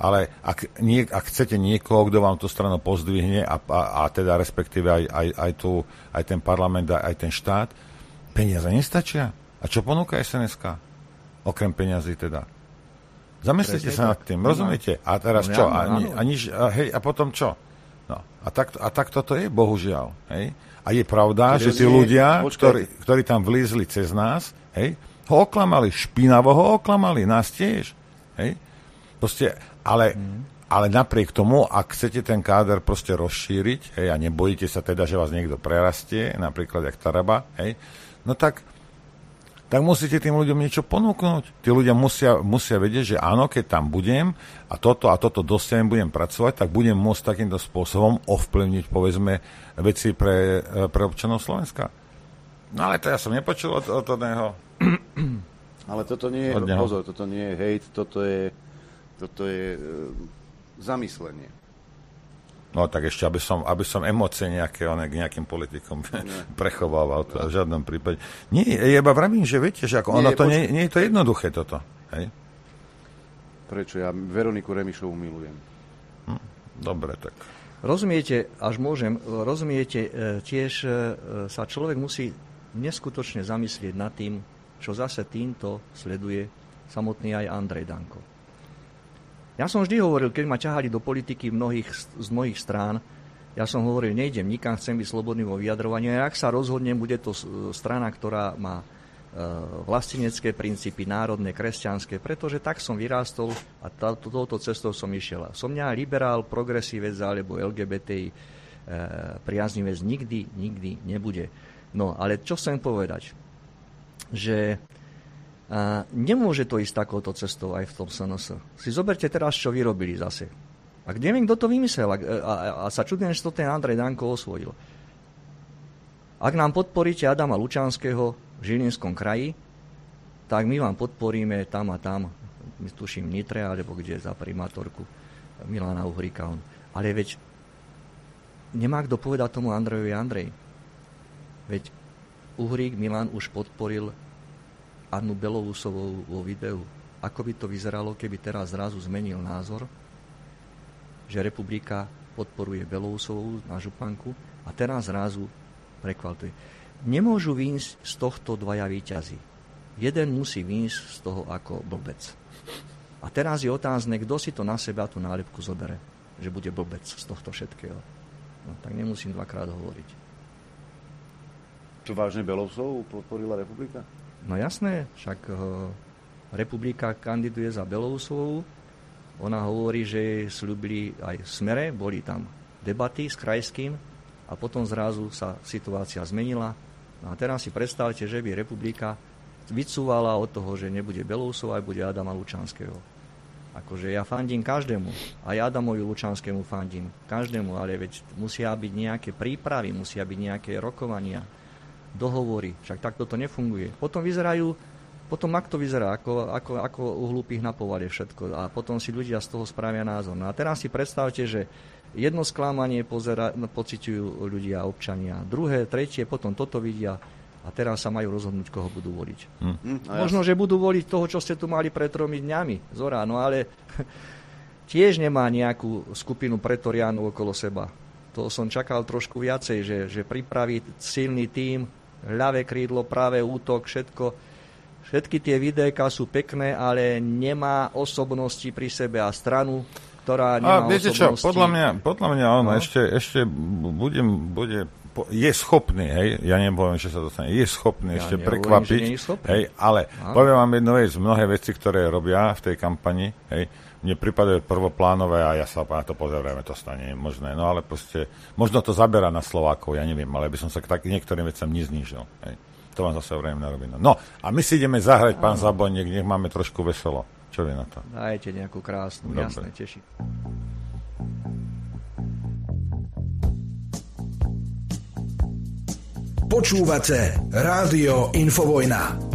Ale ak chcete niekoho, kto vám tú stranu pozdvihne a teda respektíve aj ten parlament, aj ten štát, peniaze nestačia. A čo ponúka SNS-ka? Okrem peniazy teda. Zamyslite sa nad tým, rozumiete? A teraz čo? A potom čo? No. A tak toto je, bohužiaľ. Hej? A je pravda, že tí ľudia, ktorí tam vlízli cez nás, hej, ho oklamali, špinavo ho oklamali, nás tiež. Hej? Proste, ale napriek tomu, ak chcete ten káder proste rozšíriť, hej, a nebojíte sa teda, že vás niekto prerastie, napríklad jak Taraba, hej, no tak musíte tým ľuďom niečo ponúknuť. Tí ľudia musia vedieť, že áno, keď tam budem a toto dosiahnem, budem pracovať, tak budem môcť takýmto spôsobom ovplyvniť, povedzme, veci pre občanov Slovenska. No ale to ja som nepočul od oného. Ale toto nie je, pozor, toto nie je hejt, toto je zamyslenie. No tak ešte, aby som emócie nejaké k nejakým politikom prechovával, to v žiadnom prípade. Nie, ja iba vravím, že viete, že ako nie je to jednoduché toto. Hej? Prečo? Ja Veroniku Remišovú milujem. Dobre, tak. Rozumiete, tiež sa človek musí neskutočne zamyslieť nad tým, čo zase týmto sleduje samotný aj Andrej Danko. Ja som vždy hovoril, keď ma ťahali do politiky z mnohých strán, ja som hovoril, nejdem nikam, chcem byť slobodný vo vyjadrovaní. A ak sa rozhodnem, bude to strana, ktorá má vlastenecké princípy, národné, kresťanské, pretože tak som vyrástol a touto cestou som išiel. Som mňa liberál, progresívec alebo LGBTI priaznivec nikdy nebude. No, ale čo chcem povedať? Že nemôže to ísť takouto cestou aj v tom SNS. Si zoberte teraz, čo vyrobili zase. A neviem, kto to vymyslel. A sa čudujem, že to ten Andrej Danko osvojil. Ak nám podporíte Adama Lučanského v Žilinskom kraji, tak my vám podporíme tam a tam, tuším Nitre, alebo kde za primátorku Milana Uhríka. Ale veď nemá kto povedať tomu Andrejovi Andrej. Veď Uhrík Milan už podporil Annu Belousovou vo videu. Ako by to vyzeralo, keby teraz zrazu zmenil názor, že Republika podporuje Belousovú na županku a teraz zrazu prekvaltuje. Nemôžu výjsť z tohto dvaja víťazi. Jeden musí výjsť z toho ako blbec. A teraz je otázne, kto si to na seba tú nálepku zobere, že bude blbec z tohto všetkého. No tak nemusím dvakrát hovoriť. Čo vážne Belousovú podporila Republika? No jasné, však Republika kandiduje za Belousovú. Ona hovorí, že jej sľúbili aj Smere, boli tam debaty s krajským a potom zrazu sa situácia zmenila. No a teraz si predstavte, že by Republika vycúvala od toho, že nebude Belousová, aj bude Adama Lučanského. Akože ja fandím každému, aj Adamovi Lučanskému fandím, každému, ale veď musia byť nejaké prípravy, musia byť nejaké rokovania, dohovory, však takto to nefunguje. Potom ak to vyzerá, ako u hlúpých na povale všetko a potom si ľudia z toho spravia názor. No a teraz si predstavte, že jedno sklamanie pociťujú ľudia, občania, druhé, tretie, potom toto vidia a teraz sa majú rozhodnúť, koho budú voliť. Možno, že budú voliť toho, čo ste tu mali pred 3 dňami, Zora, no ale tiež nemá nejakú skupinu pretoriánov okolo seba. To som čakal trošku viacej, že pripraví silný tím, ľavé krídlo, pravé útok, všetky tie videjka sú pekné, ale nemá osobnosti pri sebe a stranu, ktorá nemá viete osobnosti. Čo, podľa mňa on ešte je schopný, hej, ja nepoviem, že sa dostane, je schopný ešte prekvapiť, hej, ale poviem vám jednu vec, mnohé veci, ktoré robia v tej kampani, hej, mne pripadajú prvoplánové a ja sa na to pozerám, to stane je možné, no ale proste, možno to zabera na Slovákov, ja neviem, ale by som sa k niektorým vecam neznížil, hej. To vám zase vrajím na rovinu. No, a my si ideme zahrať, pán Zabojník, nech máme trošku veselo. Čo vy na to? Dajte nejakú krásnu, jasné, teší. Počúvate Rádio Infovojna.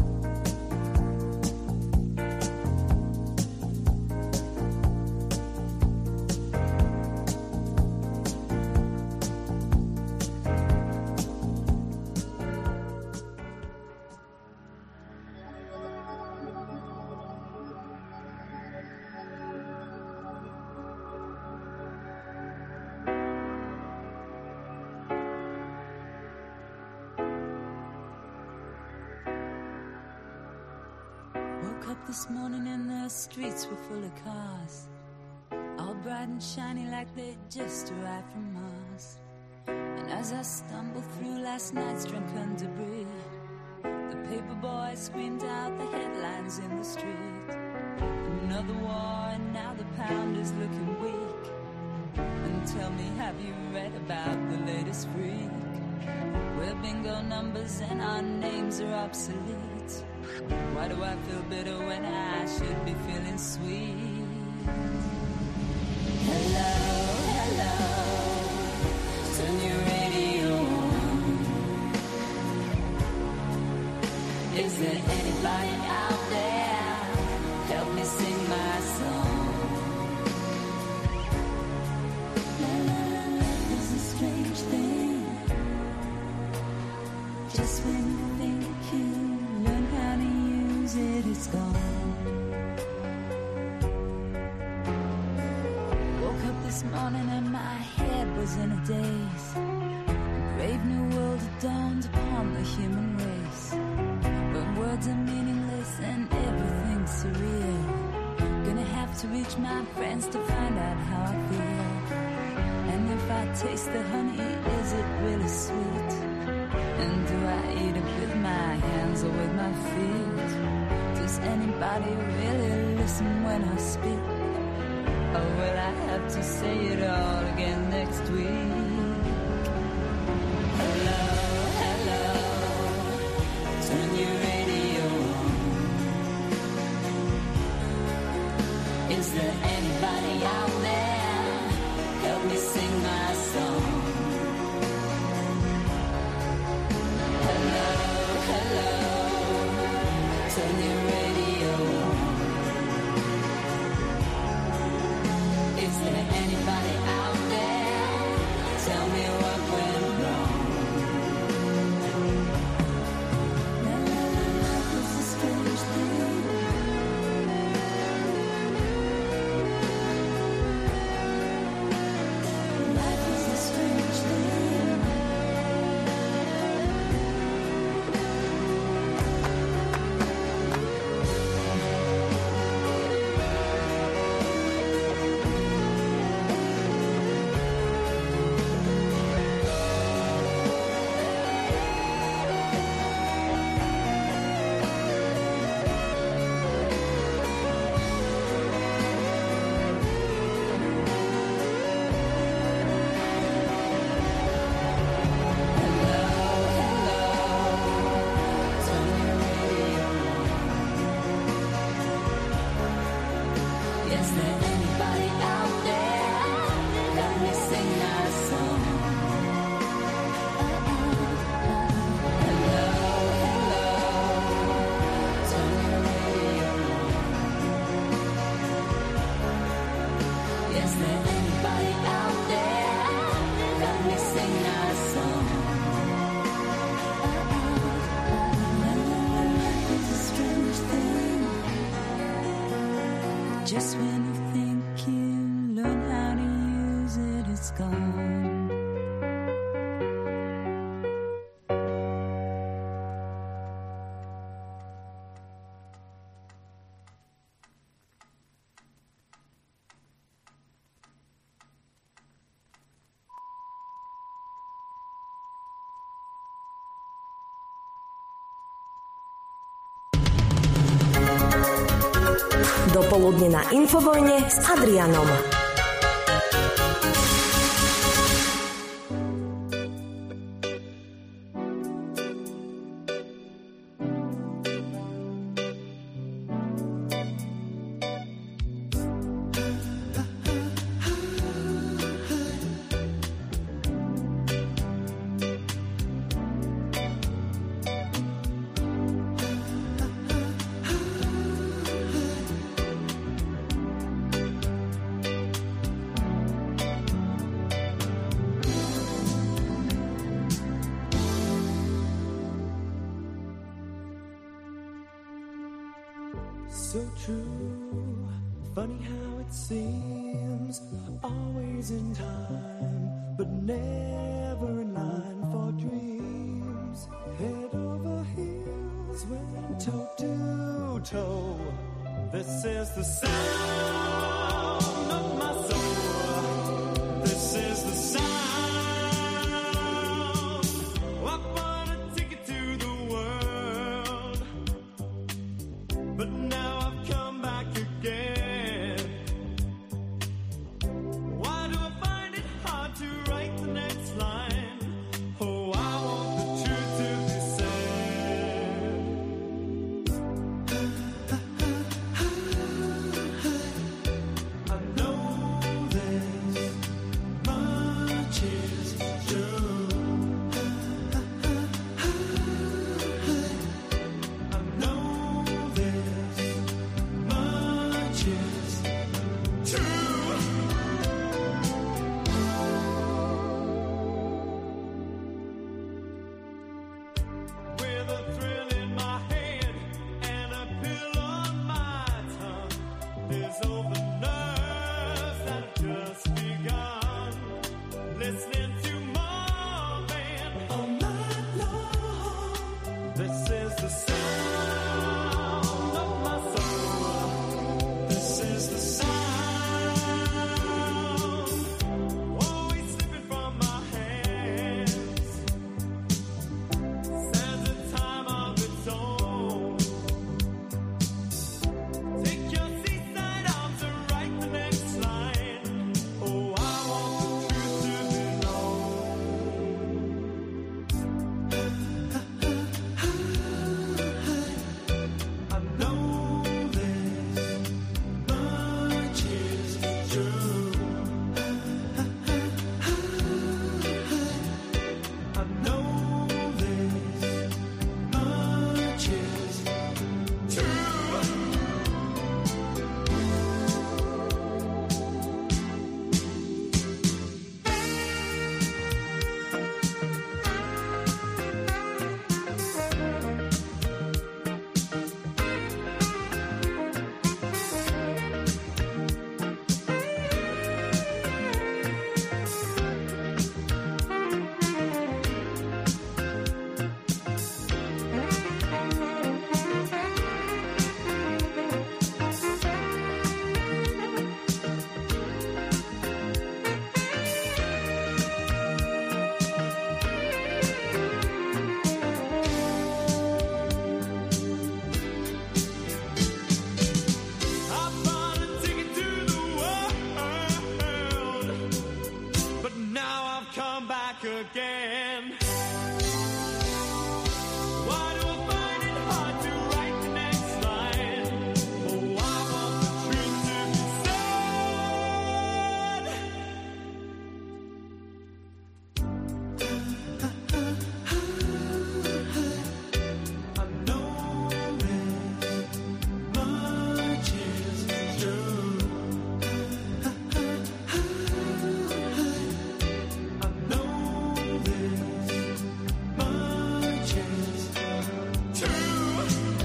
this morning and the streets were full of cars, all bright and shiny like they just arrived from Mars. And as I stumbled through last night's drunken debris, the paper boy screamed out the headlines in the street. Another war and now the pound is looking weak. And tell me, have you read about the latest freak? We're bingo numbers and our names are obsolete. Why do I feel bitter when I should be feeling sweet? Hello, hello, turn your radio on. Is there anybody out there? Help me sing my song. La la la, love is a strange thing. Just when you think you learn how to use it, it's gone. Woke up this morning and my head was in a daze. A brave new world had dawned upon the human race. But words are meaningless and everything's surreal. Gonna have to reach my friends to find out how I feel. And if I taste the honey, is it really sweet? And do I eat it with my hands or with my feet? Does anybody really listen when I speak? Or will I have to say it all again next week? Hello, hello, turn your radio on. Is there anybody out there? Help me sing my song. Hello, hello, turn your radio on. Is there anybody out there? Tell me what went wrong. La la la, love is a strange thing. Life is a strange thing. Is there anybody out there? Let me sing my song. Hello, hello, turn your radio on. Is there anybody out there? Let me sing my song. Life is a strange thing. Just when you think you learn how to use it, it's gone. Dopoludne na Infovojne s Adrianom. So true, funny how it seems, always in time, but never in line for dreams. Head over heels, went toe to toe, This is the sound of my soul. This is the sound. I bought a ticket to the world, but now I've come back again. Why do I find it hard to write the next line? Oh, I want the truth to be said. I know this much is true. I know this much is true. With a thrill in my head and a pill on my tongue, there's open nerves that have just begun. Listening to Marvin all night long. This is the sound of my soul. This is the sound, always slipping from my hands. Stands a time of its own. Take your seaside arms and write the next line. Oh, I want the truth to be known. I know this much is true. I know this much is true. I bought a ticket to the world, but now I've come back again. Why do I find it hard to write the next line? Oh, I want the truth to be said. I know this much is true. I know this much is true.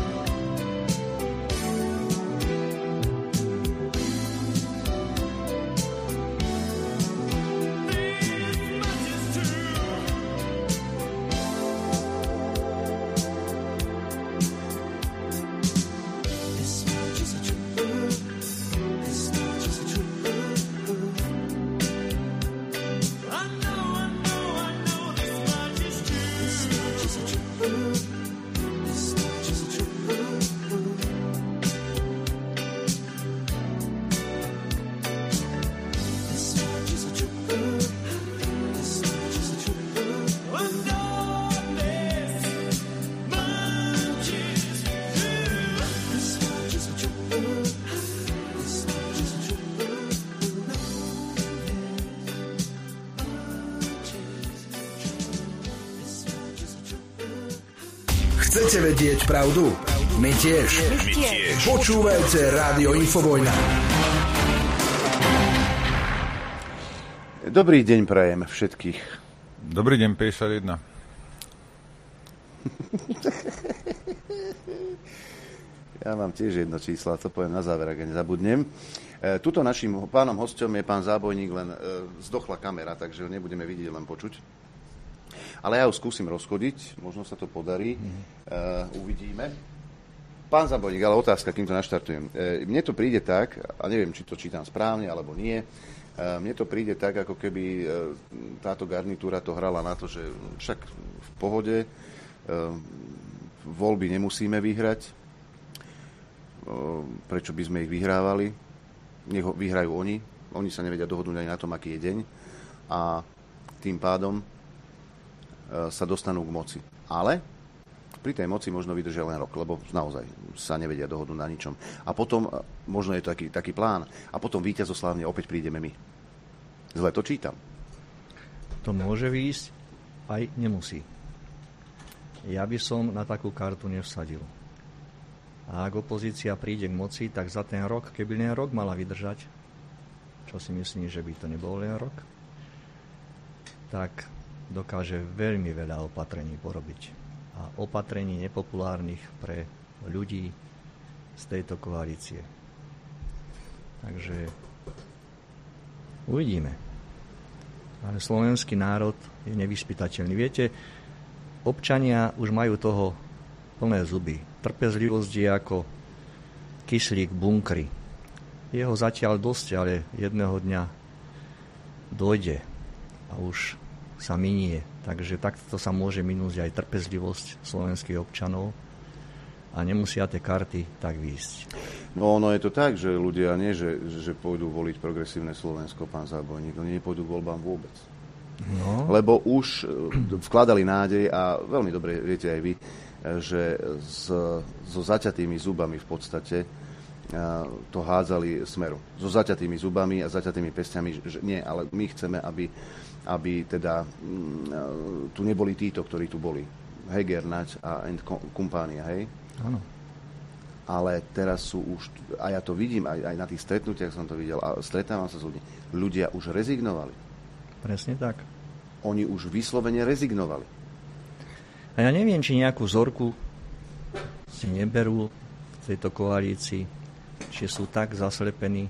This much is This much is true. This much is true. I know this much is true. This much is true. This much is true. This much is true. This much is true. I know this much is true. This much is true. This much is true. Chcete vedieť pravdu? My tiež. Počúvajte Rádio Infovojna. Dobrý deň prajem všetkých. Dobrý deň, 51. Ja mám tiež jedno číslo, a to poviem na záver, ak nezabudnem. Tuto našim pánom hosťom je pán Zábojník, len zdochla kamera, takže ho nebudeme vidieť, len počuť. Ale ja ho skúsim rozchodiť, možno sa to podarí, uvidíme. Pán Zabojník, ale otázka, kým to naštartujem. Mne to príde tak, a neviem, či to čítam správne, alebo nie, mne to príde tak, ako keby táto garnitúra to hrala na to, že však v pohode, voľby nemusíme vyhrať, prečo by sme ich vyhrávali, nech vyhrajú oni sa nevedia dohodnúť ani na tom, aký je deň a tým pádom sa dostanú k moci. Ale pri tej moci možno vydržia len rok, lebo naozaj sa nevedia dohodnúť na ničom. A potom, možno je to taký plán, a potom víťazoslávne opäť prídeme my. Zle to čítam. To môže výjsť, aj nemusí. Ja by som na takú kartu nevsadil. A ak opozícia príde k moci, tak za ten rok, keby len rok mala vydržať, čo si myslím, že by to nebol len rok, tak dokáže veľmi veľa opatrení porobiť. A opatrení nepopulárnych pre ľudí z tejto koalície. Takže uvidíme. Ale slovenský národ je nevyspytateľný. Viete, občania už majú toho plné zuby. Trpezlivosť je ako kyslík v bunkri. Jeho zatiaľ dosť, ale jedného dňa dojde a už sa minie. Takže takto sa môže minúť aj trpezlivosť slovenských občanov a nemusia tie karty tak výjsť. No ono je to tak, že ľudia nie, že pôjdu voliť progresívne Slovensko, pán Zábojník, oni nepôjdu k voľbám vôbec. No. Lebo už vkladali nádej a veľmi dobre viete aj vy, že so zaťatými zubami v podstate to hádzali Smeru. So zaťatými zubami a zaťatými pestiami, že nie, ale my chceme, aby teda tu neboli títo, ktorí tu boli. Heger, Naď a kompánia, hej? Áno. Ale teraz sú už, a ja to vidím, aj na tých stretnutiach som to videl, a stretávam sa s ľuďmi, ľudia už rezignovali. Presne tak. Oni už vyslovene rezignovali. A ja neviem, či nejakú vzorku si neberú v tejto koalícii, či sú tak zaslepení,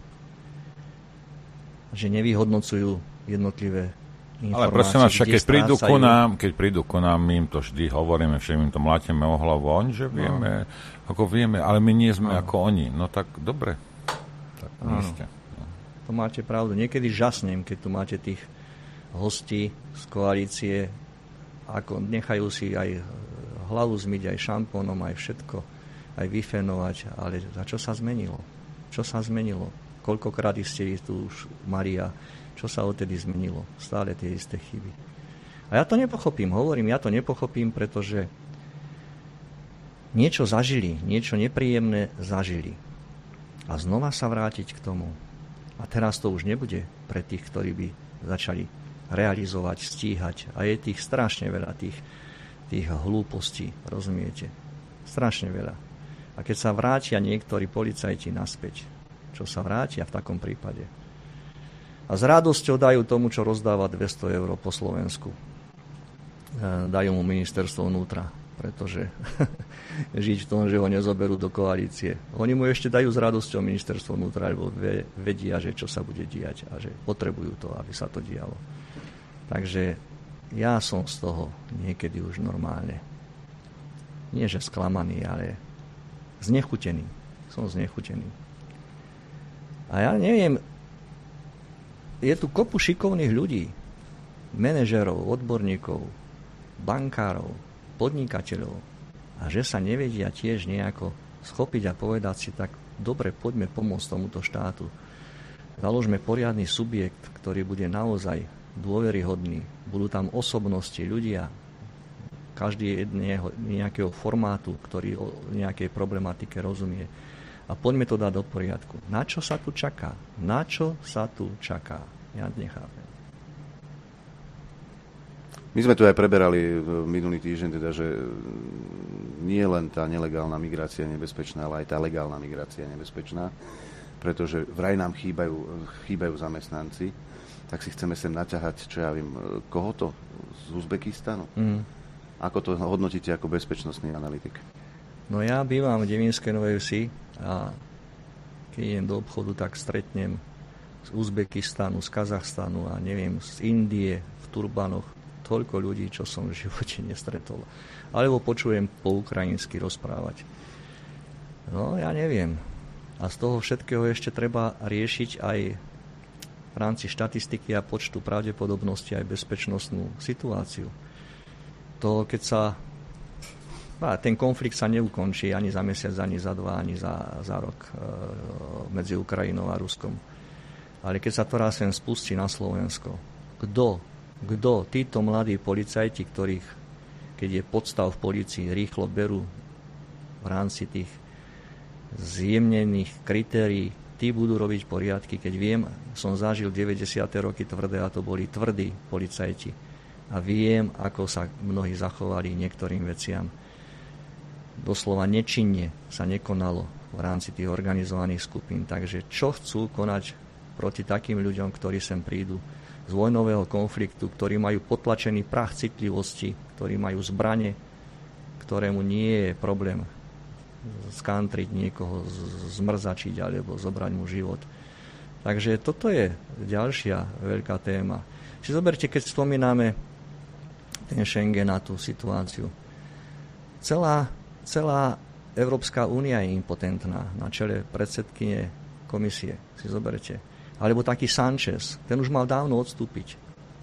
že nevyhodnocujú jednotlivé informácie. Ale prosím vás, však keď prídu ku nám, my im to vždy hovoríme, že im to mlátime o hlavu, oni, že vieme, ako vieme, ale my nie sme ako oni. No tak dobre. Tak nie ste. No. To máte pravdu. Niekedy žasnem, keď tu máte tých hostí z koalície, ako nechajú si aj hlavu zmyť, aj šampónom, aj všetko, aj vyfenovať, ale za čo sa zmenilo? Čo sa zmenilo? Koľkokrát ste tu už, Maria, čo sa odtedy zmenilo? Stále tie isté chyby. A ja to nepochopím, ja to nepochopím, pretože niečo zažili, niečo nepríjemné zažili. A znova sa vrátiť k tomu. A teraz to už nebude pre tých, ktorí by začali realizovať, stíhať. A je tých strašne veľa, tých hlúpostí, rozumiete? Strašne veľa. A keď sa vrátia niektorí policajti naspäť, čo sa vrátia v takom prípade, a s radosťou dajú tomu, čo rozdáva 200 eur po Slovensku. Dajú mu ministerstvo vnútra, pretože žiť v tom, že ho nezoberú do koalície. Oni mu ešte dajú s radosťou ministerstvo vnútra, lebo vedia, že čo sa bude diať a že potrebujú to, aby sa to dialo. Takže ja som z toho niekedy už normálne. Nie, že sklamaný, ale znechutený. Som znechutený. A ja neviem, je tu kopu šikovných ľudí, manažerov, odborníkov, bankárov, podnikateľov a že sa nevedia tiež nejako schopiť a povedať si tak, dobre, poďme pomôcť tomuto štátu. Založme poriadny subjekt, ktorý bude naozaj dôveryhodný. Budú tam osobnosti, ľudia, každý nejakého formátu, ktorý o nejakej problematike rozumie. A poďme to dať do poriadku. Na čo sa tu čaká? Na čo sa tu čaká? Ja nechápem. My sme tu aj preberali minulý týždeň, teda, že nie len tá nelegálna migrácia je nebezpečná, ale aj tá legálna migrácia je nebezpečná, pretože vraj nám chýbajú zamestnanci, tak si chceme sem naťahať, čo ja viem, koho to? Z Uzbekistanu? Ako to hodnotíte ako bezpečnostný analytik? No ja bývam v Devínskej Novej Vsi a keď idem do obchodu, tak stretnem z Uzbekistanu, z Kazachstanu a neviem, z Indie v turbanoch toľko ľudí, čo som v živote nestretol. Alebo počujem po ukrajinsky rozprávať. No, ja neviem. A z toho všetkého ešte treba riešiť aj v rámci štatistiky a počtu pravdepodobnosti aj bezpečnostnú situáciu. To, keď sa ten konflikt sa neukončí ani za mesiac, ani za 2, ani za rok medzi Ukrajinou a Ruskom. Ale keď sa to raz sem spustí na Slovensko, kto títo mladí policajti, ktorých, keď je podstav v polícii, rýchlo berú v rámci tých zjemnených kritérií, tí budú robiť poriadky. Keď viem, som zažil 90. roky tvrdé a to boli tvrdí policajti. A viem, ako sa mnohí zachovali niektorým veciam. Doslova nečinne sa nekonalo v rámci tých organizovaných skupín. Takže čo chcú konať proti takým ľuďom, ktorí sem prídu z vojnového konfliktu, ktorí majú potlačený prach citlivosti, ktorí majú zbrane, ktorému nie je problém skantriť niekoho, zmrzačiť alebo zobrať mu život. Takže toto je ďalšia veľká téma. Si zoberte, keď spomíname ten Schengen a tú situáciu. Celá Európska únia je impotentná na čele predsedkyne komisie, si zoberte. Alebo taký Sanchez, ten už mal dávno odstúpiť.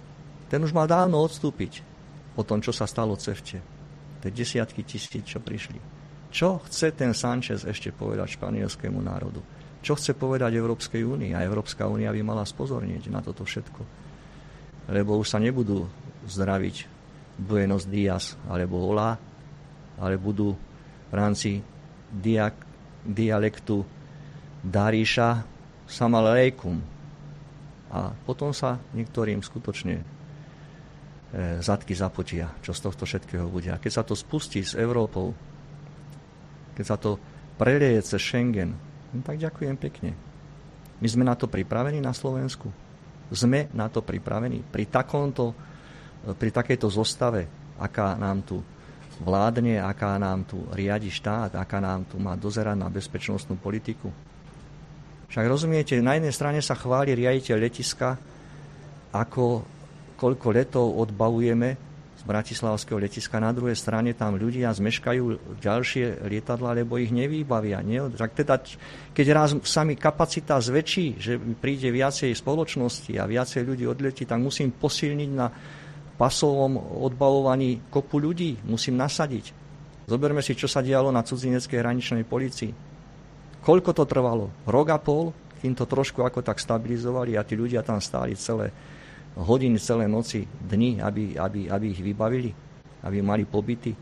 Po tom, čo sa stalo v CEFTE. To je desiatky tisíc, čo prišli. Čo chce ten Sanchez ešte povedať španielskému národu? Čo chce povedať Európskej únii? A Európska únia by mala spozorniť na toto všetko. Lebo už sa nebudú zdraviť Buenos Dias alebo Hola, ale budú v rámci dialektu Daríša Salam aleikum. A potom sa niektorým skutočne zadky zapotia, čo z tohto všetkého bude. A keď sa to spustí s Európou, keď sa to prelieje cez Schengen, no tak ďakujem pekne. My sme na to pripravení na Slovensku? Sme na to pripravení? Pri takejto zostave, aká nám tu vládne, aká nám tu riadi štát, aká nám tu má dozerať na bezpečnostnú politiku. Však rozumiete, na jednej strane sa chváli riaditeľ letiska, koľko letov odbavujeme z bratislavského letiska, na druhej strane tam ľudia zmeškajú ďalšie lietadlá, lebo ich nevybavia. Teda, keď raz sami kapacita zväčší, že príde viacej spoločnosti a viacej ľudí odletí, tak musím posilniť na pasovom odbavovaní kopu ľudí, musím nasadiť. Zoberme si, čo sa dialo na cudzineckej hraničnej polícii. Koľko to trvalo? Rok a pol, kým to trošku ako tak stabilizovali a tí ľudia tam stáli celé hodiny, celé noci, dni, aby ich vybavili, aby mali pobyty.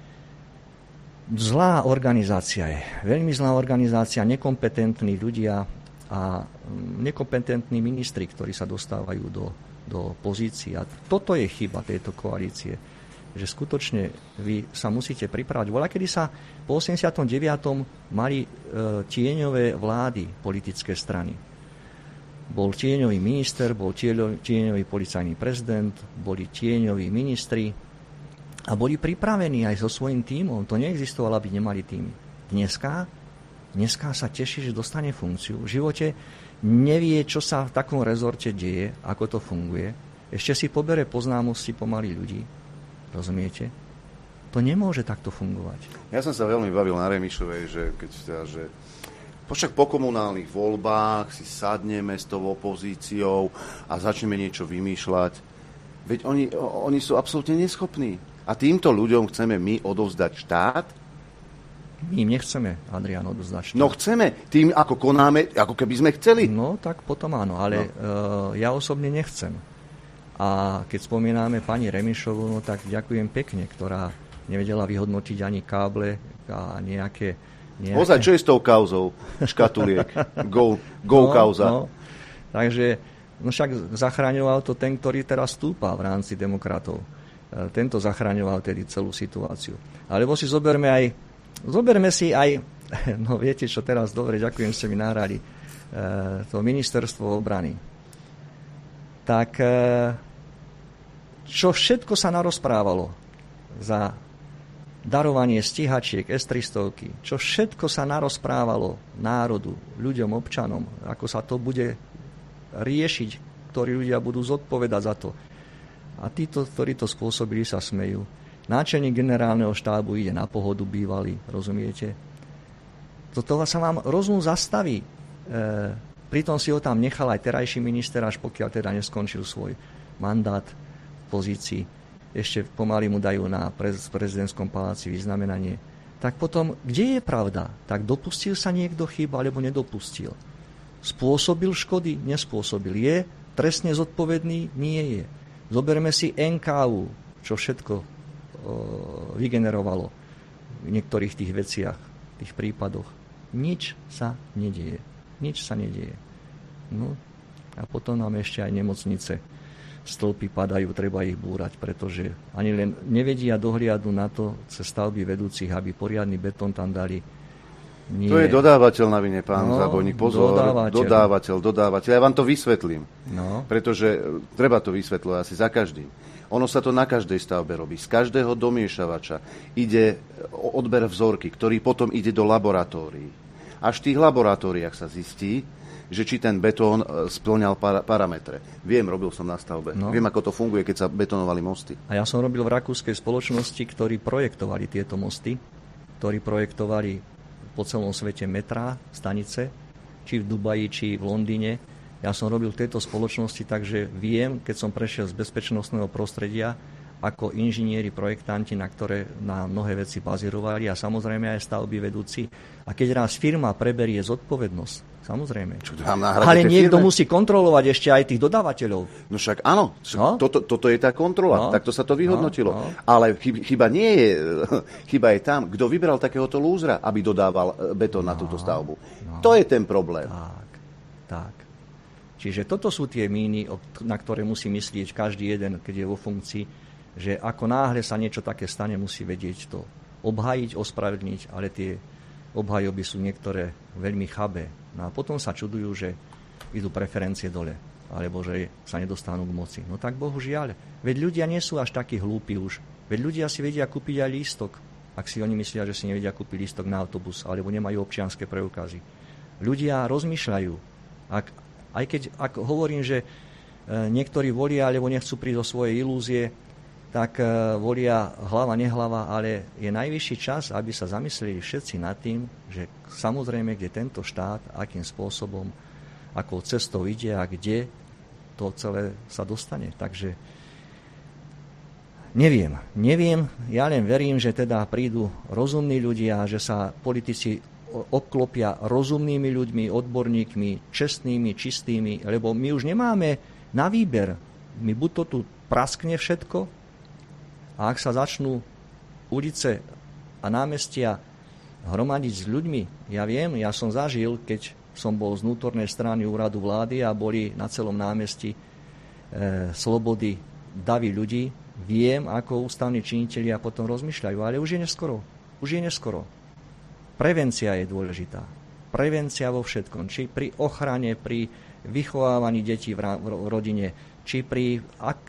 Zlá organizácia je. Veľmi zlá organizácia, nekompetentní ľudia a nekompetentní ministri, ktorí sa dostávajú do pozícií. A toto je chyba tejto koalície, že skutočne vy sa musíte pripravať. Bola, kedy sa po 89. mali tieňové vlády politické strany. Bol tieňový minister, bol tieňový policajný prezident, boli tieňoví ministri a boli pripravení aj so svojím tímom. To neexistovalo, aby nemali tým. Dneska sa teší, že dostane funkciu. V živote nevie, čo sa v takom rezorte deje, ako to funguje. Ešte si pobere poznámosti pomaly ľudí. Rozumiete? To nemôže takto fungovať. Ja som sa veľmi bavil na Remišovej, že však po komunálnych voľbách si sadneme s tou opozíciou a začneme niečo vymýšľať. Veď oni sú absolútne neschopní. A týmto ľuďom chceme my odovzdať štát? My im nechceme, Adrián, odovzdať štát. No chceme. Tým, ako konáme, ako keby sme chceli. No, tak potom áno. Ale ja osobne nechcem. A keď spomíname pani Remišovu, no tak ďakujem pekne, ktorá nevedela vyhodnotiť ani káble a nejaké... Ozaj, čo je s tou kauzou škatuliek? Go kauza. No. Takže, však zachraňoval to ten, ktorý teraz stúpa v rámci demokratov. Tento zachraňoval tedy celú situáciu. Alebo si zoberme si aj, no viete čo teraz, dobre, ďakujem, ste mi nahrali, to ministerstvo obrany. Tak čo všetko sa narozprávalo za darovanie stíhačiek S-300, čo všetko sa narozprávalo národu, ľuďom, občanom, ako sa to bude riešiť, ktorí ľudia budú zodpovedať za to. A títo, ktorí to spôsobili, sa smejú. Náčelník generálneho štábu ide na pohodu bývalý, rozumiete? Toto sa vám rozum zastaví. Pritom si ho tam nechal aj terajší minister, až pokiaľ teda neskončil svoj mandát v pozícii. Ešte pomaly mu dajú na prezidentskom paláci vyznamenanie. Tak potom, kde je pravda? Tak dopustil sa niekto chyb, alebo nedopustil? Spôsobil škody? Nespôsobil. Je trestne zodpovedný? Nie je. Zoberme si NKU, čo všetko vygenerovalo v niektorých tých veciach, tých prípadoch. Nič sa nedieje. Nič sa nedieje. No a potom nám ešte aj nemocnice stĺpy padajú, treba ich búrať, pretože ani len nevedia dohliadu na to cez stavby vedúcich, aby poriadny betón tam dali. Nie. To je dodávateľ na vine, pán Zábojník. Pozor, dodávateľ. Ja vám to vysvetlím. No. Pretože treba to vysvetľovať asi za každým. Ono sa to na každej stavbe robí. Z každého domiešavača ide odber vzorky, ktorý potom ide do laboratórií. Až v tých laboratóriách sa zistí, že či ten betón spĺňal parametre. Viem, robil som na stavbe. No. Viem, ako to funguje, keď sa betonovali mosty. A ja som robil v rakúskej spoločnosti, ktorí projektovali tieto mosty, ktorí projektovali po celom svete metrá, stanice, či v Dubaji, či v Londýne. Ja som robil v tejto spoločnosti, takže viem, keď som prešiel z bezpečnostného prostredia, ako inžinieri, projektanti, na ktoré na mnohé veci bazírovali a samozrejme aj stavby vedúci. A keď raz firma preberie zodpovednosť, samozrejme. Ale niekto musí kontrolovať ešte aj tých dodávateľov. No však áno, toto je tá kontrola, takto sa to vyhodnotilo. Ale chyba nie je, chyba je tam, kto vybral takéhoto lúzra, aby dodával betón na túto stavbu. To je ten problém. Tak. Čiže toto sú tie míny, na ktoré musí myslieť každý jeden, keď je vo funkcii, že ako náhle sa niečo také stane, musí vedieť to obhájiť, ospravedlniť, ale tie obhajoby sú niektoré veľmi chabé. No a potom sa čudujú, že idú preferencie dole, alebo že sa nedostanú k moci. No tak bohužiaľ. Veď ľudia nie sú až takí hlúpi už. Veď ľudia si vedia kúpiť aj lístok, ak si oni myslia, že si nevedia kúpiť lístok na autobus, alebo nemajú občianske preukazy. Ľudia rozmýšľajú. Ak hovorím, že niektorí volia, alebo nechcú prísť o svoje ilúzie, tak volia hlava, nehlava, ale je najvyšší čas, aby sa zamysleli všetci nad tým, že samozrejme, kde tento štát, akým spôsobom, akou cestou ide a kde to celé sa dostane. Takže neviem. Ja len verím, že teda prídu rozumní ľudia, že sa politici obklopia rozumnými ľuďmi, odborníkmi, čestnými, čistými, lebo my už nemáme na výber. My buď to tu praskne všetko, a ak sa začnú ulice a námestia hromadiť s ľuďmi, ja viem, ja som zažil, keď som bol z vnútornej strany úradu vlády a boli na celom námestí slobody davy ľudí, viem, ako ústavní činitelia potom rozmýšľajú, ale už je neskoro. Prevencia je dôležitá. Prevencia vo všetkom, či pri ochrane, pri vychovávaní detí v rodine, či pri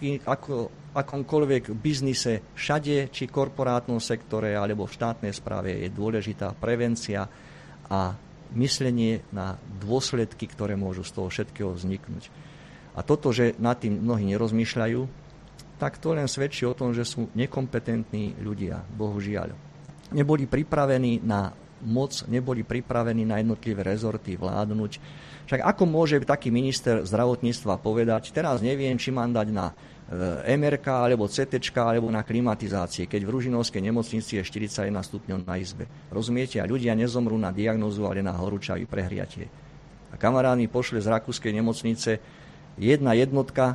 akomkoľvek biznise, všade, či korporátnom sektore, alebo v štátnej správe je dôležitá prevencia a myslenie na dôsledky, ktoré môžu z toho všetkého vzniknúť. A toto, že nad tým mnohí nerozmýšľajú, tak to len svedčí o tom, že sú nekompetentní ľudia, bohužiaľ. Neboli pripravení na moc, neboli pripravení na jednotlivé rezorty vládnuť. Však ako môže taký minister zdravotníctva povedať, teraz neviem, či mám dať na MRK, alebo CT, alebo na klimatizácie, keď v Ružinovskej nemocnici je 41 stupňov na izbe. Rozumiete? A ľudia nezomrú na diagnózu, ale na horúčavy prehriatie. A kamarát mi pošle z rakúskej nemocnice jedna jednotka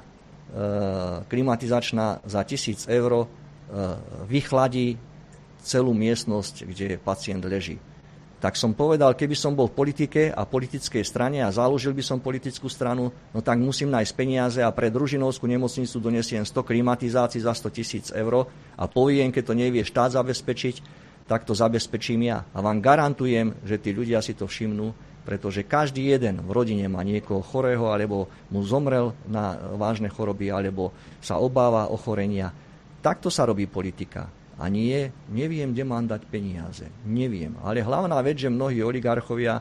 klimatizačná za 1000 eur vychladí celú miestnosť, kde pacient leží. Tak som povedal, keby som bol v politike a politickej strane a založil by som politickú stranu, no tak musím nájsť peniaze a pre Družinovskú nemocnicu donesiem 100 klimatizácií za 100 000 eur a poviem, keď to nevie štát zabezpečiť, tak to zabezpečím ja. A vám garantujem, že tí ľudia si to všimnú, pretože každý jeden v rodine má niekoho chorého, alebo mu zomrel na vážne choroby, alebo sa obáva ochorenia. Takto sa robí politika. A neviem, kde mám dať peniaze. Neviem. Ale hlavná vec, že mnohí oligarchovia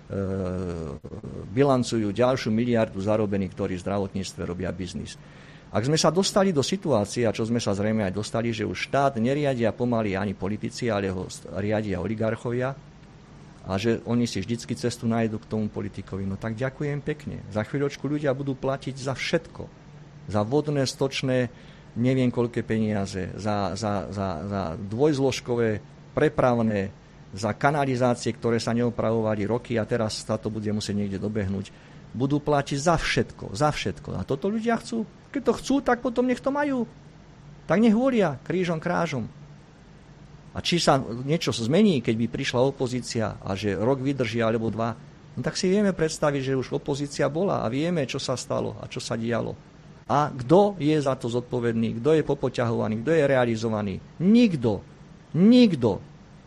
bilancujú ďalšiu miliardu zarobených, ktorí v zdravotníctve robia biznis. Ak sme sa dostali do situácie, a čo sme sa zrejme aj dostali, že už štát neriadia pomaly ani politici, ale ho riadia oligarchovia, a že oni si vždycky cestu nájdu k tomu politikovi. No tak ďakujem pekne. Za chvíľočku ľudia budú platiť za všetko. Za vodné, stočné, neviem koľké peniaze, za dvojzložkové, prepravné, za kanalizácie, ktoré sa neopravovali roky a teraz sa to bude musieť niekde dobehnúť. Budú platiť za všetko, za všetko. A toto ľudia chcú. Keď to chcú, tak potom nech to majú. Tak nech volia krížom krážom. A či sa niečo zmení, keď by prišla opozícia a že rok vydrží alebo 2, no tak si vieme predstaviť, že už opozícia bola a vieme, čo sa stalo a čo sa dialo. A kto je za to zodpovedný, kto je popoťahovaný, kto je realizovaný? Nikto. Nikto.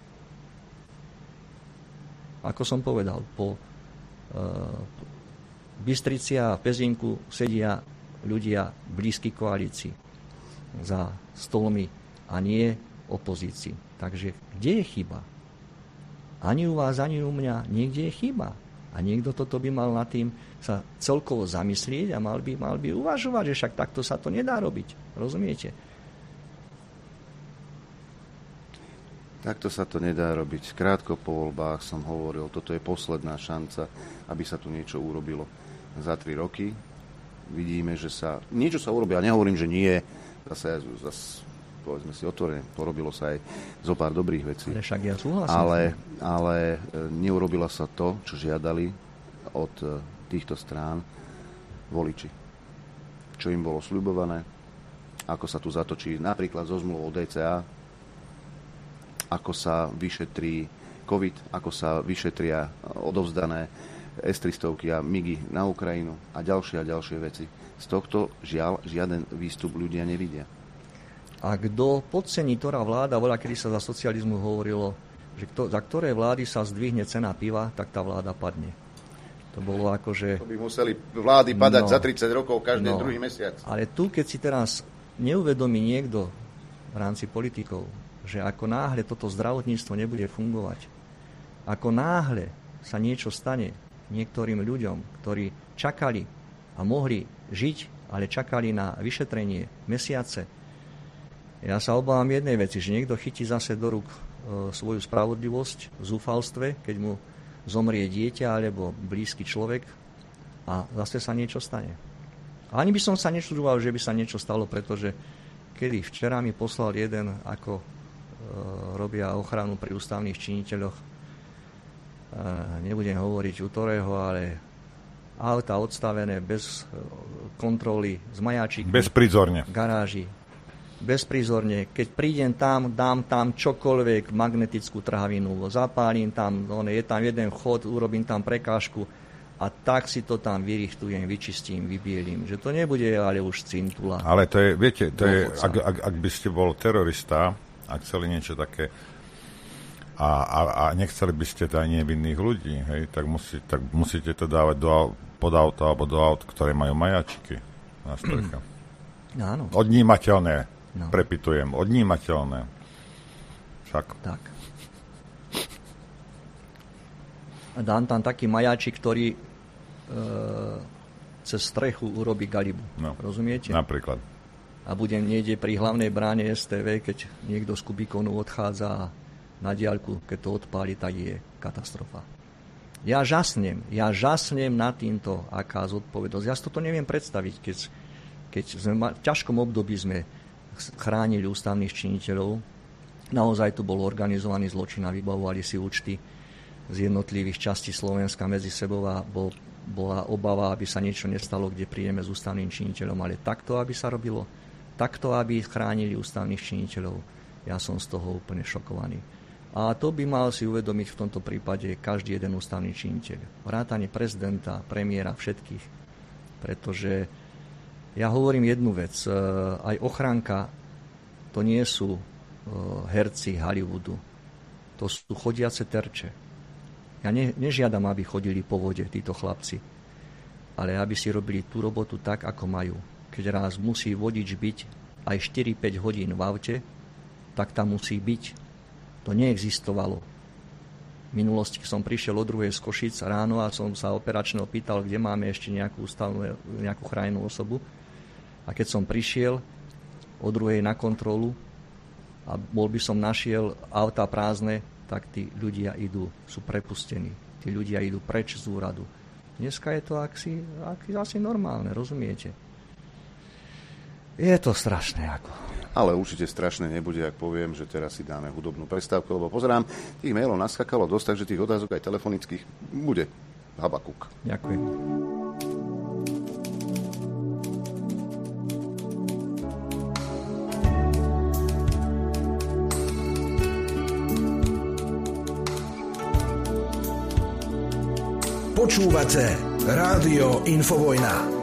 Ako som povedal, po Bystrici a Pezinku sedia ľudia blízky koalícii za stolmi a nie opozícii. Takže kde je chyba? Ani u vás, ani u mňa, niekde je chyba. A niekto toto by mal nad tým sa celkovo zamyslieť a mal by uvažovať, že však takto sa to nedá robiť. Rozumiete? Takto sa to nedá robiť. Krátko po voľbách som hovoril, toto je posledná šanca, aby sa tu niečo urobilo. Za 3 roky vidíme, že niečo sa urobí, a nehovorím, že nie. Zase povedzme si otvorene, porobilo sa aj zo pár dobrých vecí. Ale však ja súhlasím. Ale neurobila sa to, čo žiadali od týchto strán voliči. Čo im bolo sľubované, ako sa tu zatočí napríklad so zmluvou DCA, ako sa vyšetrí COVID, ako sa vyšetria odovzdané S-300 a MIGy na Ukrajinu a ďalšie veci. Z tohto žiaľ žiaden výstup ľudia nevidia. A kto podcení, ktorá vláda, voľa, kedy sa za socializmu hovorilo, že za ktoré vlády sa zdvihne cena piva, tak tá vláda padne. To bolo akože... To by museli vlády padať za 30 rokov každý druhý mesiac. Ale tu, keď si teraz neuvedomí niekto v rámci politikov, že ako náhle toto zdravotníctvo nebude fungovať, ako náhle sa niečo stane niektorým ľuďom, ktorí čakali a mohli žiť, ale čakali na vyšetrenie mesiace. Ja sa obávam jednej veci, že niekto chytí zase do rúk svoju spravodlivosť v zúfalstve, keď mu zomrie dieťa alebo blízky človek a zase sa niečo stane. A ani by som sa nečudoval, že by sa niečo stalo, pretože kedy včera mi poslal jeden, ako robia ochranu pri ústavných činiteľoch, nebudem hovoriť u ktorého, ale auta odstavené bez kontroly, s majáčikmi. Bezprizorne. Garáži. Bezprizorne. Keď prídem tam, dám tam čokoľvek, magnetickú trhavinu, zapálim tam, je tam jeden chod, urobím tam prekážku a tak si to tam vyrichtujem, vyčistím, vybielim. Že to nebude ale už cintula. Ale to je, viete, to je, ak by ste bol terorista a chceli niečo také a nechceli by ste to aj nevinných ľudí, hej, tak musíte to dávať pod auto alebo do aut, ktoré majú majačiky na streche. Áno. Odnímateľné. No. Prepitujem, odnímateľné. Však. Tak. A dám tam taký majáčik, ktorý cez strechu urobí galibu. No. Rozumiete? Napríklad. A budem niekde pri hlavnej bráne STV, keď niekto z Kubikonu odchádza na diaľku, keď to odpáli, tak je katastrofa. Ja žasnem nad týmto, aká zodpovednosť. Ja si toto neviem predstaviť, keď v ťažkom období sme chránili ústavných činiteľov. Naozaj tu bol organizovaný zločin a vybavovali si účty z jednotlivých častí Slovenska medzi sebou a bola obava, aby sa niečo nestalo, kde prídeme s ústavným činiteľom, ale takto, aby sa robilo, takto, aby chránili ústavných činiteľov. Ja som z toho úplne šokovaný. A to by mal si uvedomiť v tomto prípade každý jeden ústavný činiteľ. Vrátane prezidenta, premiéra, všetkých. Pretože ja hovorím jednu vec. Aj ochránka to nie sú herci Hollywoodu. To sú chodiace terče. Ja nežiadam, aby chodili po vode títo chlapci, ale aby si robili tú robotu tak, ako majú. Keď raz musí vodič byť aj 4-5 hodín v aute, tak tam musí byť. To neexistovalo. V minulosti som prišiel o 2:00 z Košíc ráno a som sa operačného pýtal, kde máme ešte nejakú chránenú osobu. A keď som prišiel o 2:00 na kontrolu a bol by som našiel auta prázdne, tak tí ľudia sú prepustení. Tí ľudia idú preč z úradu. Dneska je to asi normálne, rozumiete? Je to strašné ako. Ale určite strašné nebude, ak poviem, že teraz si dáme hudobnú prestávku, lebo pozerám, tých mailov naskakalo dosť, takže tých otázok aj telefonických bude Habakuk. Ďakujem. Počúvate Rádio Infovojna.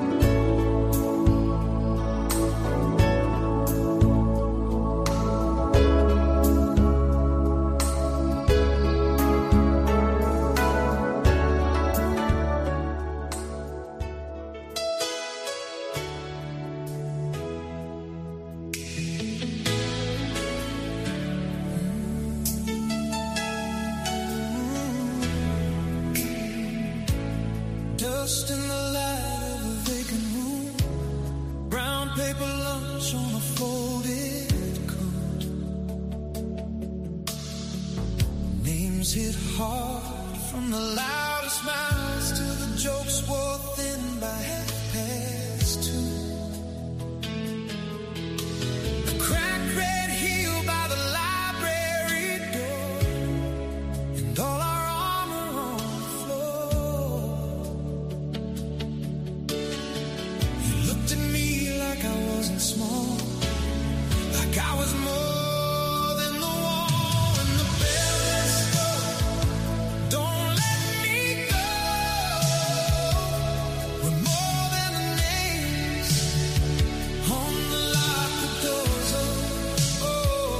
Dust in the light of a vacant room, brown paper lunch on a folded coat. Names hit hard from the loudest mouths till the jokes wore thin by 2:30. A cracked red heel by the library door, and all our armor on the floor. You looked at me like I wasn't small, like I was more than the wall. And the bell is struck, don't let me go. We're more than the names on the locked doors. Oh,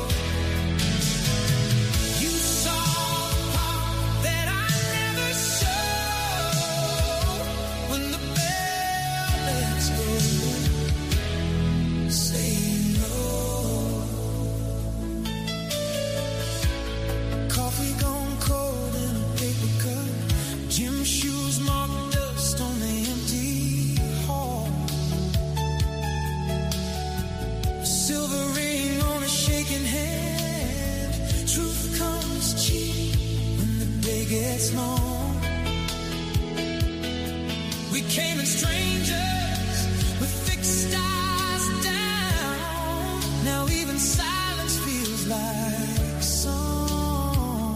you saw the part that I never showed. When the bell lets go, say no. Coffee gone cold in a paper cup, gym shoes marked dust on the empty hall. A silver ring on a shaking hand. Truth comes cheap when the day gets long. We came in strangers with fixed eyes down. Now even silence feels like song.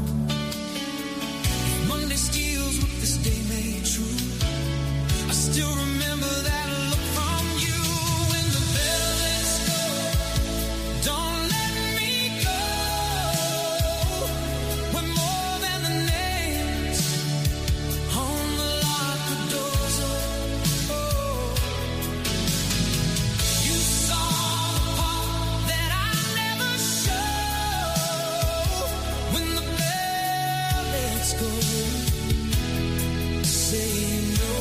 If Monday steals what this day made true, I still remember that look from you. When the bell lets go, don't let me go. We're more than the names on the locked doors. Oh, you saw the part that I never showed. When the bell lets go, say no.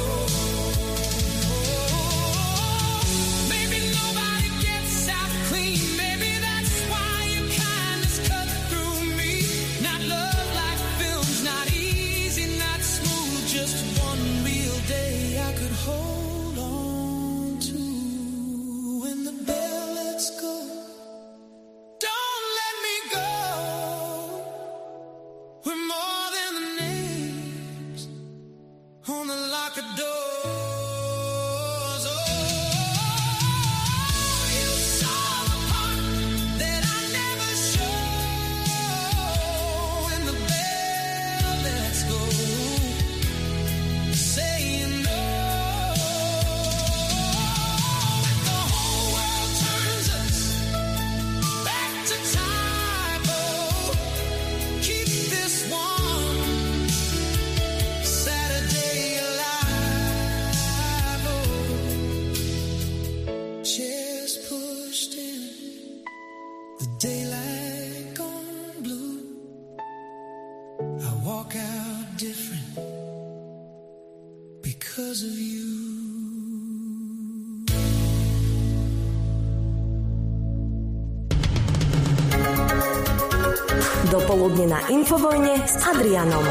Maybe nobody gets out clean. Maybe that's why your kindness cut through me. Not love like films, not easy, not smooth. Just one real day I could hold on to. When the bell lets go, don't let me go. We're more than the names on the locked doors. Oh, you saw the part that I never showed. When the bell lets go, saying no. If the whole world turns us back to time, oh, keep this one Saturday alive. Oh, chairs pushed in, the daylight gone blue. I walk out different because of you. Dopoludne na Infovojne s Adrianom.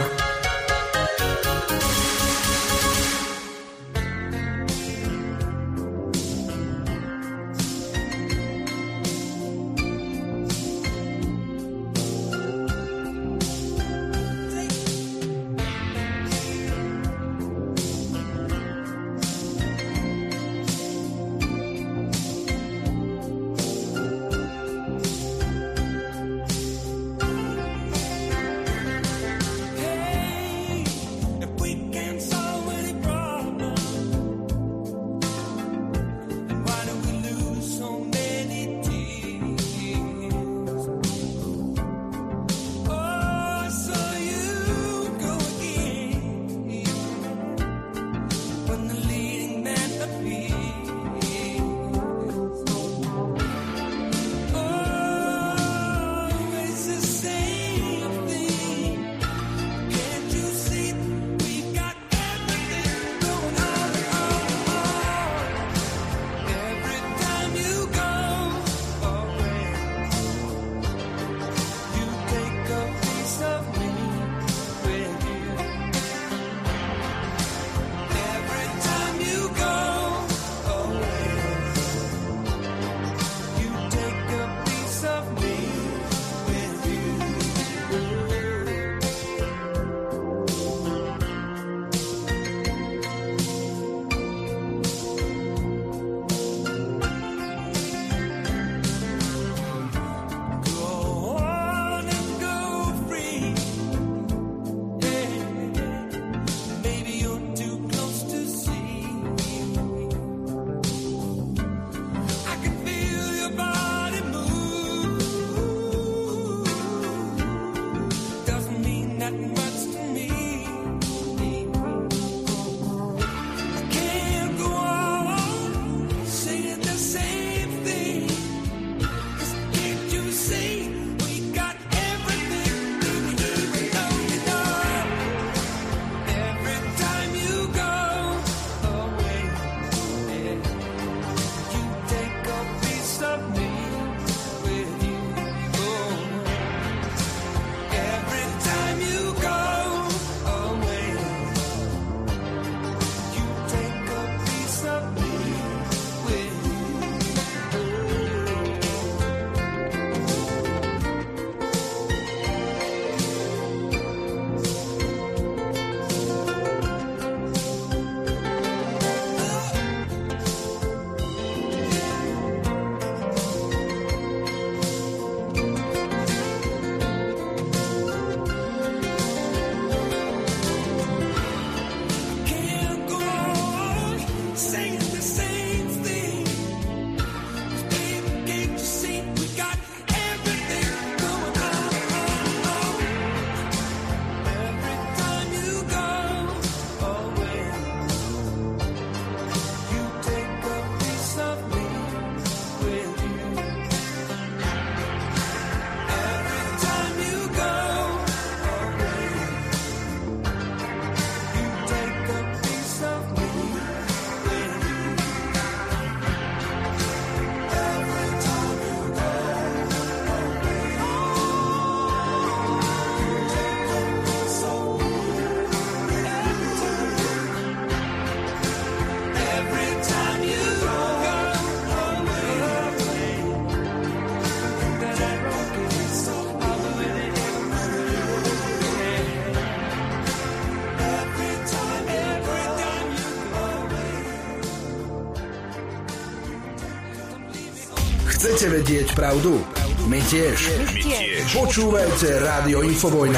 Chcete vedieť pravdu? My tiež. Počúvajte Rádio Infovojna.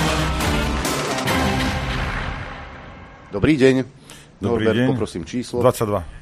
Dobrý deň. Dobrý deň. Poprosím číslo. 22.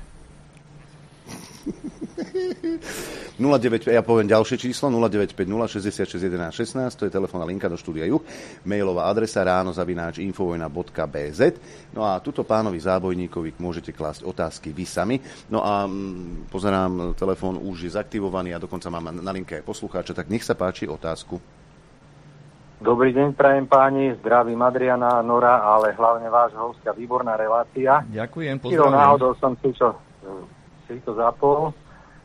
09, ja poviem ďalšie číslo, 0950 66 11 16, to je telefónna linka do štúdia Juh, mailová adresa ráno@infovojna.bz. No a tuto pánovi Zábojníkovi môžete klásť otázky vy sami. No a pozerám, telefón už je zaktivovaný a dokonca mám na linke aj poslucháča, tak nech sa páči otázku. Dobrý deň, prajem páni, zdravím Adriana, Nora, ale hlavne vášho hostia, výborná relácia. Ďakujem, pozdravujem. Náhodou som si to zapol.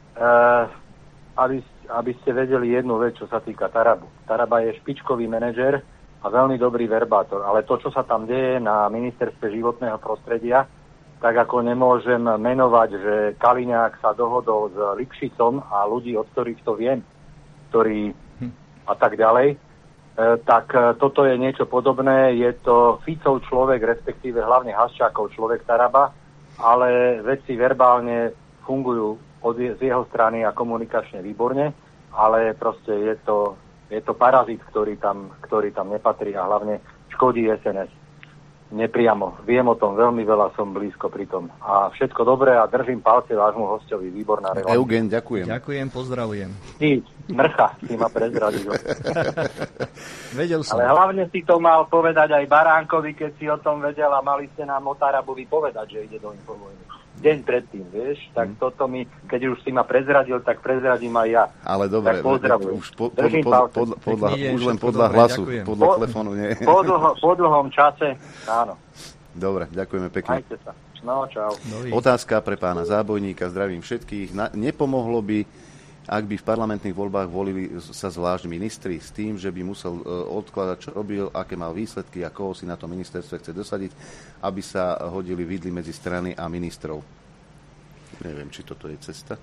Aby ste vedeli jednu vec, čo sa týka Tarabu. Taraba je špičkový manažer a veľmi dobrý verbátor, ale to, čo sa tam deje na ministerstve životného prostredia, tak ako nemôžem menovať, že Kaliňák sa dohodol s Lipšicom a ľudí, od ktorých to viem, ktorí a tak ďalej, tak toto je niečo podobné. Je to Ficov človek, respektíve hlavne Haščákov človek Taraba, ale veci verbálne fungujú z jeho strany a komunikačne výborne, ale proste je to parazit, ktorý tam nepatrí a hlavne škodí SNS. Nepriamo. Viem o tom veľmi veľa, som blízko pri tom. A všetko dobré a držím palce vášmu hostovi. Výborná relácia. Eugen, ďakujem. Ďakujem, pozdravujem. Ty, mrcha, si ma prezradil. Vedel som. Ale hlavne si to mal povedať aj Baránkovi, keď si o tom vedel a mali ste nám o Tarabovi povedať, že ide do Infovojny. Deň predtým, vieš, tak toto mi, keď už si ma prezradil, tak prezradím aj ja. Ale dobre, už len podľa hlasu, podľa telefónu nie. Po dlhom čase, áno. Dobre, ďakujeme pekne. Majte sa. No, čau. Otázka pre pána Zábojníka, zdravím všetkých. Nepomohlo by, ak by v parlamentných voľbách volili sa zvlášť ministri s tým, že by musel odkladať, čo robil, aké mal výsledky a koho si na to ministerstve chce dosadiť, aby sa hodili vidly medzi strany a ministrov. Neviem, či toto je cesta.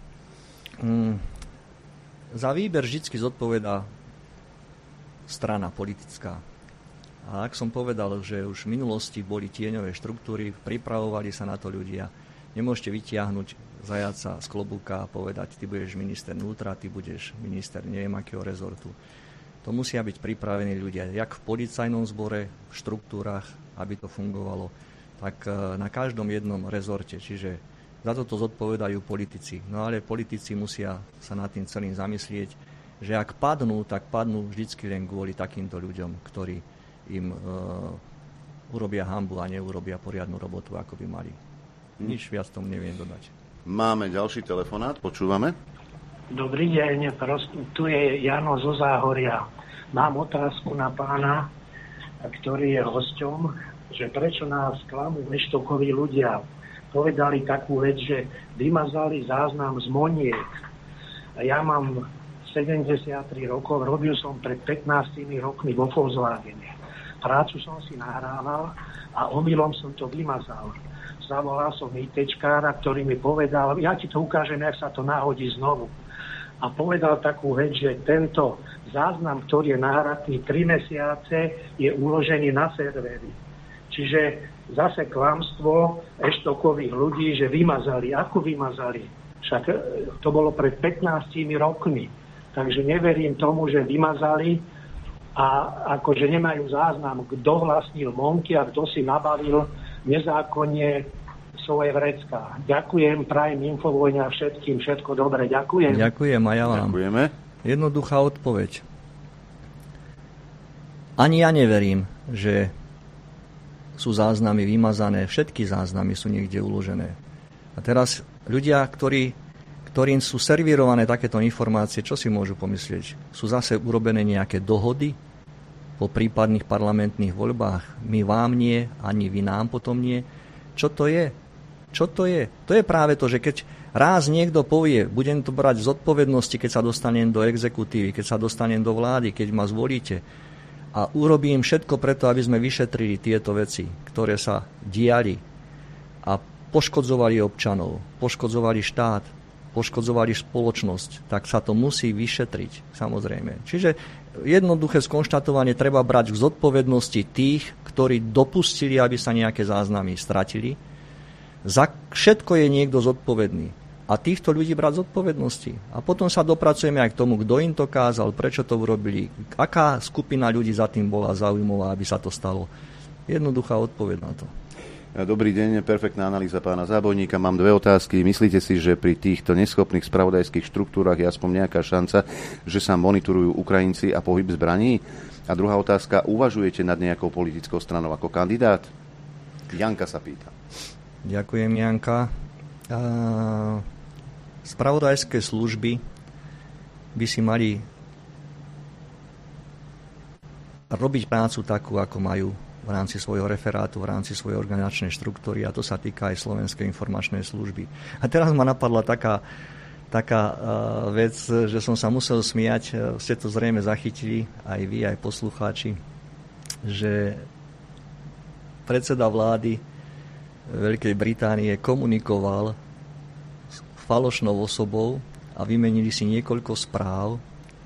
Za výber vždy zodpovedá strana politická. A ak som povedal, že už v minulosti boli tieňové štruktúry, pripravovali sa na to ľudia, nemôžete vytiahnuť zajaca z klobúka a povedať, ty budeš minister vnútra, ty budeš minister neviem akého rezortu. To musia byť pripravení ľudia, jak v policajnom zbore, v štruktúrach, aby to fungovalo, tak na každom jednom rezorte. Čiže za toto zodpovedajú politici. No ale politici musia sa nad tým celým zamyslieť, že ak padnú, tak padnú vždycky len kvôli takýmto ľuďom, ktorí im urobia hanbu a neurobia poriadnu robotu, ako by mali. Nič viac tomu neviem dodať. Máme ďalší telefonát, počúvame. Dobrý deň, tu je Jano zo Záhoria. Mám otázku na pána, ktorý je hosťom, že prečo nás klamú Eštokoví ľudia. Povedali takú vec, že vymazali záznam z Moniek. Ja mám 73 rokov, robil som pred 15 rokmi vo Volkswagene. Prácu som si nahrával a omylom som to vymazal. Zavolal som ITčkára, ktorý mi povedal, ja ti to ukážem, jak sa to nahodí znovu. A povedal takú vec, že tento záznam, ktorý je nahratý 3 mesiace, je uložený na servery. Čiže zase klamstvo Eštokových ľudí, že vymazali. Ako vymazali? Však to bolo pred 15 rokmi. Takže neverím tomu, že vymazali a akože nemajú záznam, kto vlastnil Monky a kto si nabalil nezákonne svoje vrecká. Ďakujem, prajem Infovojna všetkým, všetko dobre, ďakujem. Ďakujem a ja vám. Ďakujeme. Jednoduchá odpoveď. Ani ja neverím, že sú záznamy vymazané, všetky záznamy sú niekde uložené. A teraz ľudia, ktorým sú servírované takéto informácie, čo si môžu pomyslieť? Sú zase urobené nejaké dohody po prípadných parlamentných voľbách? My vám nie, ani vy nám potom nie. Čo to je? Čo to je? To je práve to, že keď raz niekto povie, budem to brať z zodpovednosti, keď sa dostanem do exekutívy, keď sa dostanem do vlády, keď ma zvolíte a urobím všetko preto, aby sme vyšetrili tieto veci, ktoré sa diali a poškodzovali občanov, poškodzovali štát, poškodzovali spoločnosť, tak sa to musí vyšetriť, samozrejme. Čiže jednoduché skonštatovanie treba brať k zodpovednosti tých, ktorí dopustili, aby sa nejaké záznamy stratili. Za všetko je niekto zodpovedný. a týchto ľudí brať zodpovednosti. A potom sa dopracujeme aj k tomu, kto im to kázal, prečo to urobili, aká skupina ľudí za tým bola zaujímavá, aby sa to stalo. Jednoduchá odpoveď na to. Dobrý deň, perfektná analýza pána Zábojníka. Mám dve otázky. Myslíte si, že pri týchto neschopných spravodajských štruktúrach je aspoň nejaká šanca, že sa monitorujú Ukrajinci a pohyb zbraní? A druhá otázka, uvažujete nad nejakou politickou stranou ako kandidát? Janka sa pýta. Ďakujem, Janka. Spravodajské služby by si mali robiť prácu takú, ako majú v rámci svojho referátu, v rámci svojej organizačnej štruktúry, a to sa týka aj Slovenskej informačnej služby. A teraz ma napadla taká vec, že som sa musel smiať, ste to zrejme zachytili, aj vy, aj poslucháči, že predseda vlády Veľkej Británie komunikoval s falošnou osobou a vymenili si niekoľko správ,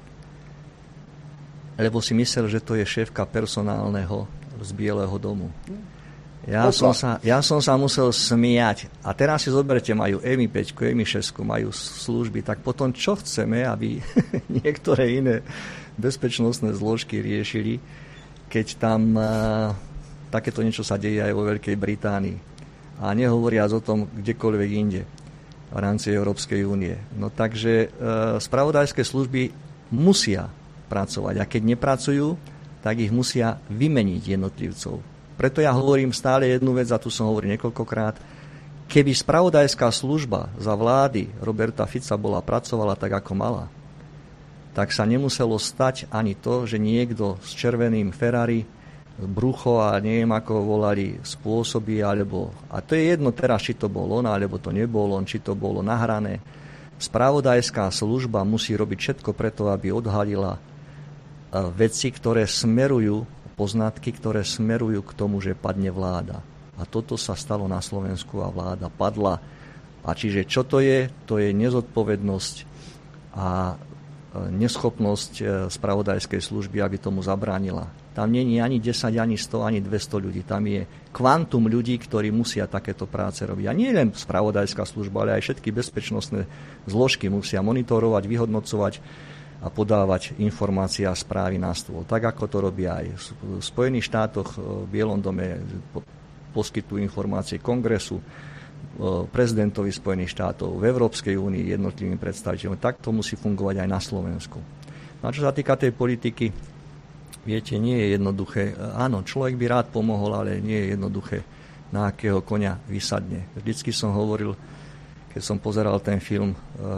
lebo si myslel, že to je šéfka personálneho z Bieleho domu. Ja som sa musel smiať. A teraz si zoberte, majú EMI 5, EMI 6, majú služby, tak potom čo chceme, aby niektoré iné bezpečnostné zložky riešili, keď tam takéto niečo sa deje aj vo Veľkej Británii. A nehovoriac o tom kdekoľvek inde v rámci Európskej únie. No takže spravodajské služby musia pracovať. A keď nepracujú, tak ich musia vymeniť jednotlivcov. Preto ja hovorím stále jednu vec, a tu som hovoril niekoľkokrát. Keby spravodajská služba za vlády Roberta Fica pracovala tak, ako mala, tak sa nemuselo stať ani to, že niekto s červeným Ferrari, brucho a neviem, ako volali, spôsoby, alebo... A to je jedno teraz, či to bol on, alebo to nebol on, či to bolo nahrané. Spravodajská služba musí robiť všetko preto, aby odhalila veci, ktoré smerujú, poznatky, ktoré smerujú k tomu, že padne vláda. A toto sa stalo na Slovensku a vláda padla. A čiže čo to je? To je nezodpovednosť a neschopnosť spravodajskej služby, aby tomu zabránila. Tam nie je ani 10, ani 100, ani 200 ľudí. Tam je kvantum ľudí, ktorí musia takéto práce robiť. A nie len spravodajská služba, ale aj všetky bezpečnostné zložky musia monitorovať, vyhodnocovať a podávať informácie a správy na stôl. Tak, ako to robia aj v Spojených štátoch, v Bielom dome poskytujú informácie Kongresu, prezidentovi Spojených štátov, v Európskej únii, jednotlivým predstaviteľom. Tak to musí fungovať aj na Slovensku. No a čo sa týka tej politiky, viete, nie je jednoduché. Áno, človek by rád pomohol, ale nie je jednoduché, na akého koňa vysadne. Vždycky som hovoril, keď som pozeral ten film,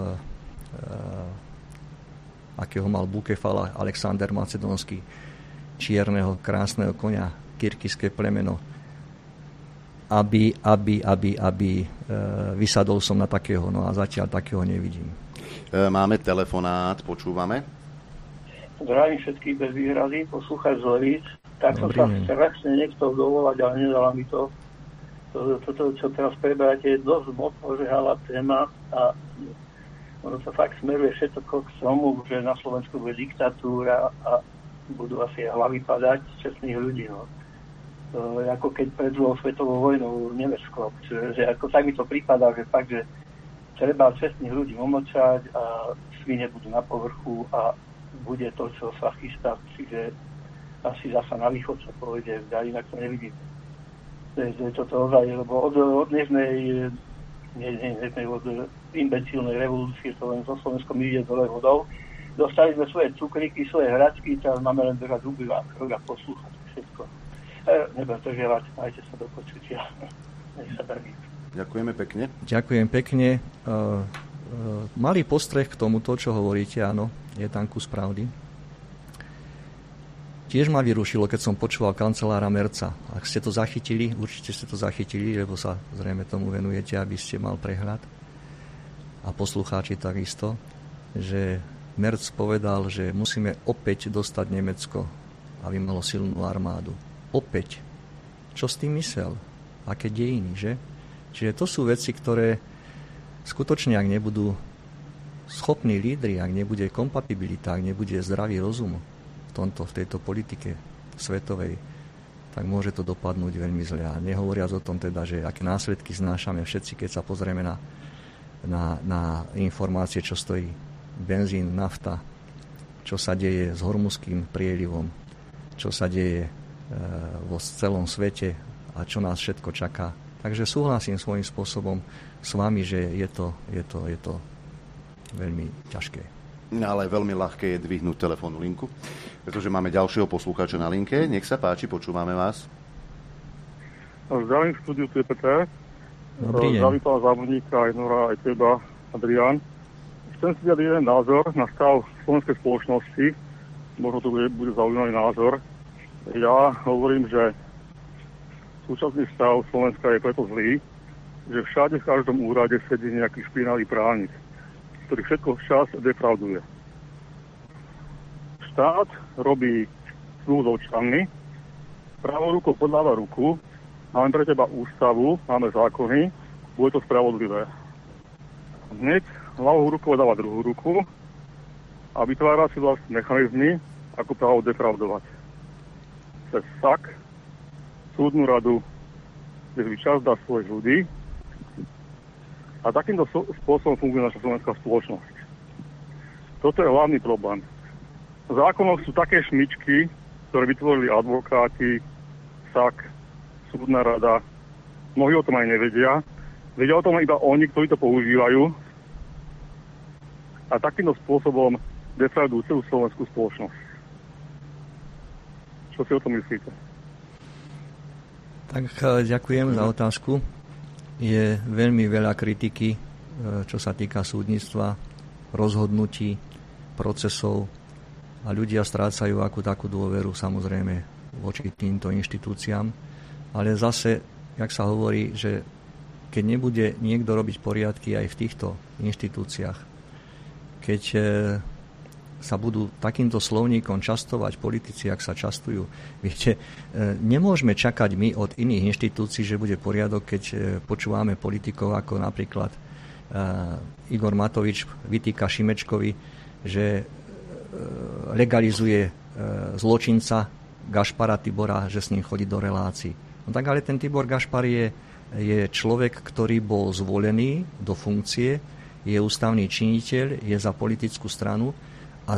akého mal Bukefala Alexander Macedónsky, čierneho, krásneho koňa, kirkizské plemeno, aby vysadol som na takého, no a zatiaľ takého nevidím. Máme telefonát, počúvame. Zdravím všetkých bez výhrady, poslúchať z Levíc. Tak som sa strašne nechcel dovolať, ale nedala mi to. Toto, čo teraz preberáte, je dosť moc ožehavá téma a ono sa fakt smeruje všetko k tomu, že na Slovensku bude diktatúra a budú asi hlavy padať čestných ľudí. No. Ako keď pred druhou svetovou vojnou Nemecko. Že ako tak mi to prípada, že fakt, že treba čestných ľudí omlčať a svine budú na povrchu a bude to, čo sa chystá, čiže asi zasa na východ sa pôjde, inak to nevidím. Toto ozaj, lebo od dnešnej od imbecilnej revolúcie, to len so Slovenskom ide dole vodou. Dostali sme svoje cukríky, svoje hračky, teraz máme len držať zuby a poslúchať všetko. Nebudem to želať, majte sa do počutia. Nech sa darí. Ďakujeme pekne. Ďakujem pekne. Malý postreh k tomuto, čo hovoríte, áno, je tam kus pravdy. Tiež ma vyrušilo, keď som počúval kancelára Merca. Ak ste to zachytili, určite ste to zachytili, lebo sa zrejme tomu venujete, aby ste mal prehľad. A poslucháči takisto, že Merc povedal, že musíme opäť dostať Nemecko, aby malo silnú armádu. Opäť. Čo s tým myslel? Aké dejiny, že? Čiže to sú veci, ktoré skutočne, ak nebudú schopní lídri, ak nebude kompatibilita, ak nebude zdravý rozum v tejto politike svetovej, tak môže to dopadnúť veľmi zle. A nehovoriac o tom teda, že aké následky znášame všetci, keď sa pozrieme na na informácie, čo stojí benzín, nafta, čo sa deje s Hormuzským prielivom, čo sa deje vo celom svete a čo nás všetko čaká. Takže súhlasím svojím spôsobom s vami, že je to veľmi ťažké. Ale veľmi ľahké je dvihnúť telefónnu linku, pretože máme ďalšieho poslucháča na linke. Nech sa páči, počúvame vás. Zdravím štúdiu, tu je Peter. Dobrý deň. Zdravím pána závodníka, aj Nora, aj teba, Adrián. Chcem si dať jeden názor na stav slovenskej spoločnosti. Možno to bude zaujímavý názor. Ja hovorím, že súčasný stav Slovenska je preto zlý, že všade v každom úrade sedí nejaký špinavý právnik, ktorý všetko včas defrauduje. Štát robí sluh s občanmi, pravou rukou podľáva ruku, máme pre teba ústavu, máme zákony, bude to spravodlivé. Hneď ľavou rukou dáva druhú ruku a vytvára si vlastne mechanizmy, ako právo defraudovať. Cez SAK, súdnu radu, kde čas dá svojich ľudí a takýmto spôsobom funguje naša slovenská spoločnosť. Toto je hlavný problém. V zákonoch sú také šmičky, ktoré vytvorili advokáti, SAK, súdna rada. Mnohí o tom aj nevedia. Vedia o tom iba oni, ktorí to používajú. A takýmto spôsobom defraudujú celú slovenskú spoločnosť. Čo si o tom myslíte? Tak ďakujem za otázku. Je veľmi veľa kritiky, čo sa týka súdnictva, rozhodnutí, procesov a ľudia strácajú akú takú dôveru samozrejme voči týmto inštitúciám. Ale zase, jak sa hovorí, že keď nebude niekto robiť poriadky aj v týchto inštitúciách, keď sa budú takýmto slovníkom častovať politici, ak sa častujú. Viete, nemôžeme čakať my od iných inštitúcií, že bude poriadok, keď počúvame politikov ako napríklad Igor Matovič vytýka Šimečkovi, že legalizuje zločinca Gašpara Tibora, že s ním chodí do relácií. No tak ale ten Tibor Gašpar je človek, ktorý bol zvolený do funkcie, je ústavný činiteľ, je za politickú stranu a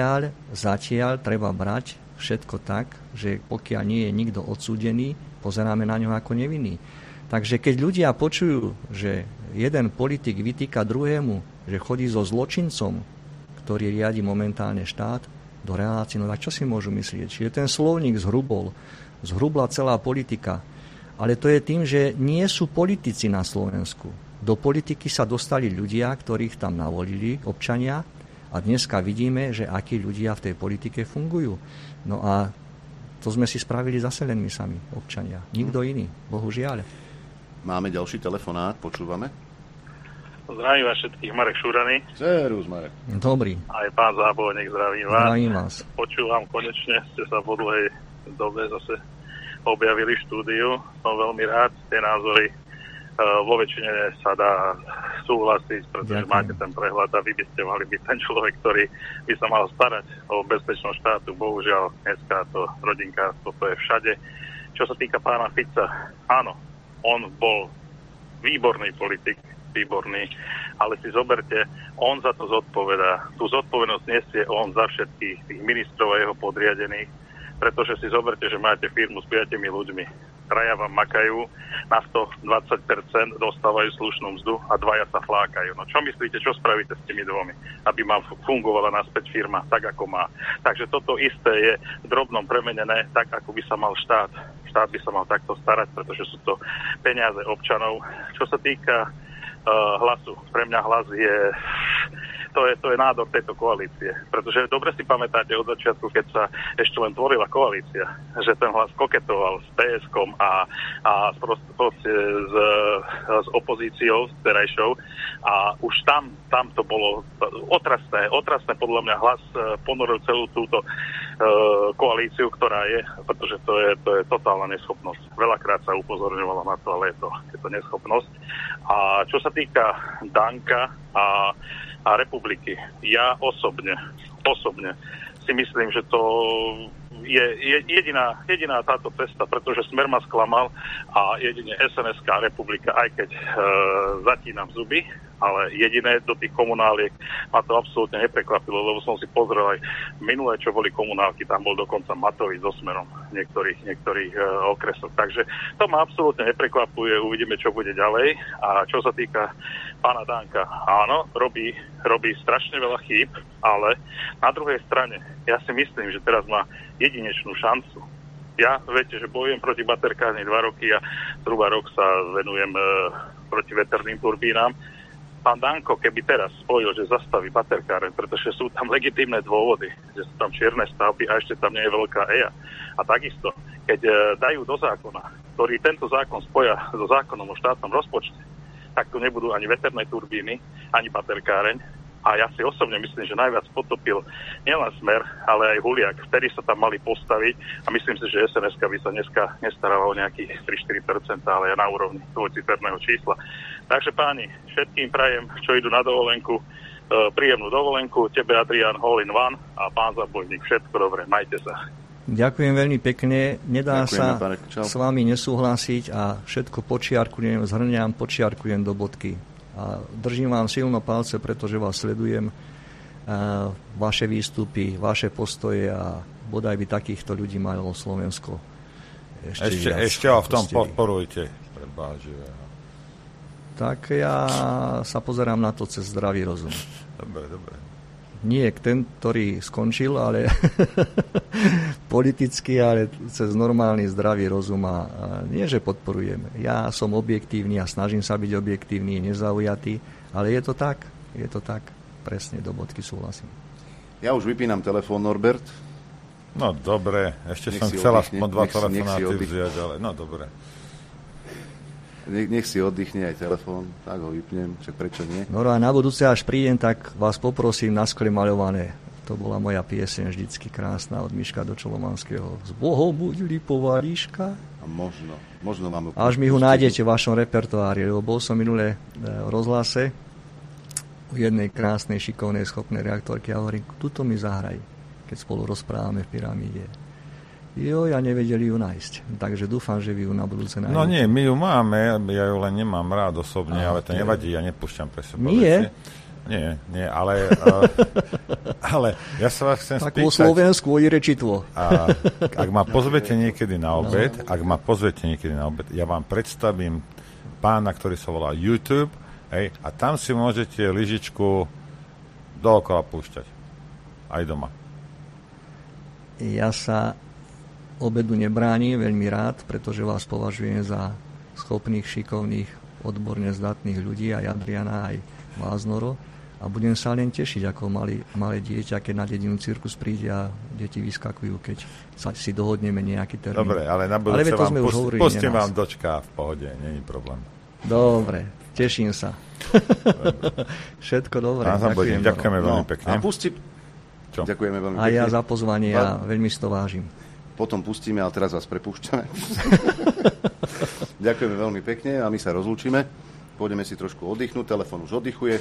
zatiaľ treba brať všetko tak, že pokiaľ nie je nikto odsúdený, pozeráme na ňo ako nevinný. Takže keď ľudia počujú, že jeden politik vytýka druhému, že chodí so zločincom, ktorý riadi momentálne štát, do relácií, no tak čo si môžu myslieť? Čiže ten slovník zhrubla celá politika. Ale to je tým, že nie sú politici na Slovensku. Do politiky sa dostali ľudia, ktorých tam navolili občania a dneska vidíme, že akí ľudia v tej politike fungujú. No a to sme si spravili zase len my sami, občania. Nikto iný, bohužiaľ. Máme ďalší telefonát, počúvame. Zdravím vás všetkých, Marek Šúrany. Servus, Marek. Dobrý. Aj pán Zábojník, zdravím vás. Zdravím vás. Počúvam, konečne ste sa po dlhej dobe zase objavili v štúdiu. Som veľmi rád, tie názory vo väčšine sa dá súhlasiť, pretože máte ten prehľad a vy by ste mali byť ten človek, ktorý by sa mal starať o bezpečnosť štátu. Bohužiaľ, dneska to rodinkárstvo, to je všade. Čo sa týka pána Fica, áno, on bol výborný politik, výborný, ale si zoberte, on za to zodpovedá. Tú zodpovednosť nesie on za všetkých tých ministrov a jeho podriadených, pretože si zoberte, že máte firmu s 5 ľuďmi. Traja vám makajú, na 120% dostávajú slušnú mzdu a dvaja sa flákajú. No čo myslíte, čo spravíte s tými dvomi, aby vám fungovala naspäť firma tak, ako má? Takže toto isté je v drobnom premenené tak, ako by sa mal štát. Štát by sa mal takto starať, pretože sú to peniaze občanov. Čo sa týka hlasu, pre mňa hlas to je nádor tejto koalície. Pretože dobre si pamätáte od začiatku, keď sa ešte len tvorila koalícia, že ten hlas koketoval s PS-kom a s opozíciou, s terajšou. A už tam to bolo otrasné podľa mňa hlas ponoril celú túto koalíciu, ktorá je, pretože to je totálna neschopnosť. Veľakrát sa upozorňovalo na to, ale je to neschopnosť. A čo sa týka Danka a republiky, ja osobne si myslím, že to je jediná táto cesta, pretože Smer ma sklamal a jedine SNS-ká republika, aj keď zatínam zuby, ale jediné do tých komunáliek ma to absolútne neprekvapilo, lebo som si pozrel aj minulé, čo boli komunálky, tam bol dokonca Matovič so Smerom v niektorých okresoch. Takže to ma absolútne neprekvapuje, uvidíme, čo bude ďalej. A čo sa týka pána Danka, áno, robí strašne veľa chýb, ale na druhej strane, ja si myslím, že teraz má jedinečnú šancu. Ja, viete, že bojujem proti baterkárni 2 roky a zhruba rok sa venujem proti veterným turbínám. Pán Danko, keby teraz spojil, že zastaví baterkáren, pretože sú tam legitímne dôvody, že sú tam čierne stavby a ešte tam nie je veľká EIA. A takisto, keď dajú do zákona, ktorý tento zákon spoja so zákonom o štátnom rozpočte, tak tu nebudú ani veterné turbíny, ani baterkáreň. A ja si osobne myslím, že najviac potopil nielen Smer, ale aj Huliak. Vtedy sa tam mali postaviť a myslím si, že SNS-ka by sa dneska nestarala o nejakých 3-4%, ale je na úrovni dvojciferného čísla. Takže páni, všetkým prajem, čo idú na dovolenku, príjemnú dovolenku, tebe Adrián, hole in one a pán Zabojník, všetko dobre, majte sa. Ďakujem veľmi pekne, nedá Ďakujeme, sa pane, s vami nesúhlasiť a všetko počiarkujem, zhrňam, počiarkujem do bodky. A držím vám silno palce, pretože vás sledujem, vaše výstupy, vaše postoje a bodaj by takýchto ľudí malo Slovensko ešte ho v tom podporujte. Tak ja sa pozerám na to cez zdravý rozum. Dobre. Nie ten, ktorý skončil, ale politicky, ale cez normálny zdravý rozum a nie, že podporujem. Ja som objektívny a snažím sa byť objektívny, nezaujatý, ale je to tak, presne do bodky súhlasím. Ja už vypínam telefón, Norbert. No dobre, ešte Nech som si chcel oddychne, aspoň 2 nech si telefonáty oddychne. vziať, ale no dobre. Nech si oddychne aj telefón, tak ho vypnem, však prečo nie? No a na budúce, až prídem, tak vás poprosím na skle maľované. To bola moja pieseň vždycky krásna od Miška do Čolomanského. S Bohom buď lipová ríška. A možno mám... Až mi ho nájdete v vašom repertoári, lebo bol som minulé v rozhlase u jednej krásnej, šikovnej, schopnej reaktorky a hovorím, tuto mi zahraj, keď spolu rozprávame v pyramíde. Jo, ja nevedeli ju nájsť. Takže dúfam, že vy ju na budúce nájdete. No nie, my ju máme, ja ju len nemám rád osobne, ale to nevadí, ja nepúšťam pre seba Nie? Veci. Nie, ale ja sa vás chcem tak spýtať. po Slovensku rečitvo. Ak ma pozvete niekedy na obed, ja vám predstavím pána, ktorý sa volá YouTube, a tam si môžete lyžičku dookola púšťať. Aj doma. Ja sa obedu nebránim veľmi rád, pretože vás považujem za schopných, šikovných, odborne zdatných ľudí, aj Adriana, aj vás, Noro. A budem sa len tešiť, ako malé dieťa, keď na dedinu cirkus príde a deti vyskakujú, keď sa si dohodneme nejaký termín. Dobre, ale na budúce vám pustím vám dočka v pohode, není problém. Dobre, teším sa. Všetko dobré. Ďakujeme veľmi pekne. A Ďakujeme veľmi pekne. A ja pekne. za pozvanie a veľmi si to vážim. Potom pustíme, ale teraz vás prepúšťame. Ďakujeme veľmi pekne a my sa rozlúčime. Pôjdeme si trošku oddychnúť, telefón už oddychuje.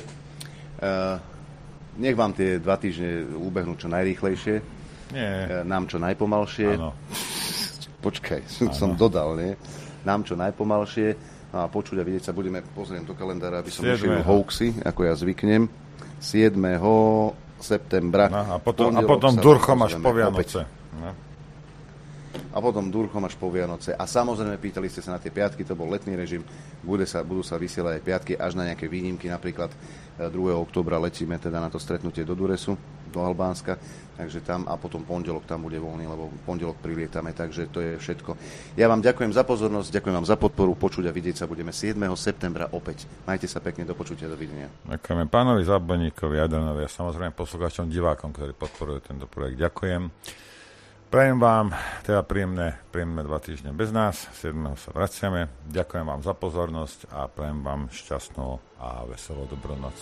Nech vám tie 2 týždne ubehnú čo najrýchlejšie. Nie. Nám čo najpomalšie. Áno. Počkaj, som dodal, nie? Nám čo najpomalšie. A počuť a vidieť sa budeme, pozriem do kalendára, aby som nešiel hoaxy, ako ja zvyknem. 7. septembra. No, a potom Durchom až po Vianoce. No. A potom Durchom až po Vianoce. A samozrejme, pýtali ste sa na tie piatky, to bol letný režim, budú sa vysielať aj piatky až na nejaké výnimky, napríklad 2. októbra letíme teda na to stretnutie do Duresu, do Albánska, takže tam a potom pondelok tam bude voľný, lebo pondelok prilietame, takže to je všetko. Ja vám ďakujem za pozornosť, ďakujem vám za podporu, počuť a vidieť sa budeme 7. septembra opäť. Majte sa pekne, do počutia, dovidenia. Ďakujeme pánovi Zabojníkovi, Adanovi a samozrejme poslucháčom, divákom, ktorí podporujú tento projekt. Ďakujem. Prajem vám teda príjemné 2 týždne bez nás, 7. sa vraciame. Ďakujem vám za pozornosť a prajem vám šťastnú a veselú dobrú noc.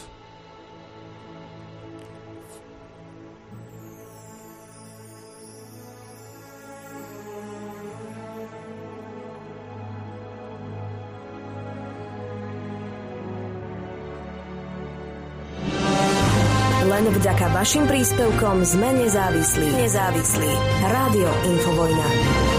Len vďaka vašim príspevkom sme nezávislí. Rádio Infovojna.